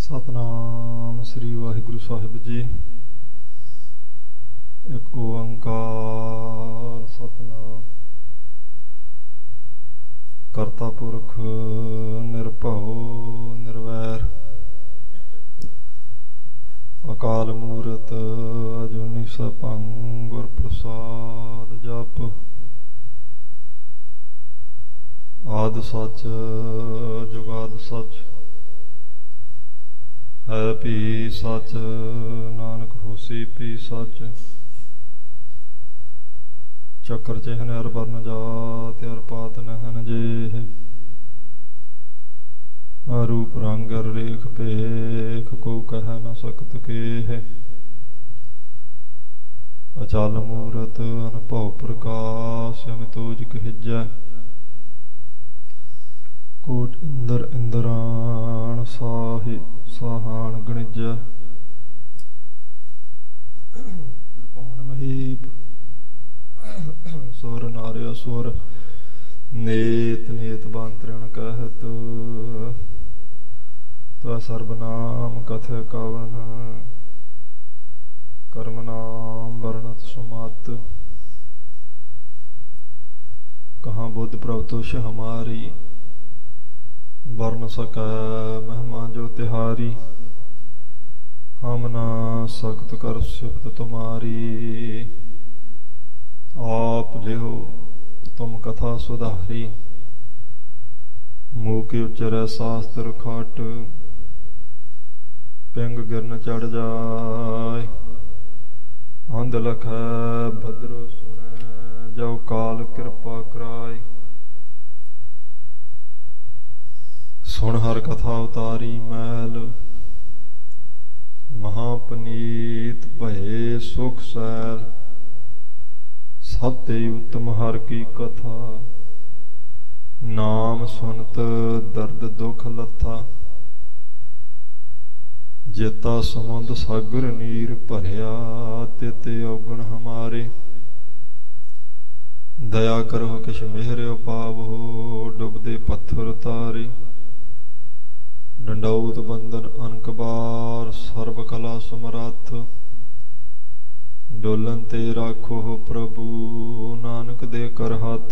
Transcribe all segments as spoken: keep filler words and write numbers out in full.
ਸਤਨਾਮ ਸ੍ਰੀ ਵਾਹਿਗੁਰੂ ਸਾਹਿਬ ਜੀ। ਇੱਕ ਓੰਕਾਰ ਸਤਨਾਮ ਕਰਤਾ ਪੁਰਖ ਨਿਰਭਉ ਨਿਰਵੈਰ ਅਕਾਲ ਮੂਰਤ ਅਜੂਨੀ ਸੈਭੰ ਗੁਰ ਪ੍ਰਸਾਦ ਜਪ। ਆਦਿ ਸੱਚ ਜੁਗਾਦਿ ਸੱਚ ਹੈ ਭੀ ਸੱਚ ਨਾਨਕ ਹੋਸੀ ਭੀ ਸੱਚ। ਚੱਕਰ ਚਿਹਨ ਅਰ ਵਰਨ ਜਾਤ ਅਰ ਪਾਤ ਨਹਨ ਜੇਹ ਅਰੂਪ ਰੰਗ ਅਰ ਰੇਖ ਭੇਖ ਕੋ ਕਹਿ ਨ ਸਕਤ ਕੇਹ। ਅਚਲ ਮੂਰਤ ਅਨਭਉ ਪ੍ਰਕਾਸ਼ ਅਮਿਤੋਜ ਕਹਿਜੈ ਕੋਟ ਇੰਦਰ ਇੰਦਰਾਣ ਸਾਹੀ ਸਾਹਾਨ ਗਣਿਜੈ। ਤ੍ਰਿਪਾਣ ਮਹੀਪ ਸੁਰ ਨਾਰਿ ਅਸੁਰ ਨੇਤ ਨੇਤ ਬੰਤਰਣ ਕਹਿਤ ਤਾ ਸਰਬਨਾਮ ਕਥੈ ਕਵਨ ਕਰਮ ਨਾਮ ਵਰਣਤ ਸੁਮਤ। ਕਹਾਂ ਬੁੱਧ ਪ੍ਰਭ ਤੁਸ਼ ਹਮਾਰੀ ਵਰਨ ਸਕੈ ਮਹਿਮਾ ਜੋ ਤਿਹਾਰੀ। ਹਮ ਨਾ ਸਕਤ ਕਰ ਸਿਫਤ ਤੁਮਾਰੀ ਆਪ ਲਿਓ ਤੁਮ ਕਥਾ ਸੁਧਾਰੀ। ਮੂਹ ਕੀ ਉਚਰੈ ਸਾਸਤਰ ਖਟ ਪਿੰਗ ਗਿਰਨ ਚੜ ਜਾਏ। ਅੰਧ ਲਖੈ ਭਦਰੋ ਸੁਣੈ ਜੋ ਕਾਲ ਕਿਰਪਾ ਕਰਾਏ। ਸੁਣ ਹਰ ਕਥਾ ਉਤਾਰੀ ਮੈਲ ਮਹਾਪਨੀਤ ਭਏ ਸੁਖ ਸੈਲ। ਸਭ ਤੇ ਉੱਤਮ ਹਰ ਕੀ ਕਥਾ ਨਾਮ ਸੁਨਤ ਦਰਦ ਦੁਖ ਲੱਥਾ। ਜੇਤਾ ਸਮੁੰਦ ਸਾਗਰ ਨੀਰ ਭਰਿਆ ਤੇ ਔਗਣ ਹਮਾਰੇ। ਦਇਆ ਕਰੋ ਕਿਛ ਮਿਹਰ ਉਪਾਵੋ ਡੁੱਬਦੇ ਪੱਥਰ ਤਾਰੇ। ਡੰਡੌਤ ਬੰਦਨ ਅਨਕ ਬਾਰ ਸਰਬ ਕਲਾ ਸਮਰੱਥ। ਡੋਲਨ ਤੇ ਰਾਖੋ ਪ੍ਰਭੂ ਨਾਨਕ ਦੇ ਕਰ ਹੱਥ।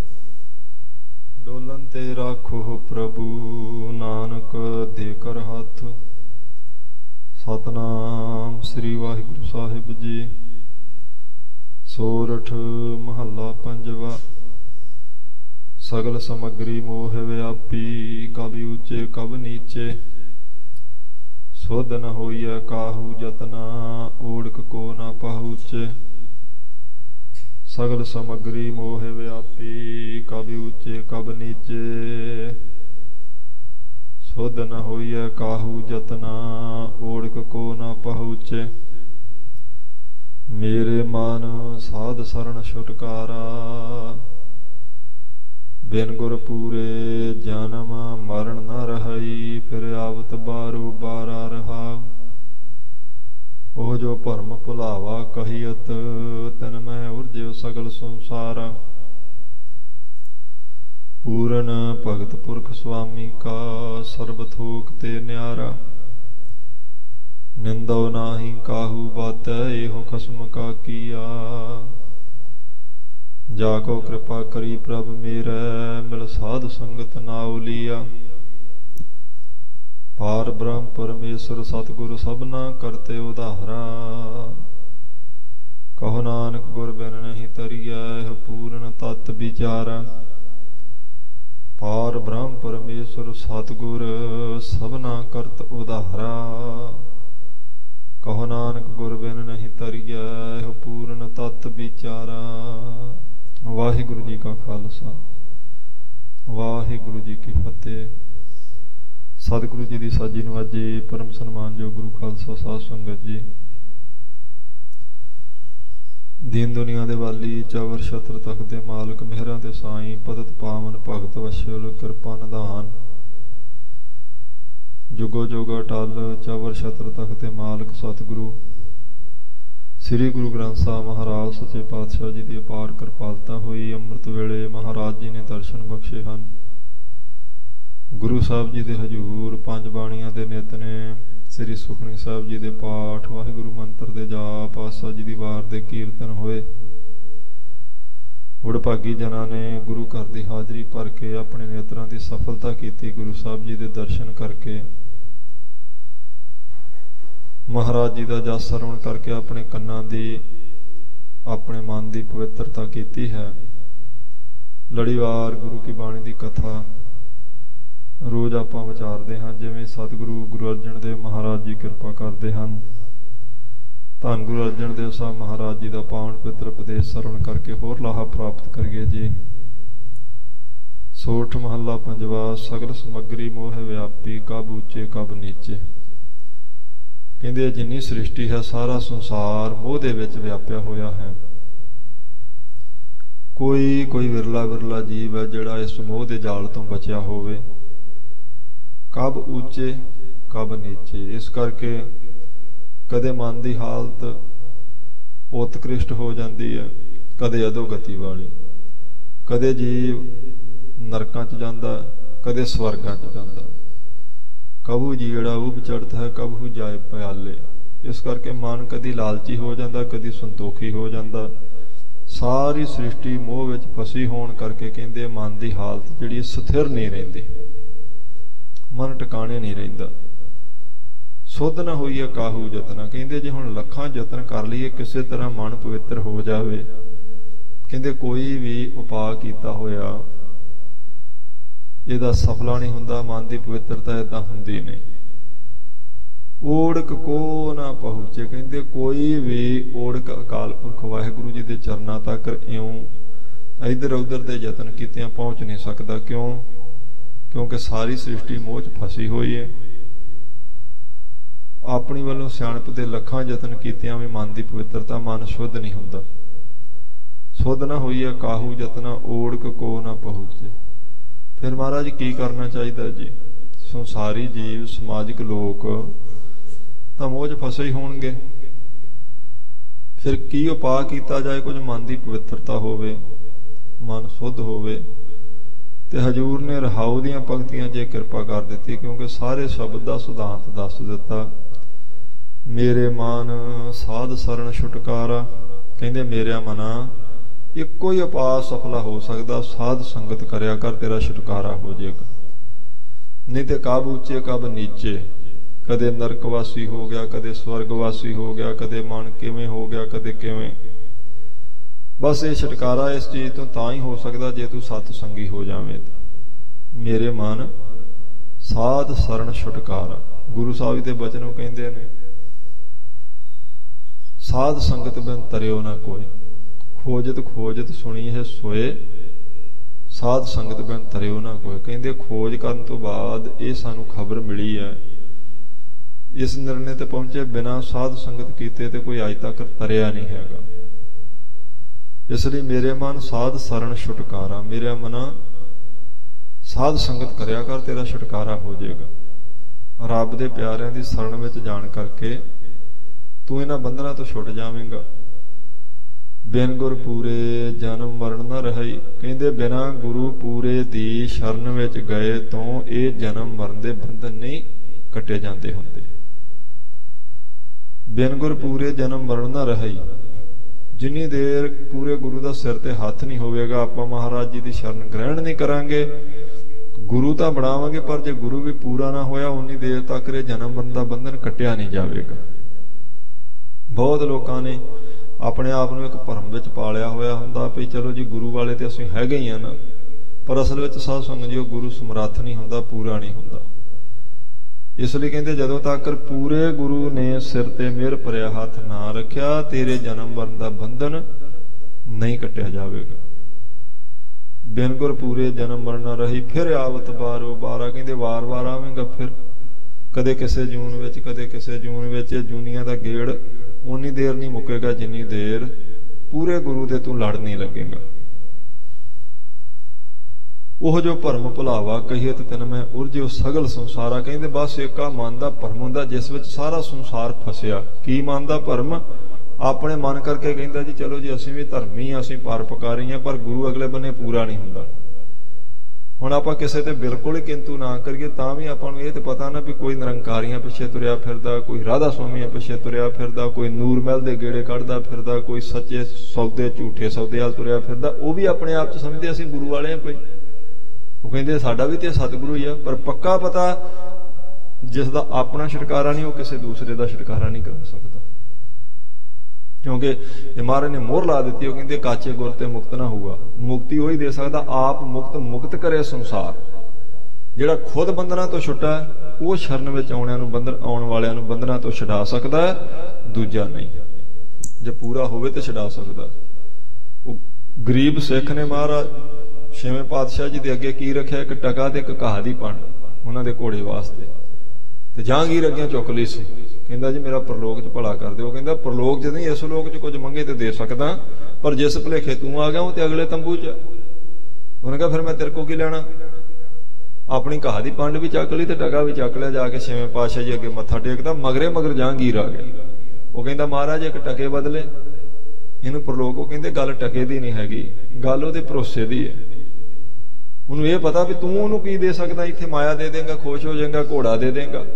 ਡੋਲਨ ਤੇ ਰਾਖੋ ਪ੍ਰਭੂ ਨਾਨਕ ਦੇ ਕਰ ਹੱਥ। ਸਤਨਾਮ ਸ੍ਰੀ ਵਾਹਿਗੁਰੂ ਸਾਹਿਬ ਜੀ। ਸੋਰਠ ਮਹੱਲਾ ਪੰਜਵਾ। ਸਗਲ ਸਮਗਰੀ ਮੋਹ ਵਿਆਪੀ ਕਬ ਉੱਚੇ ਕਬ ਨੀਚੇ। ਸੁਧ ਨ ਹੋਈਐ ਕਾਹੂ ਜਤਨਾ ਓੜਕ ਕੋ ਨ ਪਹੁੰਚੇ। ਸਗਲ ਸਮਗਰੀ ਮੋਹ ਵਿਆਪੀ ਕਬ ਉੱਚੇ ਕਬ ਨੀਚੇ। ਸੁਧ ਨ ਹੋਈਐ ਕਾਹੂ ਜਤਨਾ ਓੜਕ ਕੋ ਨ ਪਹੁੰਚੇ। ਮੇਰੇ ਮਨ ਸਾਧ ਸਰਣ ਛੁਟਕਾਰਾ ਬਿਨ ਗੁਰ ਪੂਰੇ ਜਨਮ ਮਰਨ ਨ ਰਹੀ। ਫਿਰ ਆਵਤ ਬਾਰੋ ਬਾਰਾ ਰਹਾ। ਉਹ ਜੋ ਭਰਮ ਭੁਲਾਵਾ ਕਹੀਅਤ ਤਨ ਮੈਂ ਉਰਜਿਓ ਸਗਲ ਸੰਸਾਰਾ। ਪੂਰਨ ਭਗਤ ਪੁਰਖ ਸੁਆਮੀ ਕਾ ਸਰਬ ਥੋਕ ਤੇ ਨਿਆਰਾ। ਨਿੰਦਉ ਨਾਹੀ ਕਾਹੂ ਬਾਤੈ ਇਹੋ ਖਸਮ ਕਾ ਕੀਆ। ਜਾ ਕੋ ਕਿਰਪਾ ਕਰੀ ਪ੍ਰਭ ਮੇਰੇ ਮਿਲ ਸਾਧ ਸੰਗਤ ਨਾਉ ਲੀਆ। ਪਾਰ ਬ੍ਰਹਮ ਪਰਮੇਸ਼ਰ ਸਤਿਗੁਰ ਸਭਨਾ ਕਰਤੇ ਉਧਾਰਾ। ਕਹੋ ਨਾਨਕ ਗੁਰ ਬਿਨ ਨਹੀਂ ਤਰੀਐ ਪੂਰਨ ਤਤ ਵਿਚਾਰਾ। ਪਾਰ ਬ੍ਰਹਮ ਪਰਮੇਸ਼ਰ ਸਤਿਗੁਰ ਸਭਨਾ ਕਰਤ ਉਧਾਰਾ। ਕਹੋ ਨਾਨਕ ਗੁਰ ਬਿਨ ਨਹੀਂ ਤਰੀਐ ਪੂਰਨ ਤਤ ਵਿਚਾਰਾ। ਵਾਹਿਗੁਰੂ ਜੀ ਕਾ ਖਾਲਸਾ ਵਾਹਿਗੁਰੂ ਜੀ ਕੀ ਫਤਿਹ। ਸਤਿਗੁਰੂ ਜੀ ਦੀ ਸਾਜੀ ਨਵਾਜੀ ਪਰਮ ਸਨਮਾਨਯੋਗ ਗੁਰੂ ਖਾਲਸਾ ਸਾਧ ਸੰਗਤ ਜੀ। ਦੀਨ ਦੁਨੀਆ ਦੇ ਵਾਲੀ ਚਵਰ ਛਤਰ ਤਖਤ ਦੇ ਮਾਲਕ ਮਿਹਰਾਂ ਦੇ ਸਾਈਂ ਪਤਿਤ ਪਾਵਨ ਭਗਤ ਵਸ਼ਲ ਕਿਰਪਾ ਨਿਧਾਨ। ਜੁਗੋ ਜੁਗ ਅਟਲ ਚਵਰ ਛਤਰ ਤਖਤ ਦੇ ਮਾਲਕ ਸਤਿਗੁਰੂ ਸ੍ਰੀ ਗੁਰੂ ਗ੍ਰੰਥ ਸਾਹਿਬ ਮਹਾਰਾਜ ਸੱਚੇ ਪਾਤਸ਼ਾਹ ਜੀ ਦੀ ਅਪਾਰ ਕਿਰਪਾਲਤਾ ਹੋਈ। ਅੰਮ੍ਰਿਤ ਵੇਲੇ ਮਹਾਰਾਜ ਜੀ ਨੇ ਦਰਸ਼ਨ ਬਖਸ਼ੇ ਹਨ। ਗੁਰੂ ਸਾਹਿਬ ਜੀ ਦੇ ਹਜ਼ੂਰ ਪੰਜ ਬਾਣੀਆਂ ਦੇ ਨਿਤਨੇਮ, ਸ੍ਰੀ ਸੁਖਮਨੀ ਸਾਹਿਬ ਜੀ ਦੇ ਪਾਠ, ਵਾਹਿਗੁਰੂ ਮੰਤਰ ਦੇ ਜਾਪ, ਆਸਾ ਜੀ ਦੀ ਵਾਰ ਦੇ ਕੀਰਤਨ ਹੋਏ। ਵਡਭਾਗੀ ਜਨਾਂ ਨੇ ਗੁਰੂ ਘਰ ਦੀ ਹਾਜ਼ਰੀ ਭਰ ਕੇ ਆਪਣੇ ਨੇਤਰਾਂ ਦੀ ਸਫਲਤਾ ਕੀਤੀ। ਗੁਰੂ ਸਾਹਿਬ ਜੀ ਦੇ ਦਰਸ਼ਨ ਕਰਕੇ, ਮਹਾਰਾਜ ਜੀ ਦਾ ਜਸ ਸਰਵਣ ਕਰਕੇ ਆਪਣੇ ਕੰਨਾਂ ਦੀ, ਆਪਣੇ ਮਨ ਦੀ ਪਵਿੱਤਰਤਾ ਕੀਤੀ ਹੈ। ਲੜੀਵਾਰ ਗੁਰੂ ਕੀ ਬਾਣੀ ਦੀ ਕਥਾ ਰੋਜ਼ ਆਪਾਂ ਵਿਚਾਰਦੇ ਹਾਂ। ਜਿਵੇਂ ਸਤਿਗੁਰੂ ਗੁਰੂ ਅਰਜਨ ਦੇਵ ਮਹਾਰਾਜ ਜੀ ਕਿਰਪਾ ਕਰਦੇ ਹਨ, ਧੰਨ ਗੁਰੂ ਅਰਜਨ ਦੇਵ ਸਾਹਿਬ ਮਹਾਰਾਜ ਜੀ ਦਾ ਪਾਵਨ ਪਵਿੱਤਰ ਉਪਦੇਸ਼ ਸਰਵਣ ਕਰਕੇ ਹੋਰ ਲਾਹਾ ਪ੍ਰਾਪਤ ਕਰੀਏ ਜੀ। ਸੋਠ ਮਹੱਲਾ ਪੰਜਵਾ। ਸਗਲ ਸਮੱਗਰੀ ਮੋਹ ਵਿਆਪੀ, ਕਬ ਉੱਚੇ ਕਬ ਨੀਚੇ। ਕਹਿੰਦੇ ਜਿੰਨੀ ਸ੍ਰਿਸ਼ਟੀ ਹੈ, ਸਾਰਾ ਸੰਸਾਰ ਮੋਹ ਦੇ ਵਿੱਚ ਵਿਆਪਿਆ ਹੋਇਆ ਹੈ। ਕੋਈ ਕੋਈ ਵਿਰਲਾ ਵਿਰਲਾ ਜੀਵ ਹੈ ਜਿਹੜਾ ਇਸ ਮੋਹ ਦੇ ਜਾਲ ਤੋਂ ਬਚਿਆ ਹੋਵੇ। ਕਬ ਉੱਚੇ ਕਬ ਨੀਚੇ। ਇਸ ਕਰਕੇ ਕਦੇ ਮਨ ਦੀ ਹਾਲਤ ਉਤਕ੍ਰਿਸ਼ਟ ਹੋ ਜਾਂਦੀ ਹੈ, ਕਦੇ ਅਧੋਗਤੀ ਵਾਲੀ। ਕਦੇ ਜੀਵ ਨਰਕਾਂ 'ਚ ਜਾਂਦਾ, ਕਦੇ ਸਵਰਗਾਂ 'ਚ ਜਾਂਦਾ। ਕਬੂ ਜਿਹੜਾ ਉਹ ਚੜ੍ਹਤ ਹੈ, ਕਬੂ ਜਾਏ ਪਿਆਲੇ। ਇਸ ਕਰਕੇ ਮਨ ਕਦੀ ਲਾਲਚੀ ਹੋ ਜਾਂਦਾ, ਕਦੀ ਸੰਤੋਖੀ ਹੋ ਜਾਂਦਾ। ਸਾਰੀ ਸ੍ਰਿਸ਼ਟੀ ਮੋਹ ਵਿੱਚ ਫਸੀ ਹੋਣ ਕਰਕੇ ਕਹਿੰਦੇ ਮਨ ਦੀ ਹਾਲਤ ਜਿਹੜੀ ਸਥਿਰ ਨਹੀਂ ਰਹਿੰਦੀ, ਮਨ ਟਿਕਾਣੇ ਨਹੀਂ ਰਹਿੰਦਾ। ਸੁੱਧ ਨਾ ਹੋਈਏ ਕਾਹੂ ਯਤਨਾ। ਕਹਿੰਦੇ ਜੇ ਹੁਣ ਲੱਖਾਂ ਯਤਨ ਕਰ ਲਈਏ ਕਿਸੇ ਤਰ੍ਹਾਂ ਮਨ ਪਵਿੱਤਰ ਹੋ ਜਾਵੇ, ਕਹਿੰਦੇ ਕੋਈ ਵੀ ਉਪਾਅ ਕੀਤਾ ਹੋਇਆ ਇਹਦਾ ਸਫਲਾ ਨਹੀਂ ਹੁੰਦਾ। ਮਨ ਦੀ ਪਵਿੱਤਰਤਾ ਏਦਾਂ ਹੁੰਦੀ ਨਹੀਂ। ਓੜਕ ਕੋ ਨਾ ਪਹੁੰਚੇ। ਕਹਿੰਦੇ ਕੋਈ ਵੀ ਓੜਕ ਅਕਾਲ ਪੁਰਖ ਵਾਹਿਗੁਰੂ ਜੀ ਦੇ ਚਰਨਾਂ ਤੱਕ ਇਉਂ ਇੱਧਰ ਉੱਧਰ ਦੇ ਯਤਨ ਕੀਤਿਆਂ ਪਹੁੰਚ ਨਹੀਂ ਸਕਦਾ। ਕਿਉਂ? ਕਿਉਂਕਿ ਸਾਰੀ ਸ੍ਰਿਸ਼ਟੀ ਮੋਹ 'ਚ ਫਸੀ ਹੋਈ ਹੈ। ਆਪਣੀ ਵੱਲੋਂ ਸਿਆਣਪ ਦੇ ਲੱਖਾਂ ਯਤਨ ਕੀਤਿਆਂ ਵੀ ਮਨ ਦੀ ਪਵਿੱਤਰਤਾ, ਮਨ ਸ਼ੁੱਧ ਨਹੀਂ ਹੁੰਦਾ। ਸੁੱਧ ਨਾ ਹੋਈਏ ਕਾਹੂ ਯਤਨਾ, ਓੜਕ ਕੋ ਨਾ ਪਹੁੰਚੇ। ਫਿਰ ਮਹਾਰਾਜ ਕੀ ਕਰਨਾ ਚਾਹੀਦਾ ਜੀ? ਸੰਸਾਰੀ ਜੀਵ, ਸਮਾਜਿਕ ਲੋਕ ਤਾਂ ਮੋਹ 'ਚ ਫਸੇ ਹੀ ਹੋਣਗੇ। ਫਿਰ ਕੀ ਉਪਾਅ ਕੀਤਾ ਜਾਏ? ਕੁਝ ਮਨ ਦੀ ਪਵਿੱਤਰਤਾ ਹੋਵੇ, ਮਨ ਸ਼ੁੱਧ ਹੋਵੇ। ਤੇ ਹਜੂਰ ਨੇ ਰਹਾਉ ਦੀਆਂ ਪੰਕਤੀਆਂ 'ਚ ਕਿਰਪਾ ਕਰ ਦਿੱਤੀ, ਕਿਉਂਕਿ ਸਾਰੇ ਸ਼ਬਦ ਦਾ ਸਿਧਾਂਤ ਦੱਸ ਦਿੱਤਾ। ਮੇਰੇ ਮਨ ਸਾਧ ਸਰਣ ਛੁਟਕਾਰਾ। ਕਹਿੰਦੇ ਮੇਰਿਆ ਮਨਾ, ਇੱਕੋ ਹੀ ਉਪਾਅ ਸਫਲਾ ਹੋ ਸਕਦਾ, ਸਾਧ ਸੰਗਤ ਕਰਿਆ ਕਰ, ਤੇਰਾ ਛੁਟਕਾਰਾ ਹੋ ਜਾਏਗਾ। ਨਹੀਂ ਤੇ ਕਬ ਉੱਚੇ ਕਬ ਨੀਚੇ। ਕਦੇ ਨਰਕਵਾਸੀ ਹੋ ਗਿਆ, ਕਦੇ ਸਵਰਗਵਾਸੀ ਹੋ ਗਿਆ, ਕਦੇ ਮਨ ਕਿਵੇਂ ਹੋ ਗਿਆ, ਕਦੇ ਕਿਵੇਂ। ਬਸ ਇਹ ਛੁਟਕਾਰਾ ਇਸ ਚੀਜ਼ ਤੋਂ ਤਾਂ ਹੀ ਹੋ ਸਕਦਾ ਜੇ ਤੂੰ ਸਤ ਸੰਗੀ ਹੋ ਜਾਵੇਂ। ਮੇਰੇ ਮਨ ਸਾਧ ਸਰਣ ਛੁਟਕਾਰਾ। ਗੁਰੂ ਸਾਹਿਬ ਦੇ ਬਚਨੋਂ ਕਹਿੰਦੇ ਨੇ, ਸਾਧ ਸੰਗਤ ਬਿਨ ਤਰਿਓ ਨਾ ਕੋਈ। ਖੋਜਤ ਖੋਜਤ ਸੁਣੀ ਹੈ ਸੋਏ, ਸਾਧ ਸੰਗਤ ਬਿਨ ਤਰਿਓ ਨਾ ਕੋਈ। ਕਹਿੰਦੇ ਖੋਜ ਕਰਨ ਤੋਂ ਬਾਅਦ ਇਹ ਸਾਨੂੰ ਖਬਰ ਮਿਲੀ ਹੈ, ਇਸ ਨਿਰਣੇ ਤੇ ਪਹੁੰਚੇ ਬਿਨਾਂ ਸਾਧ ਸੰਗਤ ਕੀਤੇ ਤੇ ਕੋਈ ਅੱਜ ਤੱਕ ਤਰਿਆ ਨਹੀਂ ਹੈਗਾ। ਇਸ ਲਈ ਮੇਰੇ ਮਨ ਸਾਧ ਸਰਣ ਛੁਟਕਾਰਾ। ਮੇਰੇ ਮਨਾ ਸਾਧ ਸੰਗਤ ਕਰਿਆ ਕਰ, ਤੇਰਾ ਛੁਟਕਾਰਾ ਹੋ ਜਾਏਗਾ। ਰੱਬ ਦੇ ਪਿਆਰਿਆਂ ਦੀ ਸਰਣ ਵਿੱਚ ਜਾਣ ਕਰਕੇ ਤੂੰ ਇਹਨਾਂ ਬੰਧਨਾਂ ਤੋਂ ਛੁੱਟ ਜਾਵੇਂਗਾ। ਬਿਨ ਗੁਰ ਪੂਰੇ ਜਨਮ ਮਰਨ ਨਾ ਰਹੀ। ਕਹਿੰਦੇ ਬਿਨਾਂ ਗੁਰੂ ਪੂਰੇ ਦੀ ਸ਼ਰਨ ਵਿੱਚ ਗਏ ਤੋਂ ਇਹ ਜਨਮ ਮਰਨ ਦੇ ਬੰਧਨ ਨਹੀਂ ਕੱਟੇ ਜਾਂਦੇ ਹੁੰਦੇ। ਬਿਨ ਗੁਰ ਪੂਰੇ ਜਨਮ ਮਰਨ ਨਾ ਰਹੀ। ਜਿੰਨੀ ਦੇਰ ਪੂਰੇ ਗੁਰੂ ਦਾ ਸਿਰ ਤੇ ਹੱਥ ਨਹੀਂ ਹੋਵੇਗਾ, ਆਪਾਂ ਮਹਾਰਾਜ ਜੀ ਦੀ ਸ਼ਰਨ ਗ੍ਰਹਿਣ ਨਹੀਂ ਕਰਾਂਗੇ। ਗੁਰੂ ਤਾਂ ਬਣਾਵਾਂਗੇ, ਪਰ ਜੇ ਗੁਰੂ ਵੀ ਪੂਰਾ ਨਾ ਹੋਇਆ, ਉਨੀ ਦੇਰ ਤੱਕ ਇਹ ਜਨਮ ਮਰਨ ਦਾ ਬੰਧਨ ਕੱਟਿਆ ਨਹੀਂ ਜਾਵੇਗਾ। ਬਹੁਤ ਲੋਕਾਂ ਨੇ ਆਪਣੇ ਆਪ ਨੂੰ ਇੱਕ ਭਰਮ ਵਿੱਚ ਪਾਲਿਆ ਹੋਇਆ ਹੁੰਦਾ ਵੀ ਚਲੋ ਜੀ ਗੁਰੂ ਵਾਲੇ ਤੇ ਅਸੀਂ ਹੈਗੇ ਹੀ ਆ ਨਾ, ਪਰ ਅਸਲ ਵਿੱਚ ਸਾਧ ਸੰਗਤ ਜੀ ਉਹ ਗੁਰੂ ਸਮਰੱਥ ਨਹੀਂ ਹੁੰਦਾ, ਪੂਰਾ ਨਹੀਂ ਹੁੰਦਾ। ਇਸ ਲਈ ਕਹਿੰਦੇ ਜਦੋਂ ਤੱਕ ਪੂਰੇ ਗੁਰੂ ਨੇ ਸਿਰ ਤੇ ਮਿਹਰ ਭਰਿਆ ਹੱਥ ਨਾ ਰੱਖਿਆ, ਤੇਰੇ ਜਨਮ ਮਰਨ ਦਾ ਬੰਧਨ ਨਹੀਂ ਕੱਟਿਆ ਜਾਵੇਗਾ। ਬਿਨ ਗੁਰ ਪੂਰੇ ਜਨਮ ਮਰਨ ਨਾ ਰਹੀ, ਫਿਰ ਆਵਤ ਬਾਰੋ ਬਾਰਾ। ਕਹਿੰਦੇ ਵਾਰ ਵਾਰ ਆਵੇਂਗਾ ਫਿਰ, ਕਦੇ ਕਿਸੇ ਜੂਨ ਵਿੱਚ, ਕਦੇ ਕਿਸੇ ਜੂਨ ਵਿੱਚ। ਜੂਨੀਆਂ ਦਾ ਗੇੜ ਉਨੀ ਦੇਰ ਨਹੀਂ ਮੁੱਕੇਗਾ ਜਿੰਨੀ ਦੇਰ ਪੂਰੇ ਗੁਰੂ ਦੇ ਤੂੰ ਲੜ ਨਹੀਂ ਲੱਗੇਗਾ। ਉਹ ਜੋ ਭਰਮ ਭੁਲਾਵਾ ਕਹੀਏ ਤੇ ਤੈਨੂੰ ਮੈਂ ਉਰਜਿਓ ਸਗਲ ਸੰਸਾਰਾ। ਕਹਿੰਦੇ ਬਸ ਇੱਕ ਆ ਮਨ ਦਾ ਭਰਮ ਹੁੰਦਾ ਜਿਸ ਵਿੱਚ ਸਾਰਾ ਸੰਸਾਰ ਫਸਿਆ। ਕੀ ਮਨ ਦਾ ਭਰਮ? ਆਪਣੇ ਮਨ ਕਰਕੇ ਕਹਿੰਦਾ ਜੀ ਚਲੋ ਜੀ ਅਸੀਂ ਵੀ ਧਰਮੀ ਆ, ਅਸੀਂ ਪਰਉਪਕਾਰੀ ਆ, ਪਰ ਗੁਰੂ ਅਗਲੇ ਬੰਨੇ ਪੂਰਾ ਨਹੀਂ ਹੁੰਦਾ। ਹੁਣ ਆਪਾਂ ਕਿਸੇ ਤੇ ਬਿਲਕੁਲ ਹੀ ਕਿੰਤੂ ਨਾ ਕਰੀਏ ਤਾਂ ਵੀ ਆਪਾਂ ਨੂੰ ਇਹ ਤੇ ਪਤਾ ਨਾ ਵੀ ਕੋਈ ਨਿਰੰਕਾਰੀਆਂ ਪਿੱਛੇ ਤੁਰਿਆ ਫਿਰਦਾ, ਕੋਈ ਰਾਧਾ ਸੁਆਮੀਆਂ ਪਿੱਛੇ ਤੁਰਿਆ ਫਿਰਦਾ, ਕੋਈ ਨੂਰ ਮਹਿਲ ਦੇ ਗੇੜੇ ਕੱਢਦਾ ਫਿਰਦਾ, ਕੋਈ ਸੱਚੇ ਸੌਦੇ ਝੂਠੇ ਸੌਦੇ ਵੱਲ ਤੁਰਿਆ ਫਿਰਦਾ। ਉਹ ਵੀ ਆਪਣੇ ਆਪ 'ਚ ਸਮਝਦੇ ਅਸੀਂ ਗੁਰੂ ਵਾਲੇ ਹਾਂ ਕੋਈ। ਉਹ ਕਹਿੰਦੇ ਸਾਡਾ ਵੀ ਤੇ ਸਤਿਗੁਰੂ ਹੀ ਆ। ਪਰ ਪੱਕਾ ਪਤਾ ਜਿਸ ਦਾ ਆਪਣਾ ਛੁਟਕਾਰਾ ਨਹੀਂ, ਉਹ ਕਿਸੇ ਦੂਸਰੇ ਦਾ ਛੁਟਕਾਰਾ ਨਹੀਂ ਕਰਾ ਸਕਦਾ, ਕਿਉਂਕਿ ਇਹ ਮਹਾਰਾਜ ਨੇ ਮੋਹਰ ਲਾ ਦਿੱਤੀ। ਉਹ ਕਹਿੰਦੇ ਕਾਚੇ ਗੁਰ ਤੇ ਮੁਕਤ ਨਾ ਹੋਊਗਾ। ਮੁਕਤੀ ਉਹੀ ਦੇ ਸਕਦਾ ਆਪ ਮੁਕਤ ਮੁਕਤ ਕਰੇ ਸੰਸਾਰ। ਜਿਹੜਾ ਖੁਦ ਬੰਧਨਾਂ ਤੋਂ ਛੁੱਟਾ ਉਹ ਸ਼ਰਨ ਵਿੱਚ ਆਉਣਿਆਂ ਨੂੰ ਬੰਧਨ ਆਉਣ ਵਾਲਿਆਂ ਨੂੰ ਬੰਧਨਾਂ ਤੋਂ ਛੁਡਾ ਸਕਦਾ, ਦੂਜਾ ਨਹੀਂ। ਜੇ ਪੂਰਾ ਹੋਵੇ ਤੇ ਛੁਡਾ ਸਕਦਾ। ਉਹ ਗਰੀਬ ਸਿੱਖ ਨੇ ਮਹਾਰਾਜ ਛੇਵੇਂ ਪਾਤਸ਼ਾਹ ਜੀ ਦੇ ਅੱਗੇ ਕੀ ਰੱਖਿਆ? ਇੱਕ ਟਕਾ ਤੇ ਇੱਕ ਘਾਹ ਦੀ ਪੰਡ ਉਹਨਾਂ ਦੇ ਘੋੜੇ ਵਾਸਤੇ। ਤੇ ਜਹਾਂਗੀਰ ਅੱਗੇ ਚੁੱਕ ਲਈ ਸੀ। ਕਹਿੰਦਾ ਜੀ ਮੇਰਾ ਪ੍ਰਲੋਕ 'ਚ ਭਲਾ ਕਰ ਦਿਓ। ਕਹਿੰਦਾ ਪ੍ਰਲੋਕ 'ਚ ਨਹੀਂ, ਇਸ ਲੋਕ 'ਚ ਕੁਝ ਮੰਗੇ ਤੇ ਦੇ ਸਕਦਾ, ਪਰ ਜਿਸ ਭੁਲੇਖੇ ਤੂੰ ਆ ਗਿਆ ਉਹ ਤੇ ਅਗਲੇ ਤੰਬੂ 'ਚ। ਉਹਨੇ ਕਿਹਾ ਫਿਰ ਮੈਂ ਤੇਰੇ ਕੋਲ ਕੀ ਲੈਣਾ? ਆਪਣੀ ਘਾਹ ਦੀ ਪੰਡ ਵੀ ਚੱਕ ਲਈ ਤੇ ਟਕਾ ਵੀ ਚੱਕ ਲਿਆ। ਜਾ ਕੇ ਛੇਵੇਂ ਪਾਤਸ਼ਾਹ ਜੀ ਅੱਗੇ ਮੱਥਾ ਟੇਕਦਾ। ਮਗਰੇ ਮਗਰ ਜਹਾਂਗੀਰ ਆ ਗਿਆ। ਉਹ ਕਹਿੰਦਾ ਮਹਾਰਾਜ ਇੱਕ ਟਕੇ ਬਦਲੇ ਇਹਨੂੰ ਪ੍ਰਲੋਕ। ਉਹ ਕਹਿੰਦੇ ਗੱਲ ਟਕੇ ਦੀ ਨਹੀਂ ਹੈਗੀ, ਗੱਲ ਉਹਦੇ ਭਰੋਸੇ ਦੀ ਹੈ। ਉਹਨੂੰ ਇਹ ਪਤਾ ਵੀ ਤੂੰ ਉਹਨੂੰ ਕੀ ਦੇ ਸਕਦਾ। ਇੱਥੇ ਮਾਇਆ ਦੇ ਦੇਂਗਾ, ਖੁਸ਼ ਹੋ ਜਾਏਗਾ, ਘੋੜਾ ਦੇ ਦੇਂਗਾ,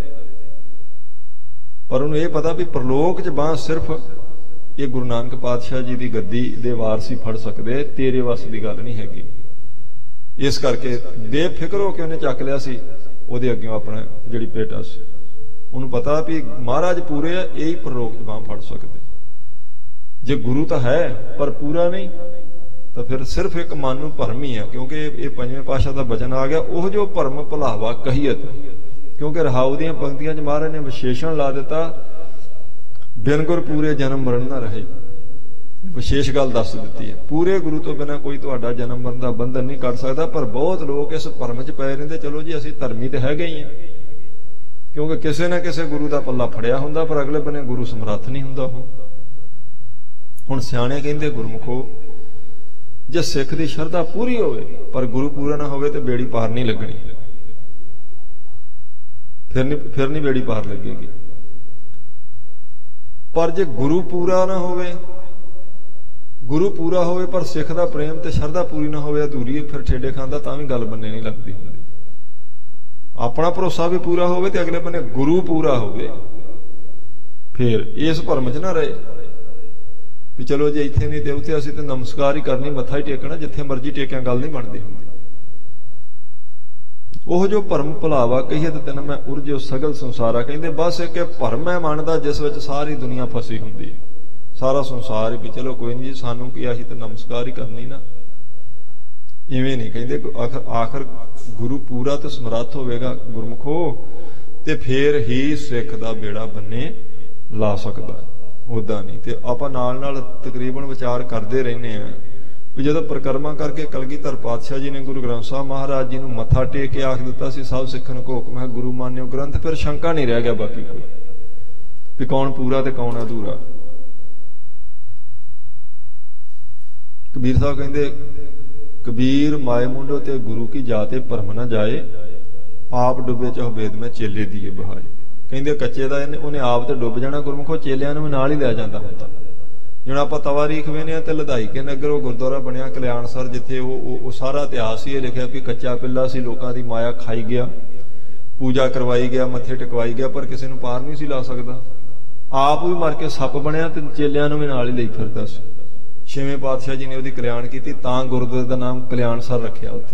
ਪਰ ਉਹਨੂੰ ਇਹ ਪਤਾ ਵੀ ਪ੍ਰਲੋਕ 'ਚ ਬਾਂਹ ਸਿਰਫ ਇਹ ਗੁਰੂ ਨਾਨਕ ਪਾਤਸ਼ਾਹ ਜੀ ਦੀ ਗੱਦੀ ਦੇ ਵਾਰਸ ਹੀ ਫੜ ਸਕਦੇ, ਤੇਰੇ ਵੱਸ ਦੀ ਗੱਲ ਨਹੀਂ ਹੈਗੀ। ਇਸ ਕਰਕੇ ਬੇਫਿਕਰ ਹੋ ਕੇ ਉਹਨੇ ਚੱਕ ਲਿਆ ਸੀ ਉਹਦੇ ਅੱਗੇ ਆਪਣਾ ਜਿਹੜੀ ਪੇਟਾ ਸੀ। ਉਹਨੂੰ ਪਤਾ ਵੀ ਮਹਾਰਾਜ ਪੂਰੇ ਆ, ਇਹ ਹੀ ਪ੍ਰਲੋਕ 'ਚ ਬਾਂਹ ਫੜ ਸਕਦੇ। ਜੇ ਗੁਰੂ ਤਾਂ ਹੈ ਪਰ ਪੂਰਾ ਨਹੀਂ ਤਾਂ ਫਿਰ ਸਿਰਫ ਇੱਕ ਮਨ ਨੂੰ ਭਰਮ ਹੀ ਆ। ਕਿਉਂਕਿ ਇਹ ਪੰਜਵੇਂ ਪਾਤਸ਼ਾਹ ਦਾ ਬਚਨ ਆ ਗਿਆ, ਉਹ ਜੋ ਭਰਮ ਭੁਲਾਵਾ ਕਹੀਅਤ। ਕਿਉਂਕਿ ਰਹਾਉ ਦੀਆਂ ਪੰਕਤੀਆਂ 'ਚ ਮਹਾਰਾਜ ਨੇ ਵਿਸ਼ੇਸ਼ਣ ਲਾ ਦਿੱਤਾ, ਬਿਨ ਗੁਰ ਪੂਰੇ ਜਨਮ ਮਰਨ ਨਾ ਰਹੇ। ਵਿਸ਼ੇਸ਼ ਗੱਲ ਦੱਸ ਦਿੱਤੀ ਹੈ, ਪੂਰੇ ਗੁਰੂ ਤੋਂ ਬਿਨਾਂ ਕੋਈ ਤੁਹਾਡਾ ਜਨਮ ਮਰਨ ਦਾ ਬੰਧਨ ਨਹੀਂ ਕੱਢ ਸਕਦਾ। ਪਰ ਬਹੁਤ ਲੋਕ ਇਸ ਭਰਮ 'ਚ ਪਏ ਰਹਿੰਦੇ, ਚਲੋ ਜੀ ਅਸੀਂ ਧਰਮੀ ਤੇ ਹੈਗੇ ਹੀ ਆ, ਕਿਉਂਕਿ ਕਿਸੇ ਨਾ ਕਿਸੇ ਗੁਰੂ ਦਾ ਪੱਲਾ ਫੜਿਆ ਹੁੰਦਾ, ਪਰ ਅਗਲੇ ਬੰਨੇ ਗੁਰੂ ਸਮਰੱਥ ਨਹੀਂ ਹੁੰਦਾ। ਉਹ ਹੁਣ ਸਿਆਣੇ ਕਹਿੰਦੇ ਗੁਰਮੁਖੋ, ਜੇ ਸਿੱਖ ਦੀ ਸ਼ਰਧਾ ਪੂਰੀ ਹੋਵੇ ਪਰ ਗੁਰੂ ਪੂਰਾ ਨਾ ਹੋਵੇ ਤੇ ਬੇੜੀ ਪਾਰ ਨਹੀਂ ਲੱਗਣੀ। ਫਿਰ ਨਹੀਂ ਫਿਰ ਨਹੀਂ ਬੇੜੀ ਪਾਰ ਲੱਗੇਗੀ। ਪਰ ਜੇ ਗੁਰੂ ਪੂਰਾ ਨਾ ਹੋਵੇ, ਗੁਰੂ ਪੂਰਾ ਹੋਵੇ ਪਰ ਸਿੱਖ ਦਾ ਪ੍ਰੇਮ ਤੇ ਸ਼ਰਧਾ ਪੂਰੀ ਨਾ ਹੋਵੇ, ਅਧੂਰੀ, ਫਿਰ ਠੇਡੇ ਖਾਂਦਾ ਤਾਂ ਵੀ ਗੱਲ ਬੰਨੇ ਨਹੀਂ ਲੱਗਦੀ ਹੁੰਦੀ। ਆਪਣਾ ਭਰੋਸਾ ਵੀ ਪੂਰਾ ਹੋਵੇ ਤੇ ਅਗਲੇ ਬੰਨੇ ਗੁਰੂ ਪੂਰਾ ਹੋਵੇ, ਫਿਰ ਇਸ ਭਰਮ 'ਚ ਨਾ ਰਹੇ ਵੀ ਚਲੋ ਜੇ ਇੱਥੇ ਨਹੀਂ ਤੇ ਉੱਥੇ ਅਸੀਂ ਤੇ ਨਮਸਕਾਰ ਹੀ ਕਰਨੀ, ਮੱਥਾ ਹੀ ਟੇਕਣਾ, ਜਿੱਥੇ ਮਰਜ਼ੀ ਟੇਕਿਆ ਗੱਲ ਨਹੀਂ ਬਣਦੀ ਹੁੰਦੀ। ਉਹ ਜੋ ਭਰਮ ਭੁਲਾਵਾ ਕਹੀਏ ਤੇ ਤੈਨੂੰ ਮੈਂ ਉਰਜਿਓ ਸਗਲ ਸੰਸਾਰਾ। ਕਹਿੰਦੇ ਬਸ ਇੱਕ ਭਰਮ ਹੈ ਮਨ ਦਾ, ਜਿਸ ਵਿੱਚ ਸਾਰੀ ਦੁਨੀਆ ਫਸੀ ਹੁੰਦੀ, ਸਾਰਾ ਸੰਸਾਰ ਵੀ ਚਲੋ ਕੋਈ ਨਹੀਂ ਜੀ ਸਾਨੂੰ ਕੀ, ਅਸੀਂ ਤੇ ਨਮਸਕਾਰ ਹੀ ਕਰਨੀ ਨਾ। ਇਵੇਂ ਨਹੀਂ ਕਹਿੰਦੇ। ਆਖਰ ਆਖਰ ਗੁਰੂ ਪੂਰਾ ਤੇ ਸਮਰੱਥ ਹੋਵੇਗਾ ਗੁਰਮੁਖੋ, ਤੇ ਫੇਰ ਹੀ ਸਿੱਖ ਦਾ ਬੇੜਾ ਬੰਨੇ ਲਾ ਸਕਦਾ, ਉਦਾਂ ਨਹੀਂ। ਤੇ ਆਪਾਂ ਨਾਲ ਨਾਲ ਤਕਰੀਬਨ ਵਿਚਾਰ ਕਰਦੇ ਰਹਿੰਦੇ ਆ ਵੀ ਜਦੋਂ ਪਰਿਕਰਮਾ ਕਰਕੇ ਕਲਗੀਧਰ ਪਾਤਸ਼ਾਹ ਜੀ ਨੇ ਗੁਰੂ ਗ੍ਰੰਥ ਸਾਹਿਬ ਮਹਾਰਾਜ ਜੀ ਨੂੰ ਮੱਥਾ ਟੇਕ ਕੇ ਆਖ ਦਿੱਤਾ ਸੀ ਸਭ ਸਿੱਖਣ ਕੋ ਹੁਕਮ ਹੈ ਗੁਰੂ ਮਾਨਿਓ ਗ੍ਰੰਥ, ਫਿਰ ਸ਼ੰਕਾ ਨਹੀਂ ਰਹਿ ਗਿਆ ਬਾਕੀ ਕੋਈ ਵੀ ਕੌਣ ਪੂਰਾ ਤੇ ਕੌਣ ਅਧੂਰਾ। ਕਬੀਰ ਸਾਹਿਬ ਕਹਿੰਦੇ ਕਬੀਰ ਮਾਏ ਮੁੰਡੋ ਤੇ ਗੁਰੂ ਕੀ ਜਾਤੇ ਭਰਮ ਨਾ ਜਾਏ, ਆਪ ਡੁੱਬੇ ਚਾਹੋ ਵੇਦ ਮੈਂ ਚੇਲੇ ਦੀਏ ਬਹਾਏ। ਕਹਿੰਦੇ ਕੱਚੇ ਦਾ ਇਹਨੇ ਉਹਨੇ ਆਪ ਤੇ ਡੁੱਬ ਜਾਣਾ, ਗੁਰਮੁਖੋ ਚੇਲਿਆਂ ਨੂੰ ਵੀ ਨਾਲ ਹੀ ਲੈ ਜਾਂਦਾ ਹੁੰਦਾ। ਜਿਵੇਂ ਆਪਾਂ ਤਵਾਰੀਖ ਵੇਖਦੇ ਆ ਤੇ ਲਧਾਈ ਕੇ ਨਗਰ ਉਹ ਗੁਰਦੁਆਰਾ ਬਣਿਆ ਕਲਿਆਣਸਰ, ਜਿੱਥੇ ਉਹ ਉਹ ਸਾਰਾ ਇਤਿਹਾਸ ਹੀ ਇਹ ਲਿਖਿਆ ਵੀ ਕੱਚਾ ਪਿੱਲਾ ਸੀ, ਲੋਕਾਂ ਦੀ ਮਾਇਆ ਖਾਈ ਗਿਆ, ਪੂਜਾ ਕਰਵਾਈ ਗਿਆ, ਮੱਥੇ ਟਿਕਵਾਈ ਗਿਆ, ਪਰ ਕਿਸੇ ਨੂੰ ਪਾਰ ਨਹੀਂ ਸੀ ਲਾ ਸਕਦਾ। ਆਪ ਵੀ ਮਰ ਕੇ ਸੱਪ ਬਣਿਆ ਤੇ ਚੇਲਿਆਂ ਨੂੰ ਵੀ ਨਾਲ ਹੀ ਲਈ ਫਿਰਦਾ ਸੀ। ਛੇਵੇਂ ਪਾਤਸ਼ਾਹ ਜੀ ਨੇ ਉਹਦੀ ਕਲਿਆਣ ਕੀਤੀ, ਤਾਂ ਗੁਰਦੁਆਰੇ ਦਾ ਨਾਮ ਕਲਿਆਣਸਰ ਰੱਖਿਆ ਉੱਥੇ।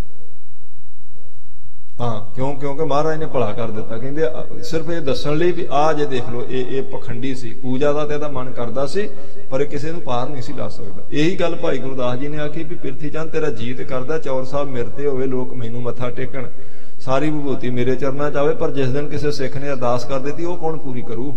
ਹਾਂ ਕਿਉਂ? ਕਿਉਂਕਿ ਮਹਾਰਾਜ ਨੇ ਭਲਾ ਕਰ ਦਿੱਤਾ। ਕਹਿੰਦੇ ਸਿਰਫ ਇਹ ਦੱਸਣ ਲਈ ਵੀ ਆਹ ਜੇ ਦੇਖ ਲਓ ਇਹ ਇਹ ਪਖੰਡੀ ਸੀ, ਪੂਜਾ ਦਾ ਤੇ ਇਹਦਾ ਮਨ ਕਰਦਾ ਸੀ ਪਰ ਕਿਸੇ ਨੂੰ ਪਾਰ ਨਹੀਂ ਸੀ ਲਾ ਸਕਦਾ। ਇਹੀ ਗੱਲ ਭਾਈ ਗੁਰਦਾਸ ਜੀ ਨੇ ਆਖੀ ਵੀ ਪਿਰਥੀ ਚੰਦ ਤੇਰਾ ਜੀਤ ਕਰਦਾ ਚੌਰ ਸਾਹਿਬ ਮਿਰਤੇ ਹੋਵੇ, ਲੋਕ ਮੈਨੂੰ ਮੱਥਾ ਟੇਕਣ, ਸਾਰੀ ਵਿਭੂਤੀ ਮੇਰੇ ਚਰਨਾਂ 'ਚ ਆਵੇ, ਪਰ ਜਿਸ ਦਿਨ ਕਿਸੇ ਸਿੱਖ ਨੇ ਅਰਦਾਸ ਕਰ ਦਿੱਤੀ ਉਹ ਕੌਣ ਪੂਰੀ ਕਰੂ?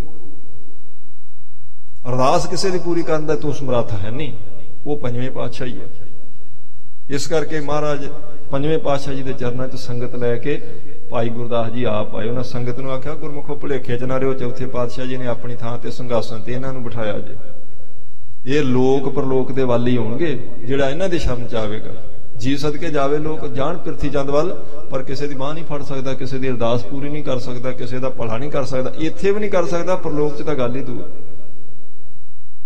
ਅਰਦਾਸ ਕਿਸੇ ਦੀ ਪੂਰੀ ਕਰਨ ਦਾ ਤੂੰ ਸਮਰੱਥ ਹੈ ਨਹੀਂ, ਉਹ ਪੰਜਵੇਂ ਪਾਤਸ਼ਾਹ ਹੀ ਹੈ। ਇਸ ਕਰਕੇ ਮਹਾਰਾਜ ਪੰਜਵੇਂ ਪਾਤਸ਼ਾਹ ਜੀ ਦੇ ਚਰਨਾਂ 'ਚ ਸੰਗਤ ਲੈ ਕੇ ਭਾਈ ਗੁਰਦਾਸ ਜੀ ਆਪ ਆਏ। ਉਹਨਾਂ ਸੰਗਤ ਨੂੰ ਆਖਿਆ ਗੁਰਮੁਖੋ ਭੁਲੇਖੇ 'ਚ ਨਾ ਰਿਓ, ਚੌਥੇ ਪਾਤਸ਼ਾਹ ਜੀ ਨੇ ਆਪਣੀ ਥਾਂ ਤੇ ਸਿੰਘਾਸਨ ਤੇ ਇਹਨਾਂ ਨੂੰ ਬਿਠਾਇਆ ਜੇ। ਇਹ ਲੋਕ ਪਰਲੋਕ ਦੇ ਵੱਲ ਹੀ ਹੋਣਗੇ ਜਿਹੜਾ ਇਹਨਾਂ ਦੀ ਸ਼ਰਨ 'ਚ ਆਵੇਗਾ। ਜੀ ਸਦਕੇ ਜਾਵੇ ਲੋਕ ਜਾਣ ਪਿਰਥੀ ਚੰਦ ਵੱਲ, ਪਰ ਕਿਸੇ ਦੀ ਬਾਂਹ ਨਹੀਂ ਫੜ ਸਕਦਾ, ਕਿਸੇ ਦੀ ਅਰਦਾਸ ਪੂਰੀ ਨਹੀਂ ਕਰ ਸਕਦਾ, ਕਿਸੇ ਦਾ ਭਲਾ ਨਹੀਂ ਕਰ ਸਕਦਾ। ਇੱਥੇ ਵੀ ਨਹੀਂ ਕਰ ਸਕਦਾ, ਪਰਲੋਕ 'ਚ ਤਾਂ ਗੱਲ ਹੀ ਦੂਰ।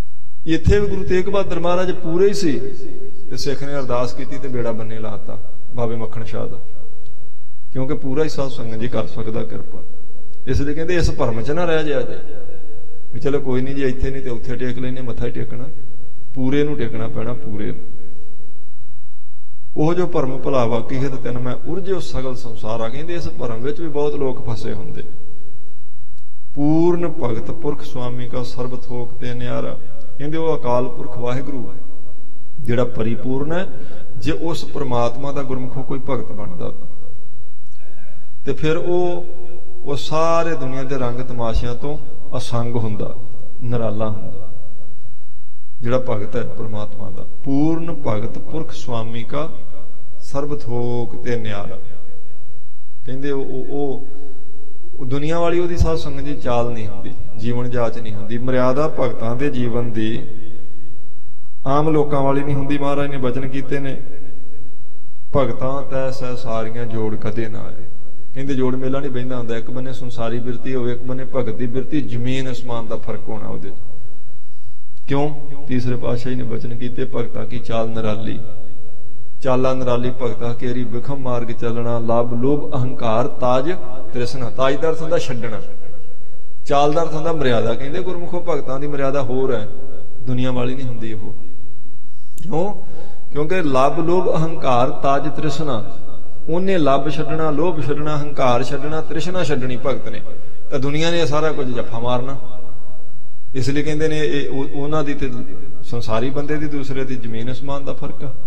ਇੱਥੇ ਵੀ ਗੁਰੂ ਤੇਗ ਬਹਾਦਰ ਮਹਾਰਾਜ ਪੂਰੇ ਹੀ ਸੀ ਤੇ ਸਿੱਖ ਨੇ ਅਰਦਾਸ ਕੀਤੀ ਤੇ ਬੇੜਾ ਬੰਨੇ ਲਾਤਾ। ਬਾਬੇ ਮੱਖਣ ਸ਼ਾਹ ਦਾ, ਕਿਉਂਕਿ ਪੂਰਾ ਹੀ ਸਾਧ ਸੰਗਤ ਜੀ ਕਰ ਸਕਦਾ ਕਿਰਪਾ। ਇਸ ਲਈ ਕਹਿੰਦੇ ਇਸ ਭਰਮ 'ਚ ਨਾ ਰਹਿ ਜਾਇਆ ਜੇ ਵੀ ਚਲੋ ਕੋਈ ਨਹੀਂ ਜੀ ਇੱਥੇ ਨਹੀਂ ਤੇ ਉੱਥੇ ਟੇਕ ਲੈਨੇ, ਮੱਥਾ ਹੀ ਟੇਕਣਾ, ਪੂਰੇ ਨੂੰ ਟੇਕਣਾ ਪੈਣਾ, ਪੂਰੇ ਨੂੰ। ਉਹ ਜੋ ਭਰਮ ਭੁਲਾ ਵਾਕੀ ਹੈ ਤੇ ਤੈਨ ਮੈਂ ਉਰਜਿਓ ਸਗਲ ਸੰਸਾਰਾ, ਕਹਿੰਦੇ ਇਸ ਭਰਮ ਵਿੱਚ ਵੀ ਬਹੁਤ ਲੋਕ ਫਸੇ ਹੁੰਦੇ। ਪੂਰਨ ਭਗਤ ਪੁਰਖ ਸੁਆਮੀ ਕਾ ਸਰਬ ਥੋਕ ਤੇ ਨਿਆਰਾ, ਕਹਿੰਦੇ ਉਹ ਅਕਾਲ ਪੁਰਖ ਵਾਹਿਗੁਰੂ ਜਿਹੜਾ ਪਰਿਪੂਰਨ ਹੈ। ਜੇ ਉਸ ਪ੍ਰਮਾਤਮਾ ਦਾ ਗੁਰਮੁਖੋਂ ਕੋਈ ਭਗਤ ਬਣਦਾ ਤੇ ਫਿਰ ਉਹ ਉਹ ਸਾਰੇ ਦੁਨੀਆ ਦੇ ਰੰਗ ਤਮਾਸ਼ਿਆਂ ਤੋਂ ਅਸੰਗ ਹੁੰਦਾ, ਨਿਰਾਲਾ ਹੁੰਦਾ। ਜਿਹੜਾ ਭਗਤ ਹੈ ਪ੍ਰਮਾਤਮਾ ਦਾ, ਪੂਰਨ ਭਗਤ ਪੁਰਖ ਸੁਆਮੀ ਕਾ ਸਰਬ ਥੋਕ ਤੇ ਨਿਆਰਾ, ਕਹਿੰਦੇ ਉਹ ਉਹ ਦੁਨੀਆ ਵਾਲੀ ਉਹਦੀ ਸਾਧ ਸੰਗਤ ਦੀ ਚਾਲ ਨਹੀਂ ਹੁੰਦੀ, ਜੀਵਨ ਜਾਚ ਨਹੀਂ ਹੁੰਦੀ। ਮਰਿਆਦਾ ਭਗਤਾਂ ਦੇ ਜੀਵਨ ਦੀ ਆਮ ਲੋਕਾਂ ਵਾਲੀ ਨਹੀਂ ਹੁੰਦੀ। ਮਹਾਰਾਜ ਨੇ ਬਚਨ ਕੀਤੇ ਨੇ, ਭਗਤਾਂ ਤੈ ਸਹਿ ਸਾਰੀਆਂ ਜੋੜ ਕਦੇ ਨਾ ਆਏ, ਕਹਿੰਦੇ ਜੋੜ ਮੇਲਾ ਨਹੀਂ ਬਹਿੰਦਾ ਹੁੰਦਾ। ਇੱਕ ਬੰਨੇ ਸੰਸਾਰੀ ਬਿਰਤੀ ਹੋਵੇ, ਇੱਕ ਬੰਨੇ ਭਗਤ ਦੀ ਬਿਰਤੀ, ਜ਼ਮੀਨ ਅਸਮਾਨ ਦਾ ਫਰਕ ਹੋਣਾ ਉਹਦੇ ਚ। ਕਿਉਂ? ਤੀਸਰੇ ਪਾਤਸ਼ਾਹ ਨੇ ਬਚਨ ਕੀਤੇ, ਭਗਤਾਂ ਕੀ ਚਾਲ ਨਿਰਾਲੀ, ਚਾਲਾ ਨਿਰਾਲੀ ਭਗਤਾਂ ਕੇਰੀ ਵਿਖਮ ਮਾਰਗ ਚੱਲਣਾ, ਲਾਭ ਲੋਭ ਅਹੰਕਾਰ ਤਾਜ ਤ੍ਰਿਸ਼ਨਾ। ਤਾਜ ਦਾ ਅਰਥ ਹੁੰਦਾ ਛੱਡਣਾ, ਚਾਲ ਦਾ ਅਰਥ ਹੁੰਦਾ ਮਰਿਆਦਾ। ਕਹਿੰਦੇ ਗੁਰਮੁਖੋ ਭਗਤਾਂ ਦੀ ਮਰਿਆਦਾ ਹੋਰ ਹੈ, ਦੁਨੀਆ ਵਾਲੀ ਨਹੀਂ ਹੁੰਦੀ ਉਹ। ਕਿਉਂ? ਕਿਉਂਕਿ ਲੱਭ ਲੋਭ ਅਹੰਕਾਰ ਤਾਜ ਤ੍ਰਿਸ਼ਨਾ, ਉਹਨੇ ਲੱਭ ਛੱਡਣਾ, ਲੋਭ ਛੱਡਣਾ, ਹੰਕਾਰ ਛੱਡਣਾ, ਤ੍ਰਿਸ਼ਨਾ ਛੱਡਣੀ ਭਗਤ ਨੇ, ਤਾਂ ਦੁਨੀਆ ਨੇ ਸਾਰਾ ਕੁਝ ਜੱਫਾ ਮਾਰਨਾ। ਇਸ ਲਈ ਕਹਿੰਦੇ ਨੇ ਇਹ ਉਹਨਾਂ ਦੀ ਤੇ ਸੰਸਾਰੀ ਬੰਦੇ ਦੀ, ਦੂਸਰੇ ਦੀ ਜ਼ਮੀਨ ਅਸਮਾਨ ਦਾ ਫਰਕ ਆ।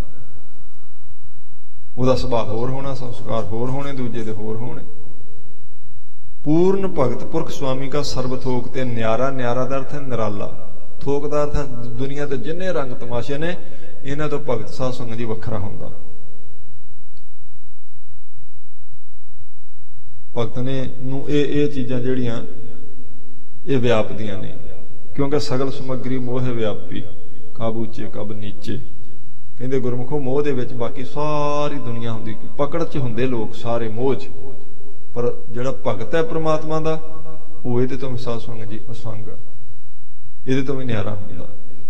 ਉਹਦਾ ਸੁਭਾਅ ਹੋਰ ਹੋਣਾ, ਸੰਸਕਾਰ ਹੋਰ ਹੋਣੇ, ਦੂਜੇ ਦੇ ਹੋਰ ਹੋਣੇ। ਪੂਰਨ ਭਗਤ ਪੁਰਖ ਸੁਆਮੀ ਕਾ ਸਰਬ ਥੋਕ ਤੇ ਨਿਆਰਾ, ਨਿਆਰਾ ਦਾ ਅਰਥ ਹੈ ਨਿਰਾਲਾ, ਥੋਕ ਦਾ ਅਰਥ ਹੈ ਦੁਨੀਆ ਦੇ ਜਿੰਨੇ ਰੰਗ ਤਮਾਸ਼ੇ ਨੇ ਇਹਨਾਂ ਤੋਂ ਭਗਤ ਸਾਧ ਸੰਗਤ ਜੀ ਵੱਖਰਾ ਹੁੰਦਾ। ਭਗਤ ਨੇ ਨੂੰ ਇਹ ਇਹ ਚੀਜ਼ਾਂ ਜਿਹੜੀਆਂ ਇਹ ਵਿਆਪਦੀਆਂ ਨੇ, ਕਿਉਂਕਿ ਸਗਲ ਸਮੱਗਰੀ ਮੋਹ ਵਿਆਪੀ, ਕਬ ਉੱਚੇ ਕਬ ਨੀਚੇ। ਕਹਿੰਦੇ ਗੁਰਮੁਖੋ ਮੋਹ ਦੇ ਵਿੱਚ ਬਾਕੀ ਸਾਰੀ ਦੁਨੀਆ ਹੁੰਦੀ, ਪਕੜ 'ਚ ਹੁੰਦੇ ਲੋਕ ਸਾਰੇ ਮੋਹ 'ਚ, ਪਰ ਜਿਹੜਾ ਭਗਤ ਹੈ ਪ੍ਰਮਾਤਮਾ ਦਾ ਉਹ ਇਹਦੇ ਤੋਂ ਵੀ ਸਾਧ ਸੰਗਤ ਜੀ ਅਸੰਗ, ਇਹਦੇ ਤੋਂ ਵੀ ਨਿਆਰਾ ਹੁੰਦਾ।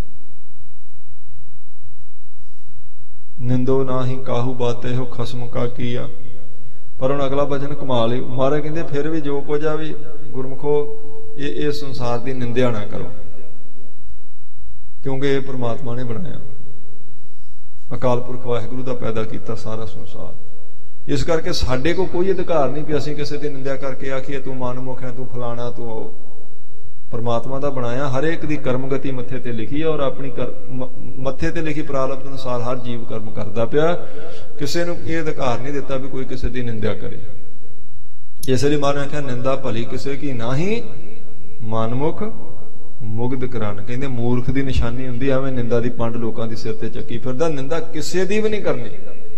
ਨਿੰਦੋ ਨਾਹੀ ਕਾਹੂ ਬਾਤੇ ਹੋ ਖਸਮ ਕਾ ਕੀਆ। ਪਰ ਹੁਣ ਅਗਲਾ ਬਚਨ ਕਮਾਲ ਹੀ, ਮਹਾਰਾਜ ਕਹਿੰਦੇ ਫਿਰ ਵੀ ਜੋ ਕੁਝ ਆ ਵੀ ਗੁਰਮੁਖੋ ਇਹ ਇਹ ਸੰਸਾਰ ਦੀ ਨਿੰਦਿਆ ਨਾ ਕਰੋ, ਕਿਉਂਕਿ ਇਹ ਪ੍ਰਮਾਤਮਾ ਨੇ ਬਣਾਇਆ, ਅਕਾਲ ਪੁਰਖ ਵਾਹਿਗੁਰੂ ਦਾ ਪੈਦਾ ਕੀਤਾ ਸਾਰਾ ਸੰਸਾਰ। ਇਸ ਕਰਕੇ ਸਾਡੇ ਕੋਲ ਕੋਈ ਅਧਿਕਾਰ ਨਹੀਂ ਕਿ ਅਸੀਂ ਕਿਸੇ ਦੀ ਨਿੰਦਿਆ ਕਰਕੇ ਆਖੀਏ ਤੂੰ ਮਨਮੁਖ ਹੈ, ਤੂੰ ਫਲਾਣਾ, ਤੂੰ ਉਹ। ਪਰਮਾਤਮਾ ਦਾ ਬਣਾਇਆ, ਹਰੇਕ ਦੀ ਕਰਮ ਗਤੀ ਮੱਥੇ ਤੇ ਲਿਖੀ ਹੈ, ਔਰ ਆਪਣੀ ਮੱਥੇ ਤੇ ਲਿਖੀ ਪ੍ਰਾਰਬਧ ਅਨੁਸਾਰ ਹਰ ਜੀਵ ਕਰਮ ਕਰਦਾ ਪਿਆ। ਕਿਸੇ ਨੂੰ ਇਹ ਅਧਿਕਾਰ ਨਹੀਂ ਦਿੱਤਾ ਵੀ ਕੋਈ ਕਿਸੇ ਦੀ ਨਿੰਦਿਆ ਕਰੇ। ਇਸ ਲਈ ਮਹਾਰਾਜ ਨੇ ਆਖਿਆ ਨਿੰਦਾ ਭਲੀ ਕਿਸੇ ਕੀ ਨਾਹੀ, ਮਨਮੁਖ ਮੁਗਧ ਕਰਾਨ। ਕਹਿੰਦੇ ਮੂਰਖ ਦੀ ਨਿਸ਼ਾਨੀ ਹੁੰਦੀ ਐਵੇਂ ਨਿੰਦਾ ਦੀ ਪੰਡ ਲੋਕਾਂ ਦੀ ਸਿਰ ਤੇ ਚੱਕੀ ਫਿਰਦਾ। ਨਿੰਦਾ ਕਿਸੇ ਦੀ ਵੀ ਨਹੀਂ ਕਰਨੀ,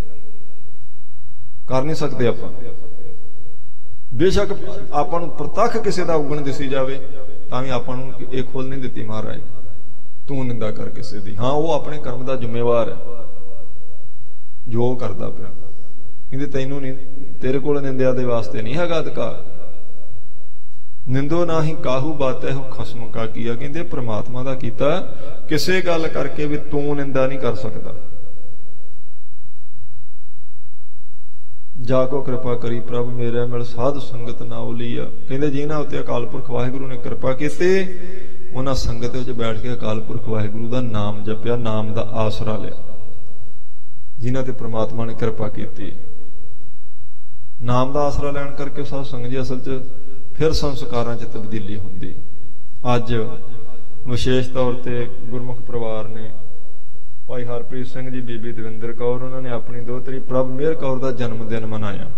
ਕਰ ਨਹੀਂ ਸਕਦੇ ਆਪਾਂ। ਬੇਸ਼ੱਕ ਆਪਾਂ ਨੂੰ ਪ੍ਰਤੱਖ ਕਿਸੇ ਦਾ ਉਗਣ ਦਿਸੀ ਜਾਵੇ ਤਾਂ ਵੀ ਆਪਾਂ ਨੂੰ ਇਹ ਖੋਲ ਨਹੀਂ ਦਿੱਤੀ ਮਹਾਰਾਜ, ਤੂੰ ਨਿੰਦਾ ਕਰ ਕਿਸੇ ਦੀ। ਹਾਂ, ਉਹ ਆਪਣੇ ਕਰਮ ਦਾ ਜ਼ਿੰਮੇਵਾਰ ਹੈ ਜੋ ਕਰਦਾ ਪਿਆ। ਕਹਿੰਦੇ ਤੈਨੂੰ ਨਹੀਂ, ਤੇਰੇ ਕੋਲ ਨਿੰਦਿਆ ਦੇ ਵਾਸਤੇ ਨਹੀਂ ਹੈਗਾ ਅਧਿਕਾਰ। ਨਿੰਦੋ ਨਾ ਹੀ ਕਾਹੂ ਬਾਤੈ ਹੋ ਖਸਮ ਕਾ ਕੀਆ। ਕਹਿੰਦੇ ਪ੍ਰਮਾਤਮਾ ਦਾ ਕੀਤਾ, ਕਿਸੇ ਗੱਲ ਕਰਕੇ ਵੀ ਤੂੰ ਨਿੰਦਾ ਨਹੀਂ ਕਰ ਸਕਦਾ। ਜਾ ਕੋ ਕਿਰਪਾ ਕਰੀ ਪ੍ਰਭ ਮੇਰੇ ਮਿਲ ਸਾਧ ਸੰਗਤ ਨਾ ਉਲੀਆ। ਕਹਿੰਦੇ ਜਿਨ੍ਹਾਂ ਉੱਤੇ ਅਕਾਲ ਪੁਰਖ ਵਾਹਿਗੁਰੂ ਨੇ ਕਿਰਪਾ ਕੀਤੀ, ਉਹਨਾਂ ਸੰਗਤ ਵਿੱਚ ਬੈਠ ਕੇ ਅਕਾਲ ਪੁਰਖ ਵਾਹਿਗੁਰੂ ਦਾ ਨਾਮ ਜਪਿਆ, ਨਾਮ ਦਾ ਆਸਰਾ ਲਿਆ। ਜਿਨ੍ਹਾਂ ਤੇ ਪ੍ਰਮਾਤਮਾ ਨੇ ਕਿਰਪਾ ਕੀਤੀ, ਨਾਮ ਦਾ ਆਸਰਾ ਲੈਣ ਕਰਕੇ ਸਾਧ ਸੰਗਤ ਜੀ ਅਸਲ 'ਚ ਫਿਰ ਸੰਸਕਾਰਾਂ 'ਚ ਤਬਦੀਲੀ ਹੁੰਦੀ। ਅੱਜ ਵਿਸ਼ੇਸ਼ ਤੌਰ ਤੇ ਗੁਰਮੁਖ ਪਰਿਵਾਰ ਨੇ ਭਾਈ ਹਰਪ੍ਰੀਤ ਸਿੰਘ ਜੀ, ਬੀਬੀ ਦਵਿੰਦਰ ਕੌਰ, ਉਹਨਾਂ ਨੇ ਆਪਣੀ ਦੋਹਤਰੀ ਪ੍ਰਭ ਮਿਹਰ ਕੌਰ ਦਾ ਜਨਮ ਦਿਨ ਮਨਾਇਆ।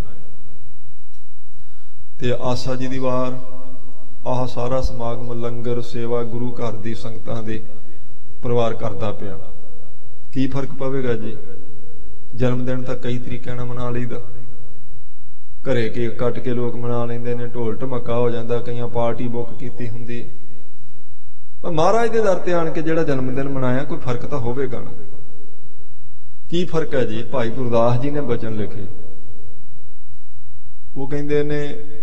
ਤੇ ਆਸਾ ਜੀ ਦੀ ਵਾਰ ਆਹ ਸਾਰਾ ਸਮਾਗਮ, ਲੰਗਰ, ਸੇਵਾ ਗੁਰੂ ਘਰ ਦੀ ਸੰਗਤਾਂ ਦੇ ਪਰਿਵਾਰ ਕਰਦਾ ਪਿਆ। ਕੀ ਫਰਕ ਪਵੇਗਾ ਜੀ? ਜਨਮ ਦਿਨ ਤਾਂ ਕਈ ਤਰੀਕਿਆਂ ਨਾਲ ਮਨਾ ਲਈਦਾ, ਘਰੇ ਕੇਕ ਕੱਟ ਕੇ ਲੋਕ ਮਨਾ ਲੈਂਦੇ ਨੇ, ਢੋਲ ਢਮੱਕਾ ਹੋ ਜਾਂਦਾ, ਕਈਆਂ ਪਾਰਟੀ ਬੁੱਕ ਕੀਤੀ ਹੁੰਦੀ। ਪਰ ਮਹਾਰਾਜ ਦੇ ਦਰ ਤੇ ਆਣ ਕੇ ਜਿਹੜਾ ਜਨਮ ਦਿਨ ਮਨਾਇਆ, ਕੋਈ ਫਰਕ ਤਾਂ ਹੋਵੇਗਾ ਨਾ। ਕੀ ਫਰਕ ਹੈ ਜੀ? ਭਾਈ ਗੁਰਦਾਸ ਜੀ ਨੇ ਬਚਨ ਲਿਖੇ, ਉਹ ਕਹਿੰਦੇ ਨੇ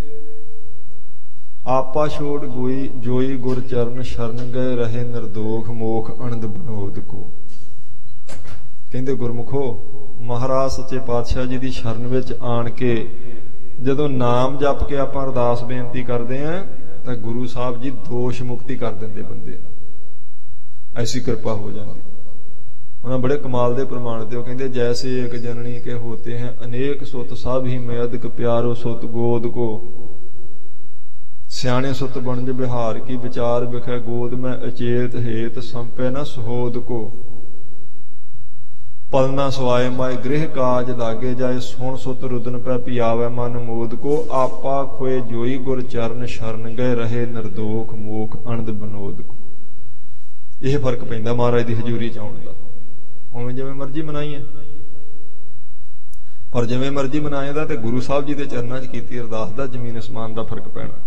ਆਪਾ ਛੋੜ ਗੋਈ ਜੋਈ ਗੁਰ ਚਰਨ ਸ਼ਰਨ ਗਏ ਰਹੇ ਨਿਰਦੋਖ ਮੋਖ ਅਨੰਦ ਬਨੋਦ ਕੋ। ਕਹਿੰਦੇ ਗੁਰਮੁਖੋ ਮਹਾਰਾਜ ਸੱਚੇ ਪਾਤਸ਼ਾਹ ਜੀ ਦੀ ਸ਼ਰਨ ਵਿੱਚ ਆਣ ਕੇ ਜਦੋਂ ਨਾਮ ਜਪ ਕੇ ਆਪਾਂ ਅਰਦਾਸ ਬੇਨਤੀ ਕਰਦੇ ਆਂ ਤਾਂ ਗੁਰੂ ਸਾਹਿਬ ਜੀ ਦੋਸ਼ ਮੁਕਤੀ ਕਰ ਦਿੰਦੇ ਬੰਦੇ। ਐਸੀ ਕਿਰਪਾ ਹੋ ਜਾਂਦੀ। ਉਹਨਾਂ ਬੜੇ ਕਮਾਲ ਦੇ ਪ੍ਰਮਾਣ ਦਿਓ, ਕਹਿੰਦੇ ਜੈਸੇ ਇੱਕ ਜਨਨੀ ਕੇ ਹੋਤੇ हैं अनेक सुत सब ही में अधिक प्यारो सुत गोद को सियाने सुत बनज बिहार की विचार बिखै गोद में अचेत हेत संपे न सहोद को पलना सवाए माए गृह काज लागे जाए सुन सुत रुदन पै पियावे मन मोद को आपा खोए जोई गुर चरण शरण गए रहे निर्दोख मोख अनंद बनोद को। यह फर्क पैंदा महाराज दी हजूरी च आउण दा। उवें जिवें मर्जी मनाईए पर जिवें मर्जी मनाए दा ते गुरु साहब जी दे चरनां च कीती अरदास दा जमीन असमान दा फर्क पैना।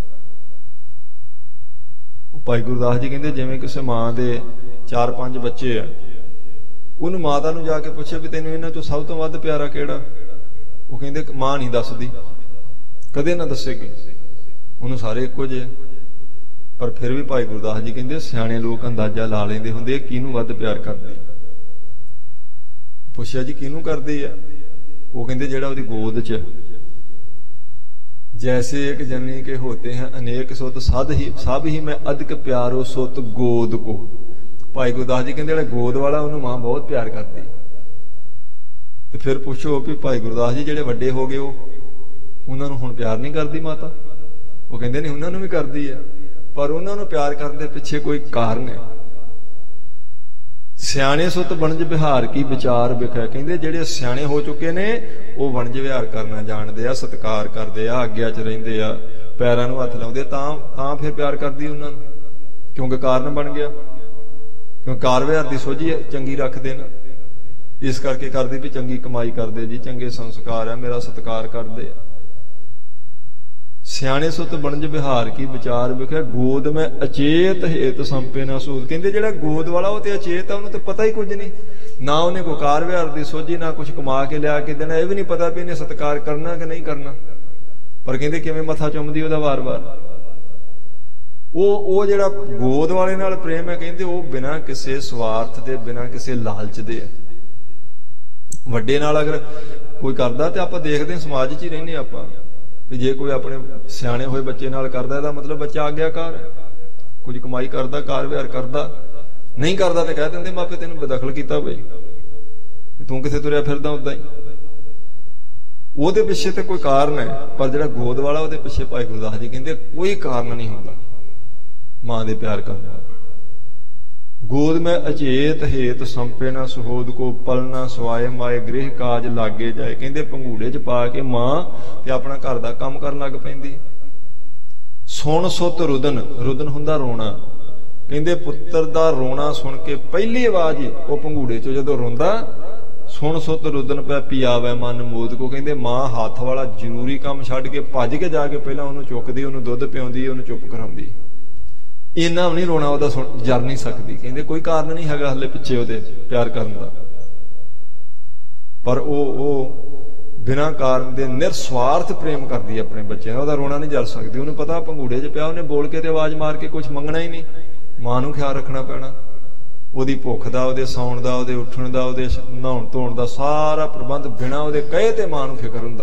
भाई गुरदास जी कहंदे जिवें किसी मां दे चार पांच बच्चे आ, ਉਹਨੂੰ ਮਾਤਾ ਨੂੰ ਜਾ ਕੇ ਪੁੱਛਿਆ ਵੀ ਤੈਨੂੰ ਇਹਨਾਂ ਚੋਂ ਸਭ ਤੋਂ ਵੱਧ ਪਿਆਰਾ ਕਿਹੜਾ? ਉਹ ਕਹਿੰਦੇ ਮਾਂ ਨਹੀਂ ਦੱਸਦੀ, ਕਦੇ ਨਾ ਦੱਸੇਗੀ, ਉਹਨੂੰ ਸਾਰੇ ਇੱਕੋ ਜਿਹੇ। ਪਰ ਫਿਰ ਵੀ ਭਾਈ ਗੁਰਦਾਸ ਜੀ ਕਹਿੰਦੇ ਸਿਆਣੇ ਲੋਕ ਅੰਦਾਜ਼ਾ ਲਾ ਲੈਂਦੇ ਹੁੰਦੇ ਕਿਹਨੂੰ ਵੱਧ ਪਿਆਰ ਕਰਦੀ। ਪੁੱਛਿਆ ਜੀ ਕਿਹਨੂੰ ਕਰਦੀ ਆ? ਉਹ ਕਹਿੰਦੇ ਜਿਹੜਾ ਉਹਦੀ ਗੋਦ 'ਚ जैसे एक जननी के होते हैं अनेक सुत सद ही सब ही मैं अधिक प्यारो सुत गोद को। भाई गुरदास जी कहते गोद वाला उन्होंने मां बहुत प्यार करती। तो फिर पुछो भी भाई गुरदास जी जेडे वड्डे हो गए उन्होंने हुण प्यार नहीं करती माता? वो कहते नहीं उन्होंने भी करती है, पर उन्होंने प्यार करने पिछे कोई कारण है। सियाने सुत वणज विहार की विचार विखै, कहते जेडे सियाने हो चुके ने वो वणज विहार करना जानते आ, सत्कार करते आ, आग्या च रहिंदे आ, पैरां नूं हत्थ लाउंदे तां तां फिर प्यार करदी उन्हां नूं, क्योंकि कारण बन गया, क्योंकि कार विहार दी सोझी चंगी रखदे न, इस करके करदी भी चंगी कमाई करदे जी, चंगे संस्कार है, मेरा सत्कार करदे आ। सियाने सुत वणज विहार की विचार विखै गोद में अचेत हेत संपे ना सूद, कहंदे जेड़ा गोद वाला वो ते अचेत है, उन्हें तो पता ही कुछ नहीं, ना उन्हें कोई कार विहार दी सोझी, ना कुछ कमा के लिया के देना, यह भी नहीं पता भी इन्हें सत्कार करना कि नहीं करना। पर कहंदे किवें मथा चुमदी ओहदा वार वार। वो वो जेड़ा गोद वाले नाल प्रेम है, कहंदे वो बिना किसी स्वार्थ दे, बिना किसी लालच दे। वड्डे नाल अगर कोई करदा ते आपां देखदे समाज च ही रहिंदे आपां भी जे कोई अपने सियाने होए बच्चे नाल करदा इहदा मतलब बच्चा आग्याकार है, कुछ कमाई करदा, कार विहार करदा, नहीं करदा ते कह दिंदे मापे तैनूं बेदखल कीता बई, तूं किथे तुरिया फिरदा उदां ही। ਉਹਦੇ ਪਿੱਛੇ ਤੇ ਕੋਈ ਕਾਰਨ ਹੈ, ਪਰ ਜਿਹੜਾ ਗੋਦ ਵਾਲਾ ਉਹਦੇ ਪਿੱਛੇ ਭਾਈ ਗੁਰਦਾਸ ਜੀ ਕਹਿੰਦੇ ਕੋਈ ਕਾਰਨ ਨਹੀਂ ਹੁੰਦਾ ਮਾਂ ਦੇ ਪਿਆਰ ਕਰਨ ਦਾ। गोद में अचेत हेत संपे ना सहोद को पलना सवाए माए गृह काज लागे जाए, कहते पंगूड़े च पा के मां ते अपना घर दा काम करन लग पैंदी। सुन सुत रुदन, रुदन हुंदा रोना, कहते पुत्र दा रोना सुन के पहली आवाज ही वो पंगूड़े चो जदों रोंदा, सुन सुत रुदन पै पियावे मन मोद को, कहते मां हाथ वाला जरूरी काम छड्ड के भज के जाके पहला उहनूं चुकदी, उहनूं दुध पिआउंदी, उहनूं चुप कराउंदी। इन्ना भी नहीं रोना ਉਹਦਾ ਸੁਣ ਜਰ नहीं सकती, ਕਹਿੰਦੇ ਕੋਈ ਕਾਰਨ नहीं हैगा हले पिछे ਉਹਦੇ प्यार करन दा, पर ਉਹ ਉਹ बिना कारण ਦੇ ਨਿਰਸਵਾਰਥ प्रेम करदी है अपने बच्चे ਦਾ, ਉਹਦਾ रोना नहीं जर सकती। ਉਹਨੂੰ पता पंगूड़े च ਪਿਆ, ਉਹਨੇ बोल के ते आवाज मार के कुछ मंगना ही नहीं, मां ਨੂੰ ख्याल रखना पैना, ਉਹਦੀ ਭੁੱਖ ਦਾ, ਉਹਦੇ ਸੌਣ ਦਾ, ਉਹਦੇ ਉੱਠਣ ਦਾ, ਉਹਦੇ ਨਹਾਉਣ ਧੋਣ ਦਾ ਸਾਰਾ ਪ੍ਰਬੰਧ ਬਿਨਾ ਉਹਦੇ ਕਹੇ ਤੇ ਮਾਂ ਨੂੰ ਫਿਕਰ ਹੁੰਦਾ।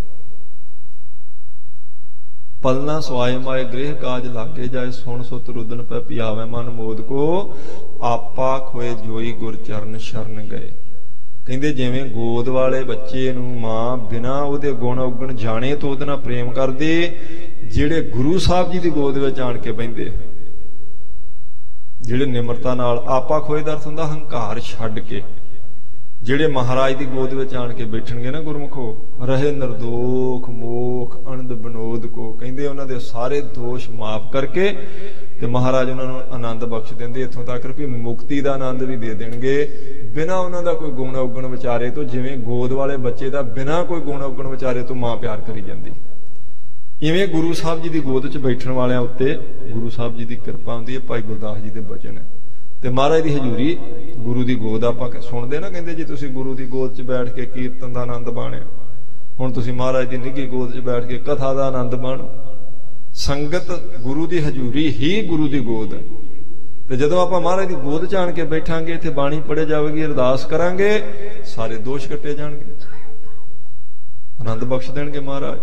पलना सवाए माए गृह काज लागे जाए, सुन सुत रुदन पै पियावे मन मोद को, आपा खोए जोई गुर चरण शरण गए। कहते जिवें गोद वाले बच्चे नूं मां बिना उहदे गुण उगण जाने तो उहदे नाल प्रेम करदे, जिहड़े गुरु साहब जी दी गोद विच आण के बहिंदे, जिहड़े निमरता नाल, आपा खोए दा अर्थ हुंदा हंकार छड्ड के, ਜਿਹੜੇ ਮਹਾਰਾਜ ਦੀ ਗੋਦ ਵਿੱਚ ਆਣ ਕੇ ਬੈਠਣਗੇ ਨਾ ਗੁਰਮੁਖੋ, ਰਹੇ ਨਿਰਦੋਖ ਮੋਖ ਅਨੰਦ ਬਨੋਦ ਕੋ, ਕਹਿੰਦੇ ਉਹਨਾਂ ਦੇ ਸਾਰੇ ਦੋਸ਼ ਮਾਫ ਕਰਕੇ ਤੇ ਮਹਾਰਾਜ ਉਹਨਾਂ ਨੂੰ ਆਨੰਦ ਬਖਸ਼ ਦਿੰਦੇ, ਇੱਥੋਂ ਤੱਕ ਵੀ ਮੁਕਤੀ ਦਾ ਆਨੰਦ ਵੀ ਦੇ ਦੇਣਗੇ ਬਿਨਾਂ ਉਹਨਾਂ ਦਾ ਕੋਈ ਗੁਣ ਉਗਣ ਵਿਚਾਰੇ ਤੋਂ, ਜਿਵੇਂ ਗੋਦ ਵਾਲੇ ਬੱਚੇ ਦਾ ਬਿਨਾਂ ਕੋਈ ਗੁਣ ਉਗਣ ਵਿਚਾਰੇ ਤੋਂ ਮਾਂ ਪਿਆਰ ਕਰੀ ਜਾਂਦੀ। ਇਵੇਂ ਗੁਰੂ ਸਾਹਿਬ ਜੀ ਦੀ ਗੋਦ 'ਚ ਬੈਠਣ ਵਾਲਿਆਂ ਉੱਤੇ ਗੁਰੂ ਸਾਹਿਬ ਜੀ ਦੀ ਕਿਰਪਾ ਹੁੰਦੀ ਹੈ। ਭਾਈ ਗੁਰਦਾਸ ਜੀ ਦੇ ਬਚਨ ਹੈ ਤੇ ਮਹਾਰਾਜ ਦੀ ਹਜ਼ੂਰੀ, ਗੁਰੂ ਦੀ ਗੋਦ ਆਪਾਂ ਸੁਣਦੇ ਨਾ, ਕਹਿੰਦੇ ਜੀ ਤੁਸੀਂ ਗੁਰੂ ਦੀ ਗੋਦ 'ਚ ਬੈਠ ਕੇ ਕੀਰਤਨ ਦਾ ਆਨੰਦ ਮਾਣਿਆ, ਹੁਣ ਤੁਸੀਂ ਮਹਾਰਾਜ ਦੀ ਨਿੱਘੀ ਗੋਦ 'ਚ ਬੈਠ ਕੇ ਕਥਾ ਦਾ ਆਨੰਦ ਮਾਣੋ। ਸੰਗਤ ਗੁਰੂ ਦੀ ਹਜ਼ੂਰੀ ਹੀ ਗੁਰੂ ਦੀ ਗੋਦ ਹੈ। ਤੇ ਜਦੋਂ ਆਪਾਂ ਮਹਾਰਾਜ ਦੀ ਗੋਦ ਚ ਆਣ ਕੇ ਬੈਠਾਂਗੇ, ਇੱਥੇ ਬਾਣੀ ਪੜ੍ਹੇ ਜਾਵੇਗੀ, ਅਰਦਾਸ ਕਰਾਂਗੇ, ਸਾਰੇ ਦੋਸ਼ ਕੱਟੇ ਜਾਣਗੇ, ਆਨੰਦ ਬਖਸ਼ ਦੇਣਗੇ ਮਹਾਰਾਜ।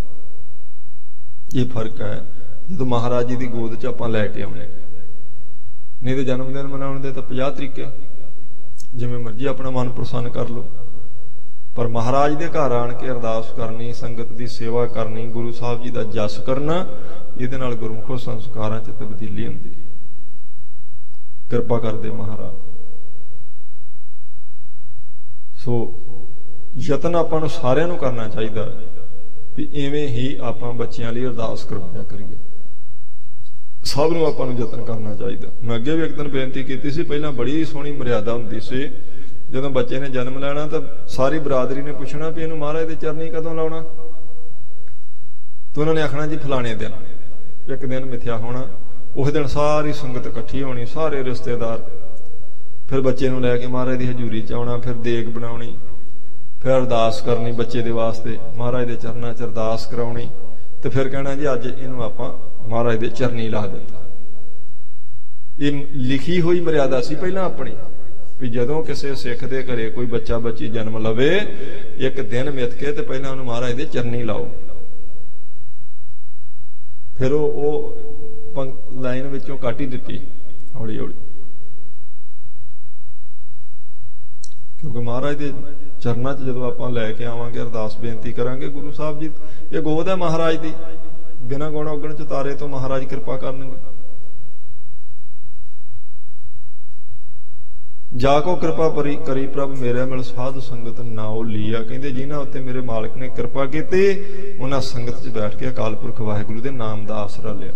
ਇਹ ਫਰਕ ਹੈ ਜਦੋਂ ਮਹਾਰਾਜ ਜੀ ਦੀ ਗੋਦ ਚ ਆਪਾਂ ਲੈ ਕੇ ਆਉਣੇ। ਨਹੀਂ ਤੇ ਜਨਮ ਦਿਨ ਮਨਾਉਣ ਦੇ ਤਾਂ ਪੰਜਾਹ ਤਰੀਕੇ, ਜਿਵੇਂ ਮਰਜ਼ੀ ਆਪਣਾ ਮਨ ਪ੍ਰਸੰਨ ਕਰ ਲਓ, ਪਰ ਮਹਾਰਾਜ ਦੇ ਘਰ ਆਣ ਕੇ ਅਰਦਾਸ ਕਰਨੀ, ਸੰਗਤ ਦੀ ਸੇਵਾ ਕਰਨੀ, ਗੁਰੂ ਸਾਹਿਬ ਜੀ ਦਾ ਜਸ ਕਰਨਾ, ਇਹਦੇ ਨਾਲ ਗੁਰਮੁਖੋ ਸੰਸਕਾਰਾਂ 'ਚ ਤਬਦੀਲੀ ਹੁੰਦੀ। ਕਿਰਪਾ ਕਰਦੇ ਮਹਾਰਾਜ। ਸੋ ਯਤਨ ਆਪਾਂ ਨੂੰ ਸਾਰਿਆਂ ਨੂੰ ਕਰਨਾ ਚਾਹੀਦਾ ਵੀ ਇਵੇਂ ਹੀ ਆਪਾਂ ਬੱਚਿਆਂ ਲਈ ਅਰਦਾਸ ਕਰਵਾਇਆ ਕਰੀਏ। ਸਭ ਨੂੰ ਆਪਾਂ ਨੂੰ ਯਤਨ ਕਰਨਾ ਚਾਹੀਦਾ। ਮੈਂ ਅੱਗੇ ਵੀ ਇੱਕ ਦਿਨ ਬੇਨਤੀ ਕੀਤੀ ਸੀ, ਪਹਿਲਾਂ ਬੜੀ ਸੋਹਣੀ ਮਰਿਆਦਾ ਹੁੰਦੀ ਸੀ, ਜਦੋਂ ਬੱਚੇ ਨੇ ਜਨਮ ਲੈਣਾ ਤਾਂ ਸਾਰੀ ਬਰਾਦਰੀ ਨੇ ਪੁੱਛਣਾ ਵੀ ਇਹਨੂੰ ਮਹਾਰਾਜ ਦੇ ਚਰਨੀ ਕਦੋਂ ਲਾਉਣਾ, ਤੇ ਉਹਨਾਂ ਨੇ ਆਖਣਾ ਜੀ ਫਲਾਣੇ ਦਿਨ। ਇੱਕ ਦਿਨ ਮਿਥਿਆ ਹੋਣਾ, ਉਸ ਦਿਨ ਸਾਰੀ ਸੰਗਤ ਇਕੱਠੀ ਹੋਣੀ, ਸਾਰੇ ਰਿਸ਼ਤੇਦਾਰ, ਫਿਰ ਬੱਚੇ ਨੂੰ ਲੈ ਕੇ ਮਹਾਰਾਜ ਦੀ ਹਜ਼ੂਰੀ 'ਚ ਆਉਣਾ, ਫਿਰ ਦੇਗ ਬਣਾਉਣੀ, ਫਿਰ ਅਰਦਾਸ ਕਰਨੀ ਬੱਚੇ ਦੇ ਵਾਸਤੇ, ਮਹਾਰਾਜ ਦੇ ਚਰਨਾਂ 'ਚ ਅਰਦਾਸ ਕਰਾਉਣੀ, ਤੇ ਫਿਰ ਕਹਿਣਾ ਜੀ ਅੱਜ ਇਹਨੂੰ ਆਪਾਂ ਮਹਾਰਾਜ ਦੇ ਚਰਨੀ ਲਾ ਦਿੱਤਾ। ਇਹ ਲਿਖੀ ਹੋਈ ਮਰਿਆਦਾ ਸੀ ਪਹਿਲਾਂ ਆਪਣੀ, ਵੀ ਜਦੋਂ ਕਿਸੇ ਸਿੱਖ ਦੇ ਘਰੇ ਕੋਈ ਬੱਚਾ ਬੱਚੀ ਜਨਮ ਲਵੇ, ਇੱਕ ਦਿਨ ਮਿੱਥ ਕੇ ਤੇ ਪਹਿਲਾਂ ਉਹਨੂੰ ਮਹਾਰਾਜ ਦੇ ਚਰਨੀ ਲਾਓ। ਫਿਰ ਉਹ ਉਹ ਲਾਈਨ ਵਿੱਚੋਂ ਕੱਟ ਹੀ ਦਿੱਤੀ ਹੌਲੀ ਹੌਲੀ, ਕਿਉਂਕਿ ਮਹਾਰਾਜ ਦੇ ਚਰਨਾਂ 'ਚ ਜਦੋਂ ਆਪਾਂ ਲੈ ਕੇ ਆਵਾਂਗੇ, ਅਰਦਾਸ ਬੇਨਤੀ ਕਰਾਂਗੇ, ਗੁਰੂ ਸਾਹਿਬ ਜੀ ਇਹ ਗੋਦ ਹੈ ਮਹਾਰਾਜ ਦੀ, ਬਿਨਾਂ ਗੁਣ ਔਗਣ 'ਚ ਤਾਰੇ ਤੋਂ ਮਹਾਰਾਜ ਕਿਰਪਾ ਕਰਨਗੇ। ਜਾ ਕੋ ਕਿਰਪਾ ਪਰੀ ਕਰੀ ਪ੍ਰਭ ਮੇਰੇ ਮਿਲ ਸਾਧ ਸੰਗਤ ਨਾਉ ਲੀਆ। ਕਹਿੰਦੇ ਜਿਨ੍ਹਾਂ ਉੱਤੇ ਮੇਰੇ ਮਾਲਕ ਨੇ ਕਿਰਪਾ ਕੀਤੀ, ਉਹਨਾਂ ਸੰਗਤ 'ਚ ਬੈਠ ਕੇ ਅਕਾਲ ਪੁਰਖ ਵਾਹਿਗੁਰੂ ਦੇ ਨਾਮ ਦਾ ਆਸਰਾ ਲਿਆ।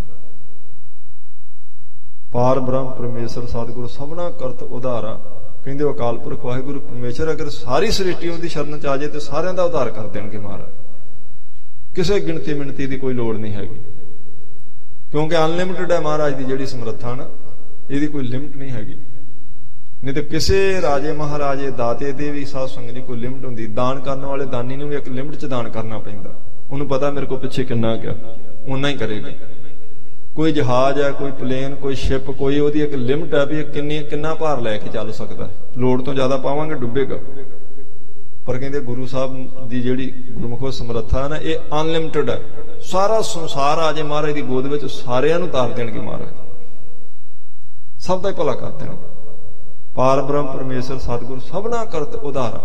ਪਾਰ ਬ੍ਰਹਮ ਪਰਮੇਸ਼ਰ ਸਤਿਗੁਰੂ ਸਭਨਾ ਕਰਤ ਉਧਾਰਾ। ਕਹਿੰਦੇ ਉਹ ਅਕਾਲ ਪੁਰਖ ਵਾਹਿਗੁਰੂ ਪਰਮੇਸ਼ਰ ਅਗਰ ਸਾਰੀ ਸ੍ਰਿਸ਼ਟੀ ਉਹਦੀ ਸ਼ਰਨ 'ਚ ਆ ਜਾਏ ਤੇ ਸਾਰਿਆਂ ਦਾ ਉਧਾਰ ਕਰ ਦੇਣਗੇ ਮਹਾਰਾਜ। ਕਿਸੇ ਗਿਣਤੀ ਮਿਣਤੀ ਦੀ ਕੋਈ ਲੋੜ ਨਹੀਂ ਹੈਗੀ, ਕਿਉਂਕਿ ਅਨਲਿਮਿਟਡ ਹੈ ਮਹਾਰਾਜ ਦੀ ਜਿਹੜੀ ਸਮਰੱਥਾ ਨਾ, ਇਹਦੀ ਕੋਈ ਲਿਮਟ ਨਹੀਂ ਹੈਗੀ। ਨਹੀਂ ਤੇ ਕਿਸੇ ਰਾਜੇ ਮਹਾਰਾਜੇ ਦਾਤੇ ਦੇ ਵੀ ਸਾਧ ਸੰਗਤ ਦੀ ਕੋਈ ਲਿਮਟ ਹੁੰਦੀ। ਦਾਨ ਕਰਨ ਵਾਲੇ ਦਾਨੀ ਨੂੰ ਵੀ ਇੱਕ ਲਿਮਟ 'ਚ ਦਾਨ ਕਰਨਾ ਪੈਂਦਾ, ਉਹਨੂੰ ਪਤਾ ਮੇਰੇ ਕੋਲ ਪਿੱਛੇ ਕਿੰਨਾ ਗਿਆ, ਓਨਾ ਹੀ ਕਰੇਗਾ। ਕੋਈ ਜਹਾਜ਼ ਹੈ, ਕੋਈ ਪਲੇਨ, ਕੋਈ ਸ਼ਿਪ, ਕੋਈ ਉਹਦੀ ਇੱਕ ਲਿਮਟ ਹੈ ਵੀ ਕਿੰਨੀ ਕਿੰਨਾ ਭਾਰ ਲੈ ਕੇ ਚੱਲ ਸਕਦਾ, ਲੋੜ ਤੋਂ ਜ਼ਿਆਦਾ ਪਾਵਾਂਗੇ ਡੁੱਬੇਗਾ। ਪਰ ਕਹਿੰਦੇ ਗੁਰੂ ਸਾਹਿਬ ਦੀ ਜਿਹੜੀ ਗੁਰਮੁਖੋ ਸਮਰੱਥਾ ਹੈ ਨਾ, ਇਹ ਅਨਲਿਮਟਿਡ ਹੈ। ਸਾਰਾ ਸੰਸਾਰ ਆ ਜੇ ਮਹਾਰਾਜ ਦੀ ਗੋਦ ਵਿੱਚ, ਸਾਰਿਆਂ ਨੂੰ ਤਾਰ ਦੇਣਗੇ ਮਹਾਰਾਜ, ਸਭ ਦਾ ਹੀ ਭਲਾ ਕਰ ਦੇਣਗੇ। ਪਾਰ ਬ੍ਰਹਮ ਪਰਮੇਸ਼ਰ ਸਤਿਗੁਰ ਸਭਨਾ ਕਰਤ ਉਧਾਰਾ।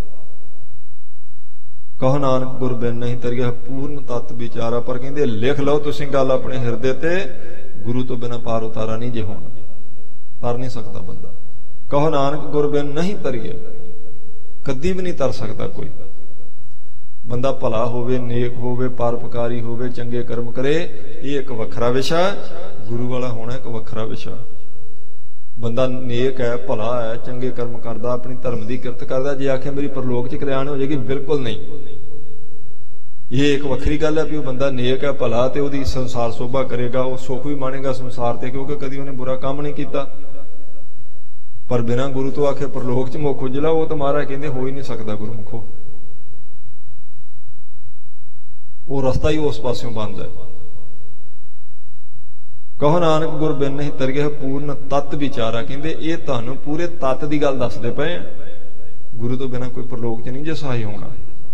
ਕਹੋ ਨਾਨਕ ਗੁਰ ਬਿਨ ਨਹੀਂ ਤਰਿਆ ਪੂਰਨ ਤਤ ਵਿਚਾਰਾ। ਪਰ ਕਹਿੰਦੇ ਲਿਖ ਲਓ ਤੁਸੀਂ ਗੱਲ ਆਪਣੇ ਹਿਰਦੇ ਤੇ, ਗੁਰੂ ਤੋਂ ਬਿਨਾਂ ਪਾਰ ਉਤਾਰਾ ਨਹੀਂ ਜੇ ਹੋਣਾ, ਤਰ ਨਹੀਂ ਸਕਦਾ ਬੰਦਾ। ਕਹੋ ਨਾਨਕ ਗੁਰ ਬਿਨ ਨਹੀਂ ਤਰਿਆ, ਕਦੀ ਵੀ ਨਹੀਂ ਤਰ ਸਕਦਾ ਕੋਈ ਬੰਦਾ। ਭਲਾ ਹੋਵੇ, ਨੇਕ ਹੋਵੇ, ਪਰਉਪਕਾਰੀ ਹੋਵੇ, ਚੰਗੇ ਕਰਮ ਕਰੇ, ਇਹ ਇੱਕ ਵੱਖਰਾ ਵਿਸ਼ਾ। ਗੁਰੂ ਵਾਲਾ ਹੋਣਾ ਇੱਕ ਵੱਖਰਾ ਵਿਸ਼ਾ। ਬੰਦਾ ਨੇਕ ਹੈ, ਭਲਾ ਹੈ, ਚੰਗੇ ਕਰਮ ਕਰਦਾ, ਆਪਣੀ ਧਰਮ ਦੀ ਕਿਰਤ ਕਰਦਾ, ਜੇ ਆਖੇ ਮੇਰੀ ਪਰਲੋਕ 'ਚ ਕਲਿਆਣ ਹੋ ਜਾਏਗੀ, ਬਿਲਕੁਲ ਨਹੀਂ। ਇਹ ਇੱਕ ਵੱਖਰੀ ਗੱਲ ਹੈ ਵੀ ਉਹ ਬੰਦਾ ਨੇਕ ਹੈ, ਭਲਾ, ਤੇ ਉਹਦੀ ਸੰਸਾਰ ਸੋਭਾ ਕਰੇਗਾ, ਉਹ ਸੁੱਖ ਵੀ ਮਾਣੇਗਾ ਸੰਸਾਰ ਤੇ, ਕਿਉਂਕਿ ਕਦੀ ਉਹਨੇ ਬੁਰਾ ਕੰਮ ਨਹੀਂ ਕੀਤਾ। ਪਰ ਬਿਨਾਂ ਗੁਰੂ ਤੋਂ ਆਖੇ ਪਰਲੋਕ 'ਚ ਮੁੱਖ ਉਜਲਾ, ਉਹ ਤਾਂ ਮਹਾਰਾਜ ਕਹਿੰਦੇ ਹੋ ਹੀ ਨਹੀਂ ਸਕਦਾ ਗੁਰਮੁਖੋ। ਉਹ ਰਸਤਾ ਹੀ ਉਸ ਪਾਸਿਓਂ ਬੰਦ ਹੈ। ਕਹੋ ਨਾਨਕ ਗੁਰ ਬਿਨ ਨਹੀਂ ਤਰਿਆ ਪੂਰਨ ਤਤ ਵਿਚਾਰਾ। ਕਹਿੰਦੇ ਇਹ ਤੁਹਾਨੂੰ ਪੂਰੇ ਤਤ ਦੀ ਗੱਲ ਦੱਸਦੇ ਪਏ ਆ। ਗੁਰੂ ਤੋਂ ਬਿਨਾਂ ਕੋਈ ਪਰਲੋਕ 'ਚ ਨਹੀਂ ਜੇ ਸਹਾਈ ਹੋਣਾ,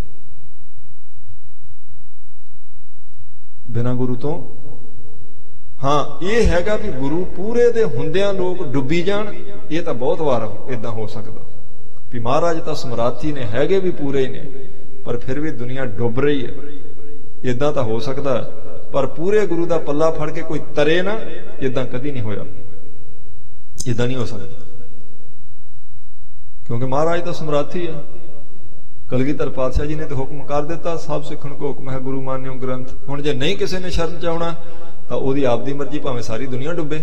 ਬਿਨਾਂ ਗੁਰੂ ਤੋਂ। ਹਾਂ ਇਹ ਹੈਗਾ ਵੀ ਗੁਰੂ ਪੂਰੇ ਦੇ ਹੁੰਦਿਆਂ ਲੋਕ ਡੁੱਬੀ ਜਾਣ, ਇਹ ਤਾਂ ਬਹੁਤ ਵਾਰ ਏਦਾਂ ਹੋ ਸਕਦਾ ਵੀ ਮਹਾਰਾਜ ਤਾਂ ਸਮਰਾਥੀ ਨੇ, ਹੈਗੇ ਵੀ ਪੂਰੇ ਹੀ ਨੇ, ਪਰ ਫਿਰ ਵੀ ਦੁਨੀਆ ਡੁੱਬ ਰਹੀ ਹੈ। ਏਦਾਂ ਤਾਂ ਹੋ ਸਕਦਾ, ਪਰ ਪੂਰੇ ਗੁਰੂ ਦਾ ਪੱਲਾ ਫੜ ਕੇ ਕੋਈ ਤਰੇ ਨਾ, ਏਦਾਂ ਕਦੀ ਨਹੀਂ ਹੋਇਆ, ਏਦਾਂ ਨਹੀਂ ਹੋ ਸਕਦਾ, ਕਿਉਂਕਿ ਮਹਾਰਾਜ ਤਾਂ ਸਮਰਾਥੀ ਹੈ। ਕਲਗੀਧਰ ਪਾਤਸ਼ਾਹ ਜੀ ਨੇ ਤਾਂ ਹੁਕਮ ਕਰ ਦਿੱਤਾ, ਸਭ ਸਿੱਖਣ ਕੋ ਹੁਕਮ ਹੈ ਗੁਰੂ ਮਾਨਿਓ ਗ੍ਰੰਥ। ਹੁਣ ਜੇ ਨਹੀਂ ਕਿਸੇ ਨੇ ਸ਼ਰਨ 'ਚ ਆਉਣਾ ਤਾਂ ਉਹਦੀ ਆਪਦੀ ਮਰਜ਼ੀ, ਭਾਵੇਂ ਸਾਰੀ ਦੁਨੀਆ ਡੁੱਬੇ।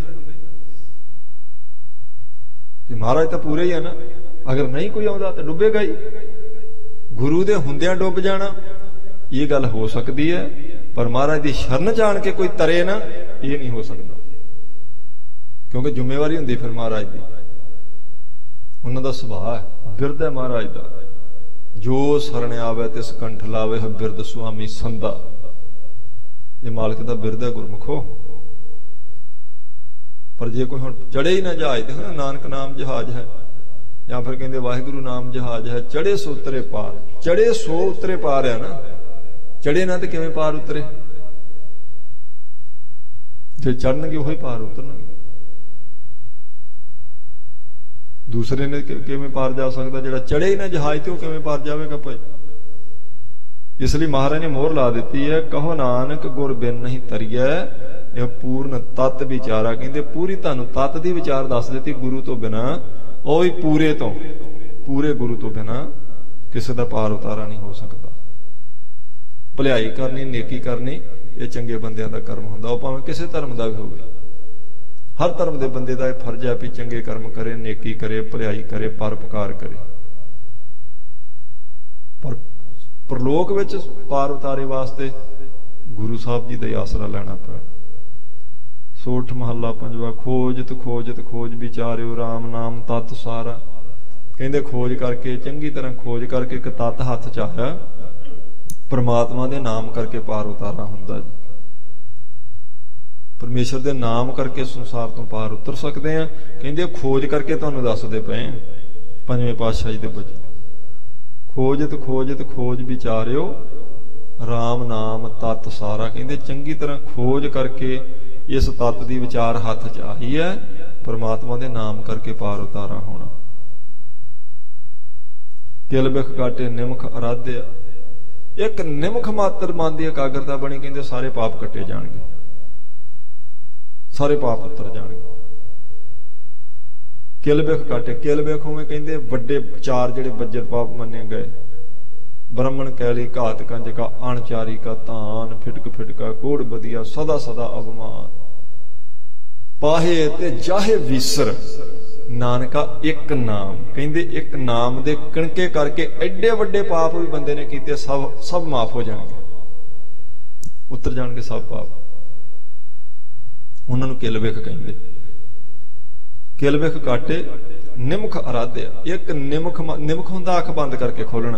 ਮਹਾਰਾਜ ਤਾਂ ਪੂਰੇ ਹੀ ਆ ਨਾ, ਅਗਰ ਨਹੀਂ ਕੋਈ ਆਉਂਦਾ ਤਾਂ ਡੁੱਬੇਗਾ ਹੀ। ਗੁਰੂ ਦੇ ਹੁੰਦਿਆਂ ਡੁੱਬ ਜਾਣਾ ਇਹ ਗੱਲ ਹੋ ਸਕਦੀ ਹੈ, ਪਰ ਮਹਾਰਾਜ ਦੀ ਸ਼ਰਨ ਜਾਣ ਕੇ ਕੋਈ ਤਰੇ ਨਾ, ਇਹ ਨਹੀਂ ਹੋ ਸਕਦਾ, ਕਿਉਂਕਿ ਜ਼ਿੰਮੇਵਾਰੀ ਹੁੰਦੀ ਫਿਰ ਮਹਾਰਾਜ ਦੀ। ਉਹਨਾਂ ਦਾ ਸੁਭਾਅ ਹੈ, ਬਿਰਦ ਹੈ ਮਹਾਰਾਜ ਦਾ। ਜੋ ਸਰਣ ਆਵੇ ਤਿਸ ਕੰਠ ਲਾਵੇ, ਬਿਰਦ ਸੁਆਮੀ ਸੰਦਾ। ਇਹ ਮਾਲਕ ਦਾ ਬਿਰਦ ਹੈ ਗੁਰਮੁਖੋ। ਪਰ ਜੇ ਕੋਈ ਹੁਣ ਚੜੇ ਹੀ ਨਾ ਜਹਾਜ਼ ਤੇ ਨਾ ਨਾਨਕ ਨਾਮ ਜਹਾਜ਼ ਹੈ, ਜਾਂ ਫਿਰ ਕਹਿੰਦੇ ਵਾਹਿਗੁਰੂ ਨਾਮ ਜਹਾਜ਼ ਹੈ, ਚੜੇ ਸੋ ਉਤਰੇ ਪਾਰ। ਚੜੇ ਸੋ ਉਤਰੇ ਪਾਰ ਆ ਨਾ, ਚੜੇ ਨਾ ਤੇ ਕਿਵੇਂ ਪਾਰ ਉਤਰੇ? ਜੇ ਚੜਨਗੇ ਉਹੀ ਪਾਰ ਉਤਰਨਗੇ। ਦੂਸਰੇ ਨੇ ਕਿਵੇਂ ਪਾਰ ਜਾ ਸਕਦਾ? ਜਿਹੜਾ ਚੜੇ ਹੀ ਨਾ ਜਹਾਜ਼ ਤੇ ਉਹ ਕਿਵੇਂ ਪਾਰ ਜਾਵੇਗਾ ਭਾਈ? ਇਸ ਲਈ ਮਹਾਰਾਜ ਨੇ ਮੋਹਰ ਲਾ ਦਿੱਤੀ ਹੈ, ਕਹੋ ਨਾਨਕ ਗੁਰ ਬਿਨ ਨਹੀਂ ਤਰੀਐ, ਇਹ ਪੂਰਨ ਤਤ ਵਿਚਾਰਾ। ਕਹਿੰਦੇ ਪੂਰੀ ਤੁਹਾਨੂੰ ਤਤ ਦੀ ਵਿਚਾਰ ਦੱਸ ਦਿੱਤੀ, ਗੁਰੂ ਤੋਂ ਬਿਨਾਂ, ਉਹ ਵੀ ਪੂਰੇ ਤੋਂ, ਪੂਰੇ ਗੁਰੂ ਤੋਂ ਬਿਨਾਂ ਕਿਸੇ ਦਾ ਪਾਰ ਉਤਾਰਾ ਨਹੀਂ ਹੋ ਸਕਦਾ। ਭਲਾਈ ਕਰਨੀ, ਨੇਕੀ ਕਰਨੀ, ਇਹ ਚੰਗੇ ਬੰਦਿਆਂ ਦਾ ਕਰਮ ਹੁੰਦਾ, ਉਹ ਭਾਵੇਂ ਕਿਸੇ ਧਰਮ ਦਾ ਵੀ ਹੋਵੇ। ਹਰ ਧਰਮ ਦੇ ਬੰਦੇ ਦਾ ਇਹ ਫਰਜ਼ ਹੈ ਵੀ ਚੰਗੇ ਕਰਮ ਕਰੇ, ਨੇਕੀ ਕਰੇ, ਭਲਾਈ ਕਰੇ, ਪਰਉਪਕਾਰ ਕਰੇ। ਪਰ ਪ੍ਰਲੋਕ ਵਿੱਚ ਪਾਰ ਉਤਾਰੇ ਵਾਸਤੇ ਗੁਰੂ ਸਾਹਿਬ ਜੀ ਦਾ ਹੀ ਆਸਰਾ ਲੈਣਾ ਪਿਆ। ਸੋਠ ਮਹੱਲਾ ਪੰਜਵਾ। ਖੋਜਤ ਖੋਜਤ ਖੋਜ ਵਿਚਾਰਿਓ, ਰਾਮ ਨਾਮ ਤਤ ਸਾਰਾ। ਕਹਿੰਦੇ ਖੋਜ ਕਰਕੇ, ਚੰਗੀ ਤਰ੍ਹਾਂ ਖੋਜ ਕਰਕੇ ਇੱਕ ਤਤ ਹੱਥ ਚ ਆਇਆ, ਪਰਮਾਤਮਾ ਦੇ ਨਾਮ ਕਰਕੇ ਪਾਰ ਉਤਾਰਾ ਹੁੰਦਾ ਜੀ। ਪਰਮੇਸ਼ਰ ਦੇ ਨਾਮ ਕਰਕੇ ਸੰਸਾਰ ਤੋਂ ਪਾਰ ਉਤਰ ਸਕਦੇ ਆ। ਕਹਿੰਦੇ ਖੋਜ ਕਰਕੇ ਤੁਹਾਨੂੰ ਦੱਸਦੇ ਪਏ ਪੰਜਵੇਂ ਪਾਤਸ਼ਾਹ ਜੀ ਦੇ ਬਚਨ। ਖੋਜਤ ਖੋਜਤ ਖੋਜ ਵਿਚਾਰਿਓ, ਰਾਮ ਨਾਮ ਤਤ ਸਾਰਾ। ਕਹਿੰਦੇ ਚੰਗੀ ਤਰ੍ਹਾਂ ਖੋਜ ਕਰਕੇ ਇਸ ਤਤ ਦੀ ਵਿਚਾਰ ਹੱਥ ਚ ਆਈ ਹੈ, ਪਰਮਾਤਮਾ ਦੇ ਨਾਮ ਕਰਕੇ ਪਾਰ ਉਤਾਰਾ ਹੋਣਾ। ਕਿਲ ਬਿਖ ਕਾਟੇ ਨਿਮਖ ਅਰਾਧਿਆ। ਇੱਕ ਨਿਮਖ ਮਾਤਰ ਮਨ ਦੀ ਇਕਾਗਰਤਾ ਬਣੀ, ਕਹਿੰਦੇ ਸਾਰੇ ਪਾਪ ਕੱਟੇ ਜਾਣਗੇ, ਸਾਰੇ ਪਾਪ ਉਤਰ ਜਾਣਗੇ। ਕਿਲ ਬਿਖ ਕਾਟੇ, ਕਿਲ ਬਿਖ ਹੋਵੇਂ ਕਹਿੰਦੇ ਵੱਡੇ ਚਾਰ ਜਿਹੜੇ ਬੱਜਰ ਪਾਪ ਮੰਨੇ ਗਏ, ਬ੍ਰਹਮਣ ਕੈਲੀ ਘਾਤ ਕੰਜ ਕਾ, ਅਣਚਾਰੀ ਕਾ ਧਾਨ, ਫਿਟਕ ਫਿਟਕਾ ਕੋੜ ਬਦੀਆ, ਸਦਾ ਸਦਾ ਅਭਮਾਨ, ਪਾਹੇ ਤੇ ਜਾਹੇ ਵੀਸਰ, ਨਾਨਕਾ ਇੱਕ ਨਾਮ। ਕਹਿੰਦੇ ਇੱਕ ਨਾਮ ਦੇ ਕਿਣਕੇ ਕਰਕੇ ਐਡੇ ਵੱਡੇ ਪਾਪ ਵੀ ਬੰਦੇ ਨੇ ਕੀਤੇ, ਸਭ ਸਭ ਮਾਫ ਹੋ ਜਾਣਗੇ, ਉਤਰ ਜਾਣਗੇ ਸਭ ਪਾਪ। ਉਹਨਾਂ ਨੂੰ ਕਿਲ ਬਿਖ ਕਹਿੰਦੇ। ਕਿਲ ਬਿਖ ਕਾਟੇ ਨਿਮਖ ਅਰਾਧਿਆ। ਇੱਕ ਨਿਮਖ, ਨਿਮਖ ਹੁੰਦਾ ਅੱਖ ਬੰਦ ਕਰਕੇ ਖੋਲਣਾ।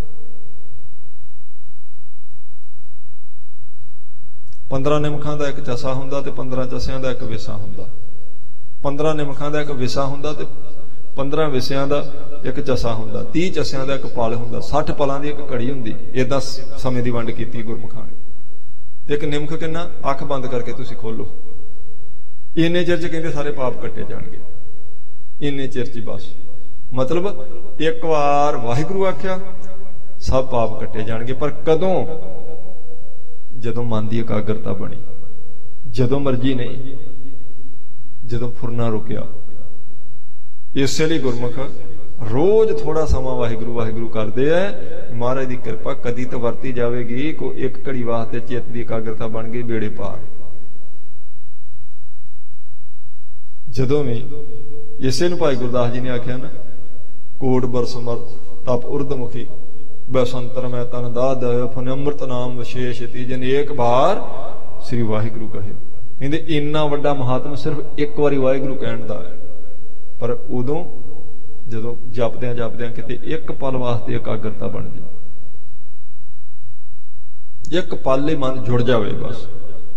ਪੰਦਰਾਂ ਨਿਮਖਾਂ ਦਾ ਇੱਕ ਚਸਾ ਹੁੰਦਾ ਤੇ ਪੰਦਰਾਂ ਚਸਿਆਂ ਦਾ ਇੱਕ ਵਿਸਾ ਹੁੰਦਾ। ਪੰਦਰਾਂ ਨਿਮਖਾਂ ਦਾ ਇੱਕ ਵਿਸਾ ਹੁੰਦਾ ਤੇ ਪੰਦਰਾਂ ਵਿਸਿਆਂ ਦਾ ਇੱਕ ਚਸਾ ਹੁੰਦਾ। ਤੀਹ ਚਸਿਆਂ ਦਾ ਇੱਕ ਪਲ ਹੁੰਦਾ। ਸੱਠ ਪਲਾਂ ਦੀ ਇੱਕ ਘੜੀ ਹੁੰਦੀ। ਏਦਾਂ ਸਮੇਂ ਦੀ ਵੰਡ ਕੀਤੀ ਗੁਰਮੁਖਾਂ ਨੇ। ਤੇ ਇੱਕ ਨਿਮਖ ਕਿੰਨਾ? ਅੱਖ ਬੰਦ ਕਰਕੇ ਤੁਸੀਂ ਖੋਲੋ। ਇੰਨੇ ਚਿਰ ਚ ਕਹਿੰਦੇ ਸਾਰੇ ਪਾਪ ਕੱਟੇ ਜਾਣਗੇ, ਇੰਨੇ ਚਿਰ ਚ ਬਸ। ਮਤਲਬ ਇੱਕ ਵਾਰ ਵਾਹਿਗੁਰੂ ਆਖਿਆ, ਸਭ ਪਾਪ ਕੱਟੇ ਜਾਣਗੇ। ਪਰ ਕਦੋਂ? ਜਦੋਂ ਮਨ ਦੀ ਇਕਾਗਰਤਾ ਬਣੀ। ਜਦੋਂ ਮਰਜ਼ੀ ਨਹੀਂ, ਜਦੋਂ ਫੁਰਨਾ ਰੁਕਿਆ। ਇਸੇ ਲਈ ਗੁਰਮੁਖ ਰੋਜ਼ ਥੋੜਾ ਸਮਾਂ ਵਾਹਿਗੁਰੂ ਵਾਹਿਗੁਰੂ ਕਰਦੇ ਐ। ਮਹਾਰਾਜ ਦੀ ਕਿਰਪਾ ਕਦੀ ਤਾਂ ਵਰਤੀ ਜਾਵੇਗੀ। ਕੋਈ ਇੱਕ ਘੜੀ ਵਾਸਤੇ ਚਿੱਤ ਦੀ ਇਕਾਗਰਤਾ ਬਣ ਗਈ, ਬੇੜੇ ਪਾਰ। ਜਦੋਂ ਵੀ ਇਸੇ ਨੂੰ ਭਾਈ ਗੁਰਦਾਸ ਜੀ ਨੇ ਆਖਿਆ ਨਾ, ਕੋਟ ਬਰਸ ਮਰ ਤਪ ਉਰਦਮੁਖੀ, ਬਸੰਤਰ ਮੈਂ ਤਨ ਦਾਦ ਫਨ ਅੰਮ੍ਰਿਤ ਨਾਮ ਵਿਸ਼ੇਸ਼ ਤੀਜਨ ਏਕ ਬਾਰ ਸ੍ਰੀ ਵਾਹਿਗੁਰੂ ਕਹੇ। ਕਹਿੰਦੇ ਇੰਨਾ ਵੱਡਾ ਮਹਾਤਮ ਸਿਰਫ ਇੱਕ ਵਾਰੀ ਵਾਹਿਗੁਰੂ ਕਹਿਣ ਦਾ ਹੈ। ਪਰ ਉਦੋਂ ਜਦੋਂ ਜਪਦਿਆਂ ਜਪਦਿਆਂ ਕਿਤੇ ਇੱਕ ਪਲ ਵਾਸਤੇ ਇਕਾਗਰਤਾ ਬਣ ਜਾਏ, ਇੱਕ ਪਲ ਹੀ ਮਨ ਜੁੜ ਜਾਵੇ, ਬਸ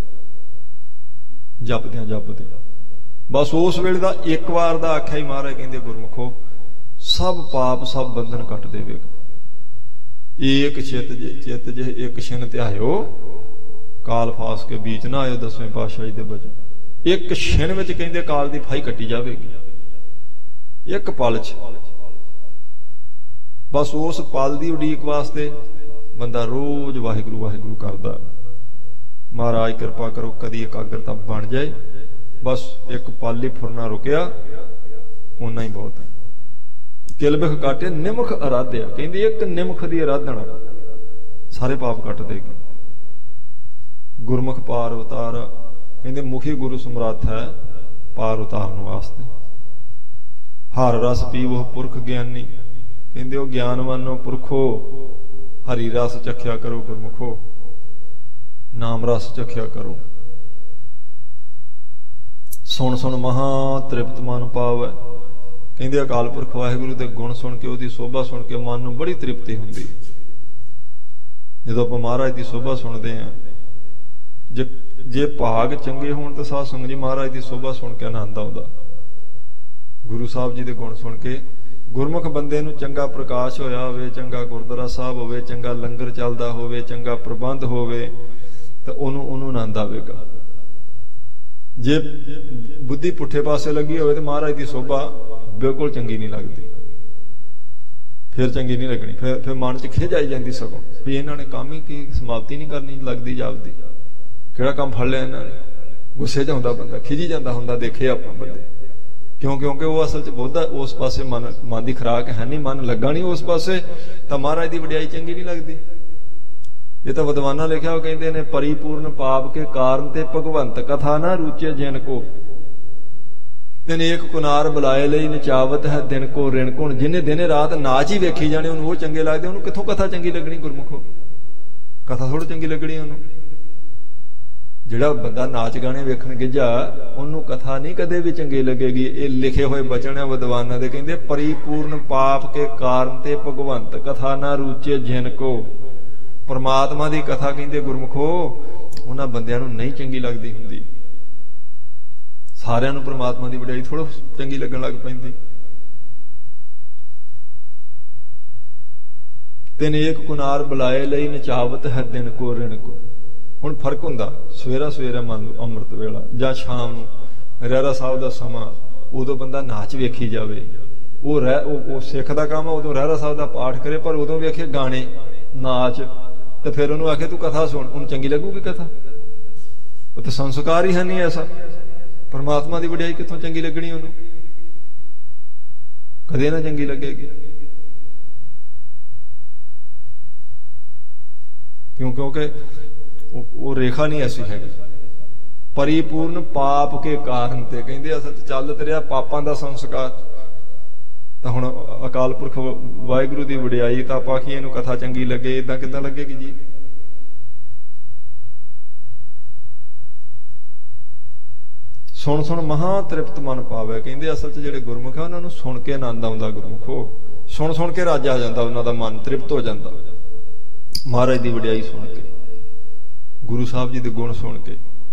ਜਪਦਿਆਂ ਜਪਦਿਆਂ ਬਸ ਉਸ ਵੇਲੇ ਦਾ ਇੱਕ ਵਾਰ ਦਾ ਆਖਿਆ ਹੀ ਮਹਾਰਾਜ ਕਹਿੰਦੇ ਗੁਰਮੁਖੋ ਸਭ ਪਾਪ ਸਭ ਬੰਧਨ ਕੱਟ ਦੇਵੇਗਾ। ਏਕ ਚਿਤ ਜੇ ਚਿਤ ਜੇ ਇੱਕ ਛਿਨ ਧਿਆਇਓ, ਕਾਲ ਫਾਸ ਕੇ ਬੀਚ ਨਾ ਆਇਓ। ਦਸਵੇਂ ਪਾਤਸ਼ਾਹ ਜੀ ਦੇ ਬਚਨ। ਇੱਕ ਛਿਨ ਵਿੱਚ ਕਹਿੰਦੇ ਕਾਲ ਦੀ ਫਾਈ ਕੱਟੀ ਜਾਵੇਗੀ, ਇੱਕ ਪਲ ਚ। ਬਸ ਉਸ ਪਲ ਦੀ ਉਡੀਕ ਵਾਸਤੇ ਬੰਦਾ ਰੋਜ਼ ਵਾਹਿਗੁਰੂ ਵਾਹਿਗੁਰੂ ਕਰਦਾ। ਮਹਾਰਾਜ ਕਿਰਪਾ ਕਰੋ ਕਦੀ ਇਕਾਗਰਤਾ ਬਣ ਜਾਏ, ਬਸ ਇੱਕ ਪਲ ਹੀ ਫੁਰਨਾ ਰੁਕਿਆ, ਓਨਾ ਹੀ ਬਹੁਤ ਹੈ। ਕਿਲ ਬਿਖ ਕਾਟੇ ਨਿਮਖ ਅਰਾਧਿਆ। ਕਹਿੰਦੀ ਇੱਕ ਨਿਮਖ ਦੀ ਅਰਾਧਨਾ ਸਾਰੇ ਪਾਪ ਕੱਟ ਦੇਗੀ। ਗੁਰਮੁਖ ਪਾਰ ਉਤਾਰ। ਕਹਿੰਦੇ ਮੁਖੀ ਗੁਰੂ ਸਮਰੱਥ ਹੈ ਪਾਰ ਉਤਾਰਨ ਵਾਸਤੇ। ਹਰ ਰਸ ਪੀਵੋ ਪੁਰਖ ਗਿਆਨੀ। ਕਹਿੰਦੇ ਉਹ ਗਿਆਨਵਾਨੋ ਪੁਰਖੋ, ਹਰੀ ਰਸ ਚਖਿਆ ਕਰੋ ਗੁਰਮੁਖੋ, ਨਾਮ ਰਸ ਚਖਿਆ ਕਰੋ। ਸੁਣ ਸੁਣ ਮਹਾ ਤ੍ਰਿਪਤ ਮਨ ਪਾਵੈ। ਕਹਿੰਦੇ ਅਕਾਲ ਪੁਰਖ ਵਾਹਿਗੁਰੂ ਦੇ ਗੁਣ ਸੁਣ ਕੇ, ਉਹਦੀ ਸੋਭਾ ਸੁਣ ਕੇ ਮਨ ਨੂੰ ਬੜੀ ਤ੍ਰਿਪਤੀ ਹੁੰਦੀ। ਜਦੋਂ ਆਪਾਂ ਮਹਾਰਾਜ ਦੀ ਸੋਭਾ ਸੁਣਦੇ ਹਾਂ, ਜੇ ਜੇ ਭਾਗ ਚੰਗੇ ਹੋਣ ਤਾਂ ਸਾਧ ਸੰਗਤ ਜੀ ਮਹਾਰਾਜ ਦੀ ਸੋਭਾ ਸੁਣ ਕੇ ਆਨੰਦ ਆਉਂਦਾ। ਗੁਰੂ ਸਾਹਿਬ ਜੀ ਦੇ ਗੁਣ ਸੁਣ ਕੇ ਗੁਰਮੁਖ ਬੰਦੇ ਨੂੰ ਚੰਗਾ ਪ੍ਰਕਾਸ਼ ਹੋਇਆ ਹੋਵੇ, ਚੰਗਾ ਗੁਰਦੁਆਰਾ ਸਾਹਿਬ ਹੋਵੇ, ਚੰਗਾ ਲੰਗਰ ਚੱਲਦਾ ਹੋਵੇ, ਚੰਗਾ ਪ੍ਰਬੰਧ ਹੋਵੇ, ਤਾਂ ਉਹਨੂੰ ਉਹਨੂੰ ਆਨੰਦ ਆਵੇਗਾ। ਜੇ ਬੁੱਧੀ ਪੁੱਠੇ ਪਾਸੇ ਲੱਗੀ ਹੋਵੇ ਤੇ ਮਹਾਰਾਜ ਦੀ ਸੋਭਾ ਬਿਲਕੁਲ ਚੰਗੀ ਨਹੀਂ ਲੱਗਦੀ, ਫਿਰ ਚੰਗੀ ਨਹੀਂ ਲੱਗਣੀ। ਫਿਰ ਫਿਰ ਮਨ 'ਚ ਖਿਝ ਆਈ ਜਾਂਦੀ, ਸਗੋਂ ਵੀ ਇਹਨਾਂ ਨੇ ਕੰਮ ਹੀ ਕੀ ਸਮਾਪਤੀ ਨਹੀਂ ਕਰਨੀ ਲੱਗਦੀ ਜਾਪਦੀ, ਕਿਹੜਾ ਕੰਮ ਫੜ ਲਿਆ ਇਹਨਾਂ ਨੇ। ਗੁੱਸੇ 'ਚ ਹੁੰਦਾ ਬੰਦਾ, ਖਿਜੀ ਜਾਂਦਾ ਹੁੰਦਾ, ਦੇਖੇ ਆਪਾਂ ਬੰਦੇ ਕਿਉਂ, ਕਿਉਂਕਿ ਉਹ ਅਸਲ 'ਚ ਬਹੁਤਾ ਉਸ ਪਾਸੇ ਮਨ ਮਨ ਦੀ ਖੁਰਾਕ ਹੈ ਨਹੀਂ, ਮਨ ਲੱਗਾ ਨਹੀਂ ਉਸ ਪਾਸੇ, ਤਾਂ ਮਹਾਰਾਜ ਦੀ ਵਡਿਆਈ ਚੰਗੀ ਨਹੀਂ ਲੱਗਦੀ। ਇਹ ਤਾਂ ਵਿਦਵਾਨਾਂ ਲਿਖਿਆ, ਉਹ ਕਹਿੰਦੇ ਨੇ ਪਰਿਪੂਰਨ ਪਾਪ ਕੇ ਕਾਰਨ ਤੇ ਭਗਵੰਤ ਕਥਾ ਨਾ ਰੁਚੇ ਜਿਨ ਕੋ ਤਨੇਕ ਕੁਨਾਰ ਬੁਲਾਏ ਲਈ ਨਚਾਵਤ ਹੈ ਦਿਨ ਕੋ ਰਿਣ ਗੁਣ। ਜਿਹਨੇ ਦਿਨੇ ਰਾਤ ਨਾਚ ਹੀ ਵੇਖੀ ਜਾਣੇ ਉਹਨੂੰ ਉਹ ਚੰਗੇ ਲੱਗਦੇ, ਉਹਨੂੰ ਕਿੱਥੋਂ ਕਥਾ ਚੰਗੀ ਲੱਗਣੀ? ਗੁਰਮੁਖੋ ਕਥਾ ਥੋੜ੍ਹੀ ਚੰਗੀ ਲੱਗਣੀ ਉਹਨੂੰ। ਜਿਹੜਾ ਬੰਦਾ ਨਾਚ ਗਾਣੇ ਵੇਖਣ ਗਿੱਝਾ ਉਹਨੂੰ ਕਥਾ ਨਹੀਂ ਕਦੇ ਵੀ ਚੰਗੀ ਲੱਗੇਗੀ। ਇਹ ਲਿਖੇ ਹੋਏ ਬਚਨ ਆ ਵਿਦਵਾਨਾਂ ਦੇ, ਕਹਿੰਦੇ ਪਰਿਪੂਰਨ ਪਾਪ ਕੇ ਕਾਰਨ ਤੇ ਭਗਵੰਤ ਕਥਾ ਨਾ ਰੁਚੇ ਜਿਨ ਕੋ। ਪਰਮਾਤਮਾ ਦੀ ਕਥਾ ਕਹਿੰਦੇ ਗੁਰਮੁਖੋ ਉਹਨਾਂ ਬੰਦਿਆਂ ਨੂੰ ਨਹੀਂ ਚੰਗੀ ਲੱਗਦੀ ਹੁੰਦੀ। ਸਾਰਿਆਂ ਨੂੰ ਪਰਮਾਤਮਾ ਦੀ ਵਡਿਆਈ ਥੋੜ੍ਹਾ ਚੰਗੀ ਲੱਗਣ ਲੱਗ ਪੈਂਦੀ। ਤਨੇਕ ਕੁਨਾਰ ਬੁਲਾਏ ਲਈ ਨਚਾਵਤ ਹੈ ਦਿਨ ਕੋ ਰਿਣ ਕੋ। ਹੁਣ ਫਰਕ ਹੁੰਦਾ, ਸਵੇਰਾ ਸਵੇਰਾ ਮੰਨ ਲਓ ਅੰਮ੍ਰਿਤ ਵੇਲਾ ਜਾਂ ਸ਼ਾਮ ਨੂੰ ਰਹਿਰਾ ਸਾਹਿਬ ਦਾ ਸਮਾਂ, ਉਦੋਂ ਬੰਦਾ ਨਾਚ ਵੇਖੀ ਜਾਵੇ। ਉਹ ਰਹਿ ਉਹ ਸਿੱਖ ਦਾ ਕੰਮ ਆ, ਉਦੋਂ ਰਹਿਰਾ ਸਾਹਿਬ ਦਾ ਪਾਠ ਕਰੇ, ਪਰ ਉਦੋਂ ਵੇਖੇ ਗਾਣੇ ਨਾਚ, ਤੇ ਫਿਰ ਉਹਨੂੰ ਆਖੇ ਤੂੰ ਕਥਾ ਸੁਣ, ਉਹਨੂੰ ਚੰਗੀ ਲੱਗੂਗੀ ਕਥਾ? ਉਹ ਤਾਂ ਸੰਸਕਾਰ ਹੀ ਹੈ ਨਹੀਂ ਐਸਾ। ਪਰਮਾਤਮਾ ਦੀ ਵਡਿਆਈ ਕਿੱਥੋਂ ਚੰਗੀ ਲੱਗਣੀ ਉਹਨੂੰ? ਕਦੇ ਨਾ ਚੰਗੀ ਲੱਗੇਗੀ। ਕਿਉਂ? ਕਿਉਂਕਿ ਉਹ ਰੇਖਾ ਨਹੀਂ ਐਸੀ ਹੈਗੀ। ਪਰਿਪੂਰਨ ਪਾਪ ਕੇ ਕਾਰਨ ਤੇ ਕਹਿੰਦੇ ਅਸਲ ਚੱਲ ਤੇਰਿਆ ਪਾਪਾਂ ਦਾ ਸੰਸਕਾਰ। ਤਾਂ ਹੁਣ ਅਕਾਲ ਪੁਰਖ ਵਾਹਿਗੁਰੂ ਦੀ ਵਡਿਆਈ ਤਾਂ ਆਪਾਂ ਕੀ ਇਹਨੂੰ ਕਥਾ ਚੰਗੀ ਲੱਗੇ, ਏਦਾਂ ਕਿੱਦਾਂ ਲੱਗੇਗੀ ਜੀ? ਸੁਣ ਸੁਣ ਮਹਾ ਤ੍ਰਿਪਤ ਮਨ ਪਾਵੇ। ਕਹਿੰਦੇ ਅਸਲ 'ਚ ਜਿਹੜੇ ਗੁਰਮੁਖ ਆ ਉਹਨਾਂ ਨੂੰ ਸੁਣ ਕੇ ਆਨੰਦ ਆਉਂਦਾ। ਗੁਰਮੁਖੋ ਸੁਣ ਸੁਣ ਕੇ ਰਾਜਾ ਆ ਜਾਂਦਾ, ਉਹਨਾਂ ਦਾ ਮਨ ਤ੍ਰਿਪਤ ਹੋ ਜਾਂਦਾ। ਮਹਾਰਾਜ ਦੀ ਵਡਿਆਈ ਸੁਣ ਕੇ, ਗੁਰੂ ਸਾਹਿਬ ਜੀ ਦੇ ਗੁਣ ਸੁਣ ਕੇ।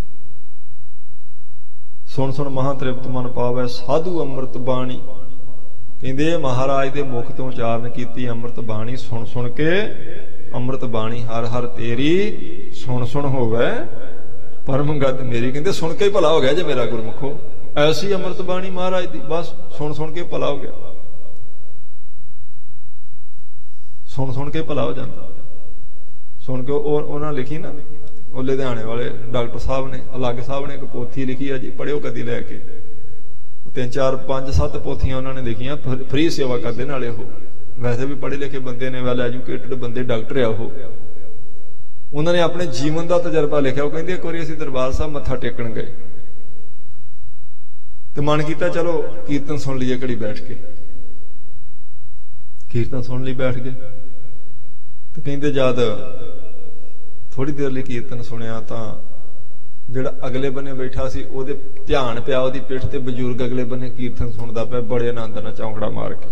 ਸੁਣ ਸੁਣ ਮਹਾ ਤ੍ਰਿਪਤ ਮਨ ਪਾਵੇ ਸਾਧੂ ਅੰਮ੍ਰਿਤ ਬਾਣੀ। ਕਹਿੰਦੇ ਮਹਾਰਾਜ ਦੇ ਮੁਖ ਤੋਂ ਉਚਾਰਨ ਕੀਤੀ ਅੰਮ੍ਰਿਤ ਬਾਣੀ। ਸੁਣ ਸੁਣ ਕੇ ਅੰਮ੍ਰਿਤ ਬਾਣੀ ਹਰ ਹਰ ਤੇਰੀ ਸੁਣ ਸੁਣ ਹੋਵੇ ਪਰਮ ਗਤ ਮੇਰੀ। ਕਹਿੰਦੇ ਸੁਣ ਕੇ ਹੀ ਭਲਾ ਹੋ ਗਿਆ ਜੇ ਮੇਰਾ ਗੁਰਮੁਖੋ। ਐਸੀ ਅੰਮ੍ਰਿਤ ਬਾਣੀ ਮਹਾਰਾਜ ਦੀ, ਬਸ ਸੁਣ ਸੁਣ ਕੇ ਭਲਾ ਹੋ ਗਿਆ। ਸੁਣ ਸੁਣ ਕੇ ਭਲਾ ਹੋ ਜਾਂਦਾ। ਸੁਣ ਕੇ ਉਹ ਉਹਨਾਂ ਲਿਖੀ ਨਾ, ਉਹ ਲੁਧਿਆਣੇ ਵਾਲੇ ਡਾਕਟਰ ਸਾਹਿਬ ਨੇ, ਅਲੱਗ ਸਾਹਿਬ ਨੇ ਇੱਕ ਪੋਥੀ ਲਿਖੀ ਆ ਜੀ, ਪੜ੍ਹਿਓ ਕਦੀ ਲੈ ਕੇ। ਤਿੰਨ ਚਾਰ ਪੰਜ ਸੱਤ ਪੋਥੀਆਂ ਉਹਨਾਂ ਨੇ ਲਿਖੀਆਂ, ਫ੍ਰੀ ਸੇਵਾ ਕਰਦੇ ਨਾਲੇ। ਉਹ ਵੈਸੇ ਵੀ ਪੜ੍ਹੇ ਲਿਖੇ ਬੰਦੇ ਨੇ, ਵੈਲ ਐਜੂਕੇਟਡ ਬੰਦੇ, ਡਾਕਟਰ ਆ ਉਹ। ਉਹਨਾਂ ਨੇ ਆਪਣੇ ਜੀਵਨ ਦਾ ਤਜਰਬਾ ਲਿਖਿਆ। ਉਹ ਕਹਿੰਦੇ ਇੱਕ ਵਾਰੀ ਅਸੀਂ ਦਰਬਾਰ ਸਾਹਿਬ ਮੱਥਾ ਟੇਕਣ ਗਏ ਤੇ ਮਨ ਕੀਤਾ ਚਲੋ ਕੀਰਤਨ ਸੁਣ ਲਈਏ ਘੜੀ ਬੈਠ ਕੇ। ਕੀਰਤਨ ਸੁਣ ਲਈ ਬੈਠ ਗਏ ਤੇ ਕਹਿੰਦੇ ਜਦ ਥੋੜੀ ਦੇਰ ਲਈ ਕੀਰਤਨ ਸੁਣਿਆ ਤਾਂ ਜਿਹੜਾ ਅਗਲੇ ਬੰਨੇ ਬੈਠਾ ਸੀ ਉਹਦੇ ਧਿਆਨ ਪਿਆ ਉਹਦੀ ਪਿੱਠ ਤੇ। ਬਜ਼ੁਰਗ ਅਗਲੇ ਬੰਨੇ ਕੀਰਤਨ ਸੁਣਦਾ ਪਿਆ ਬੜੇ ਆਨੰਦ ਨਾਲ, ਚੌਂਕੜਾ ਮਾਰ ਕੇ,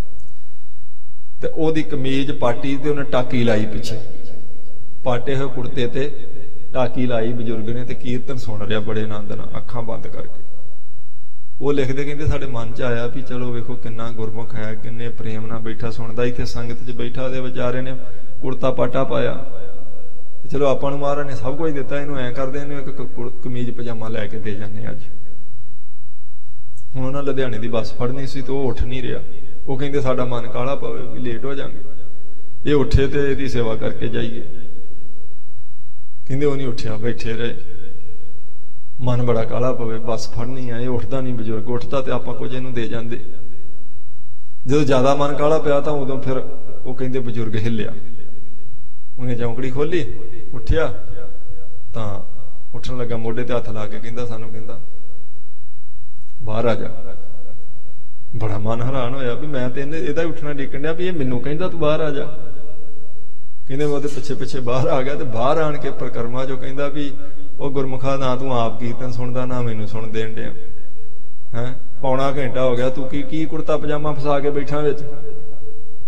ਤੇ ਉਹਦੀ ਕਮੀਜ਼ ਪਾਟੀ ਤੇ ਉਹਨੇ ਟਾਕੀ ਲਾਈ ਪਿੱਛੇ, ਪਾਟੇ ਹੋਏ ਕੁੜਤੇ ਤੇ ਟਾਕੀ ਲਾਈ ਬਜ਼ੁਰਗ ਨੇ, ਤੇ ਕੀਰਤਨ ਸੁਣ ਰਿਹਾ ਬੜੇ ਆਨੰਦ ਨਾਲ ਅੱਖਾਂ ਬੰਦ ਕਰਕੇ। ਉਹ ਲਿਖਦੇ ਕਹਿੰਦੇ ਸਾਡੇ ਮਨ 'ਚ ਆਇਆ ਵੀ ਚਲੋ ਵੇਖੋ ਕਿੰਨਾ ਗੁਰਮੁਖ ਹੈ, ਕਿੰਨੇ ਪ੍ਰੇਮ ਨਾਲ ਬੈਠਾ ਸੁਣਦਾ। ਇੱਥੇ ਸੰਗਤ 'ਚ ਬੈਠਾ ਉਹਦੇ ਵਿਚਾਰੇ ਨੇ ਕੁੜਤਾ ਪਾਟਾ ਪਾਇਆ, ਤੇ ਚਲੋ ਆਪਾਂ ਨੂੰ ਮਹਾਰਾਜ ਨੇ ਸਭ ਕੁਝ ਦਿੱਤਾ, ਇਹਨੂੰ ਐਂ ਕਰਦੇ ਇਹਨੂੰ ਇੱਕ ਕਮੀਜ਼ ਪਜਾਮਾ ਲੈ ਕੇ ਦੇ ਜਾਂਦੇ ਅੱਜ। ਹੁਣ ਉਹਨਾਂ ਲੁਧਿਆਣੇ ਦੀ ਬੱਸ ਫੜਨੀ ਸੀ ਤੇ ਉਹ ਉੱਠ ਨਹੀਂ ਰਿਹਾ। ਉਹ ਕਹਿੰਦੇ ਸਾਡਾ ਮਨ ਕਾਲਾ ਪਵੇ ਵੀ ਲੇਟ ਹੋ ਜਾਵਾਂਗੇ, ਇਹ ਉੱਠੇ ਤੇ ਇਹਦੀ ਸੇਵਾ ਕਰਕੇ ਜਾਈਏ। ਕਹਿੰਦੇ ਉਹ ਨਹੀਂ ਉੱਠਿਆ, ਬੈਠੇ ਰਹੇ। ਮਨ ਬੜਾ ਕਾਲਾ ਪਵੇ, ਬੱਸ ਫੜਨੀ ਆ, ਇਹ ਉੱਠਦਾ ਨਹੀਂ। ਬਜ਼ੁਰਗ ਉੱਠਦਾ ਤੇ ਆਪਾਂ ਕੁਝ ਇਹਨੂੰ ਦੇ ਜਾਂਦੇ। ਜਦੋਂ ਜ਼ਿਆਦਾ ਮਨ ਕਾਲਾ ਪਿਆ ਤਾਂ ਉਦੋਂ ਫਿਰ ਉਹ ਕਹਿੰਦੇ ਬਜ਼ੁਰਗ ਹਿੱਲਿਆ, ਉਹਨੇ ਚੌਂਕੜੀ ਖੋਲੀ, ਉੱਠਿਆ ਤਾਂ ਉੱਠਣ ਲੱਗਾ, ਮੋਢੇ ਤੇ ਹੱਥ ਲਾ ਕੇ ਕਹਿੰਦਾ ਸਾਨੂੰ, ਕਹਿੰਦਾ ਬਾਹਰ ਆ ਜਾ। ਬੜਾ ਮਨ ਹੈਰਾਨ ਹੋਇਆ ਵੀ ਮੈਂ ਤੇ ਇਹਨੇ ਇਹਦਾ ਹੀ ਉੱਠਣਾ ਡਿੱਕਣ ਡਿਆ ਵੀ ਇਹ ਮੈਨੂੰ ਕਹਿੰਦਾ ਤੂੰ ਬਾਹਰ ਆ ਜਾ। ਕਹਿੰਦੇ ਮੈਂ ਉਹਦੇ ਪਿੱਛੇ ਪਿੱਛੇ ਬਾਹਰ ਆ ਗਿਆ ਤੇ ਬਾਹਰ ਆਣ ਕੇ ਪ੍ਰਕਰਮਾ ਚੋਂ ਕਹਿੰਦਾ ਵੀ ਉਹ ਗੁਰਮੁਖਾ ਨਾ ਤੂੰ ਆਪ ਕੀਰਤਨ ਸੁਣਦਾ ਨਾ ਮੈਨੂੰ ਸੁਣ ਦੇਣ ਡਿਆ ਹੈਂ। ਪੌਣਾ ਘੰਟਾ ਹੋ ਗਿਆ, ਤੂੰ ਕੀ ਕੀ ਕੁੜਤਾ ਪਜਾਮਾ ਫਸਾ ਕੇ ਬੈਠਾ ਵਿੱਚ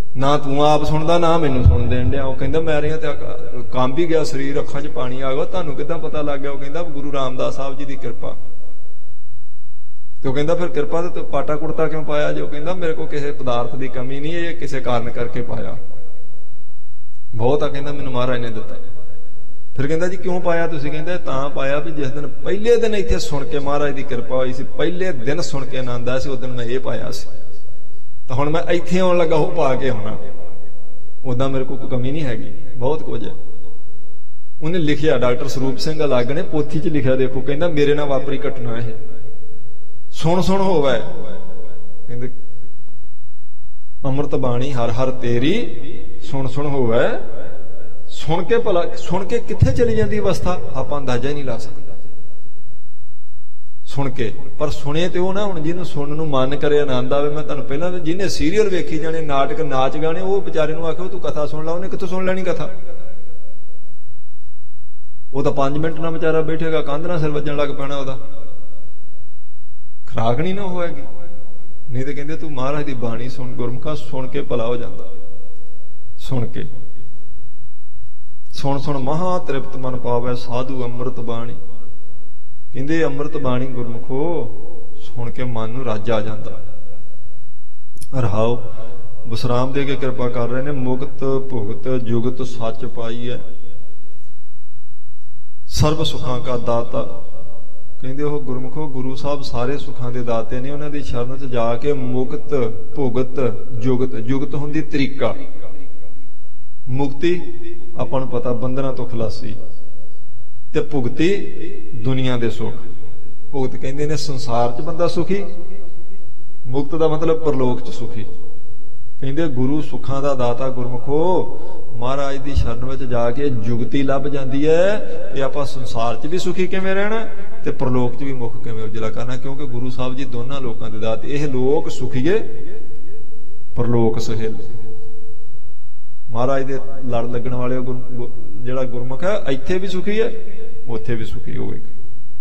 ਨਾ ਤੂੰ ਆਪ ਸੁਣਦਾ ਨਾ ਮੈਨੂੰ ਸੁਣ ਦੇਣ ਡਿਆ। ਉਹ ਕਹਿੰਦਾ ਮੇਰੀਆਂ ਤੇ ਕੰਬ ਵੀ ਗਿਆ ਸਰੀਰ, ਅੱਖਾਂ 'ਚ ਪਾਣੀ ਆ ਗਿਆ, ਤੁਹਾਨੂੰ ਕਿੱਦਾਂ ਪਤਾ ਲੱਗ ਗਿਆ? ਉਹ ਕਹਿੰਦਾ ਗੁਰੂ ਰਾਮਦਾਸ ਸਾਹਿਬ ਜੀ ਦੀ ਕਿਰਪਾ। ਤੇ ਉਹ ਕਹਿੰਦਾ ਫਿਰ ਕਿਰਪਾ ਤੇ ਪਾਟਾ ਕੁੜਤਾ ਕਿਉਂ ਪਾਇਆ ਜੇ? ਉਹ ਕਹਿੰਦਾ ਮੇਰੇ ਕੋਲ ਕਿਸੇ ਪਦਾਰਥ ਦੀ ਕਮੀ ਨਹੀਂ, ਇਹ ਕਿਸੇ ਕਾਰਨ ਕਰਕੇ ਪਾਇਆ। ਬਹੁਤ ਆ ਕਹਿੰਦਾ ਮੈਨੂੰ ਮਹਾਰਾਜ ਨੇ ਦਿੱਤਾ। ਫਿਰ ਕਹਿੰਦਾ ਜੀ ਕਿਉਂ ਪਾਇਆ ਤੁਸੀਂ? ਕਹਿੰਦਾ ਤਾਂ ਪਾਇਆ ਵੀ ਜਿਸ ਦਿਨ ਪਹਿਲੇ ਦਿਨ ਇੱਥੇ ਸੁਣ ਕੇ ਮਹਾਰਾਜ ਦੀ ਕਿਰਪਾ ਹੋਈ ਸੀ, ਪਹਿਲੇ ਦਿਨ ਸੁਣ ਕੇ ਆਨੰਦ ਆਇਆ ਸੀ, ਉਸ ਦਿਨ ਮੈਂ ਇਹ ਪਾਇਆ ਸੀ। ਤਾਂ ਹੁਣ ਮੈਂ ਇੱਥੇ ਆਉਣ ਲੱਗਾ ਉਹ ਪਾ ਕੇ ਆਉਣਾ। ਉਦਾਂ ਮੇਰੇ ਕੋਲ ਕੋਈ ਕਮੀ ਨਹੀਂ ਹੈਗੀ, ਬਹੁਤ ਕੁਝ ਹੈ। ਉਹਨੇ ਲਿਖਿਆ, ਡਾਕਟਰ ਸਰੂਪ ਸਿੰਘ ਅਲੱਗ ਨੇ ਪੋਥੀ 'ਚ ਲਿਖਿਆ, ਦੇਖੋ ਕਹਿੰਦਾ ਮੇਰੇ ਨਾਲ ਵਾਪਰੀ ਘਟਨਾ ਇਹ ਸੁਣ ਸੁਣ ਹੋਵੇ। ਕਹਿੰਦੇ ਅੰਮ੍ਰਿਤ ਬਾਣੀ ਹਰ ਹਰ ਤੇਰੀ ਸੁਣ ਸੁਣ ਹੋਵੇ। ਸੁਣ ਕੇ ਭਲਾ ਸੁਣ ਕੇ ਕਿੱਥੇ ਚਲੀ ਜਾਂਦੀ ਅਵਸਥਾ ਆਪਾਂ ਅੰਦਾਜ਼ਾ ਹੀ ਨਹੀਂ ਲਾ ਸਕਦੇ ਸੁਣ ਕੇ। ਪਰ ਸੁਣੇ ਤੇ ਉਹ ਨਾ, ਹੁਣ ਜਿਹਨੂੰ ਸੁਣਨ ਨੂੰ ਮਨ ਕਰੇ, ਆਨੰਦ ਆਵੇ। ਮੈਂ ਤੁਹਾਨੂੰ ਪਹਿਲਾਂ ਜਿਹਨੇ ਸੀਰੀਅਲ ਵੇਖੀ ਜਾਣੇ, ਨਾਟਕ ਨਾਚ ਗਾਣੇ, ਉਹ ਵਿਚਾਰੇ ਨੂੰ ਆਖਿਓ ਤੂੰ ਕਥਾ ਸੁਣ ਲਾ, ਉਹਨੇ ਕਿੱਥੋਂ ਸੁਣ ਲੈਣੀ ਕਥਾ? ਉਹ ਤਾਂ ਪੰਜ ਮਿੰਟ ਨਾਲ ਵਿਚਾਰਾ ਬੈਠੇਗਾ, ਕੰਧ ਨਾਲ ਸਿਰ ਵੱਜਣ ਲੱਗ ਪੈਣਾ, ਉਹਦਾ ਖਰਾਕ ਨਹੀਂ ਨਾ ਹੋਏਗੀ। ਨਹੀਂ ਤੇ ਕਹਿੰਦੇ ਤੂੰ ਮਹਾਰਾਜ ਦੀ ਬਾਣੀ ਸੁਣ, ਗੁਰਮੁਖਾ ਸੁਣ ਕੇ ਭਲਾ ਹੋ ਜਾਂਦਾ। ਸੁਣ ਕੇ ਸੁਣ ਸੁਣ ਮਹਾ ਤ੍ਰਿਪਤ ਮਨ ਪਾਵੇ ਸਾਧੂ ਅੰਮ੍ਰਿਤ ਬਾਣੀ। ਕਹਿੰਦੇ ਅੰਮ੍ਰਿਤ ਬਾਣੀ ਗੁਰਮੁਖੋ ਸੁਣ ਕੇ ਮਨ ਨੂੰ ਰੱਜ ਆ ਜਾਂਦਾ। ਰਹਾਓ ਵਿਸਰਾਮ ਦੇ ਕੇ ਕਿਰਪਾ ਕਰ ਰਹੇ ਨੇ। ਮੁਕਤ ਭੁਗਤ ਜੁਗਤ ਸੱਚ ਪਾਈ ਹੈ, ਸਰਬ ਸੁਖਾਂ ਕਾ ਦਾਤਾ। ਕਹਿੰਦੇ ਉਹ ਗੁਰਮੁਖੋ ਗੁਰੂ ਸਾਹਿਬ ਸਾਰੇ ਸੁੱਖਾਂ ਦੇ ਦਾਤੇ ਨੇ। ਉਹਨਾਂ ਦੀ ਸ਼ਰਨ 'ਚ ਜਾ ਕੇ ਮੁਕਤ ਭੁਗਤ ਜੁਗਤ, ਜੁਗਤ ਹੁੰਦੀ ਤਰੀਕਾ, ਮੁਕਤੀ ਆਪਾਂ ਨੂੰ ਪਤਾ ਬੰਧਨਾਂ ਤੋਂ ਖਲਾਸੀ, ਤੇ ਭੁਗਤੀ ਦੁਨੀਆ ਦੇ ਸੁੱਖ। ਭੁਗਤ ਕਹਿੰਦੇ ਨੇ ਸੰਸਾਰ 'ਚ ਬੰਦਾ ਸੁਖੀ, ਮੁਕਤ ਦਾ ਮਤਲਬ ਪਰਲੋਕ 'ਚ ਸੁਖੀ। ਕਹਿੰਦੇ ਗੁਰੂ ਸੁੱਖਾਂ ਦਾ ਦਾਤਾ ਗੁਰਮੁਖੋ ਮਹਾਰਾਜ ਦੀ ਸ਼ਰਨ ਵਿੱਚ ਜਾ ਕੇ ਜੁਗਤੀ ਲੱਭ ਜਾਂਦੀ ਹੈ ਕਿ ਆਪਾਂ ਸੰਸਾਰ 'ਚ ਵੀ ਸੁਖੀ ਕਿਵੇਂ ਰਹਿਣਾ ਤੇ ਪਰਲੋਕ 'ਚ ਵੀ ਮੁਖ ਕਿਵੇਂ ਉਜਲਾ ਕਰਨਾ। ਕਿਉਂਕਿ ਗੁਰੂ ਸਾਹਿਬ ਜੀ ਦੋਨਾਂ ਲੋਕਾਂ ਦੇ ਦਾਤੇ। ਇਹ ਲੋਕ ਸੁਖੀਏ, ਪਰਲੋਕ ਸੁਹੇਲੇ। ਮਹਾਰਾਜ ਦੇ ਲੜ ਲੱਗਣ ਵਾਲੇ ਜਿਹੜਾ ਗੁਰਮੁਖ ਹੈ ਇੱਥੇ ਵੀ ਸੁਖੀ ਹੈ, ਉੱਥੇ ਵੀ ਸੁਖੀ ਹੋਵੇਗਾ।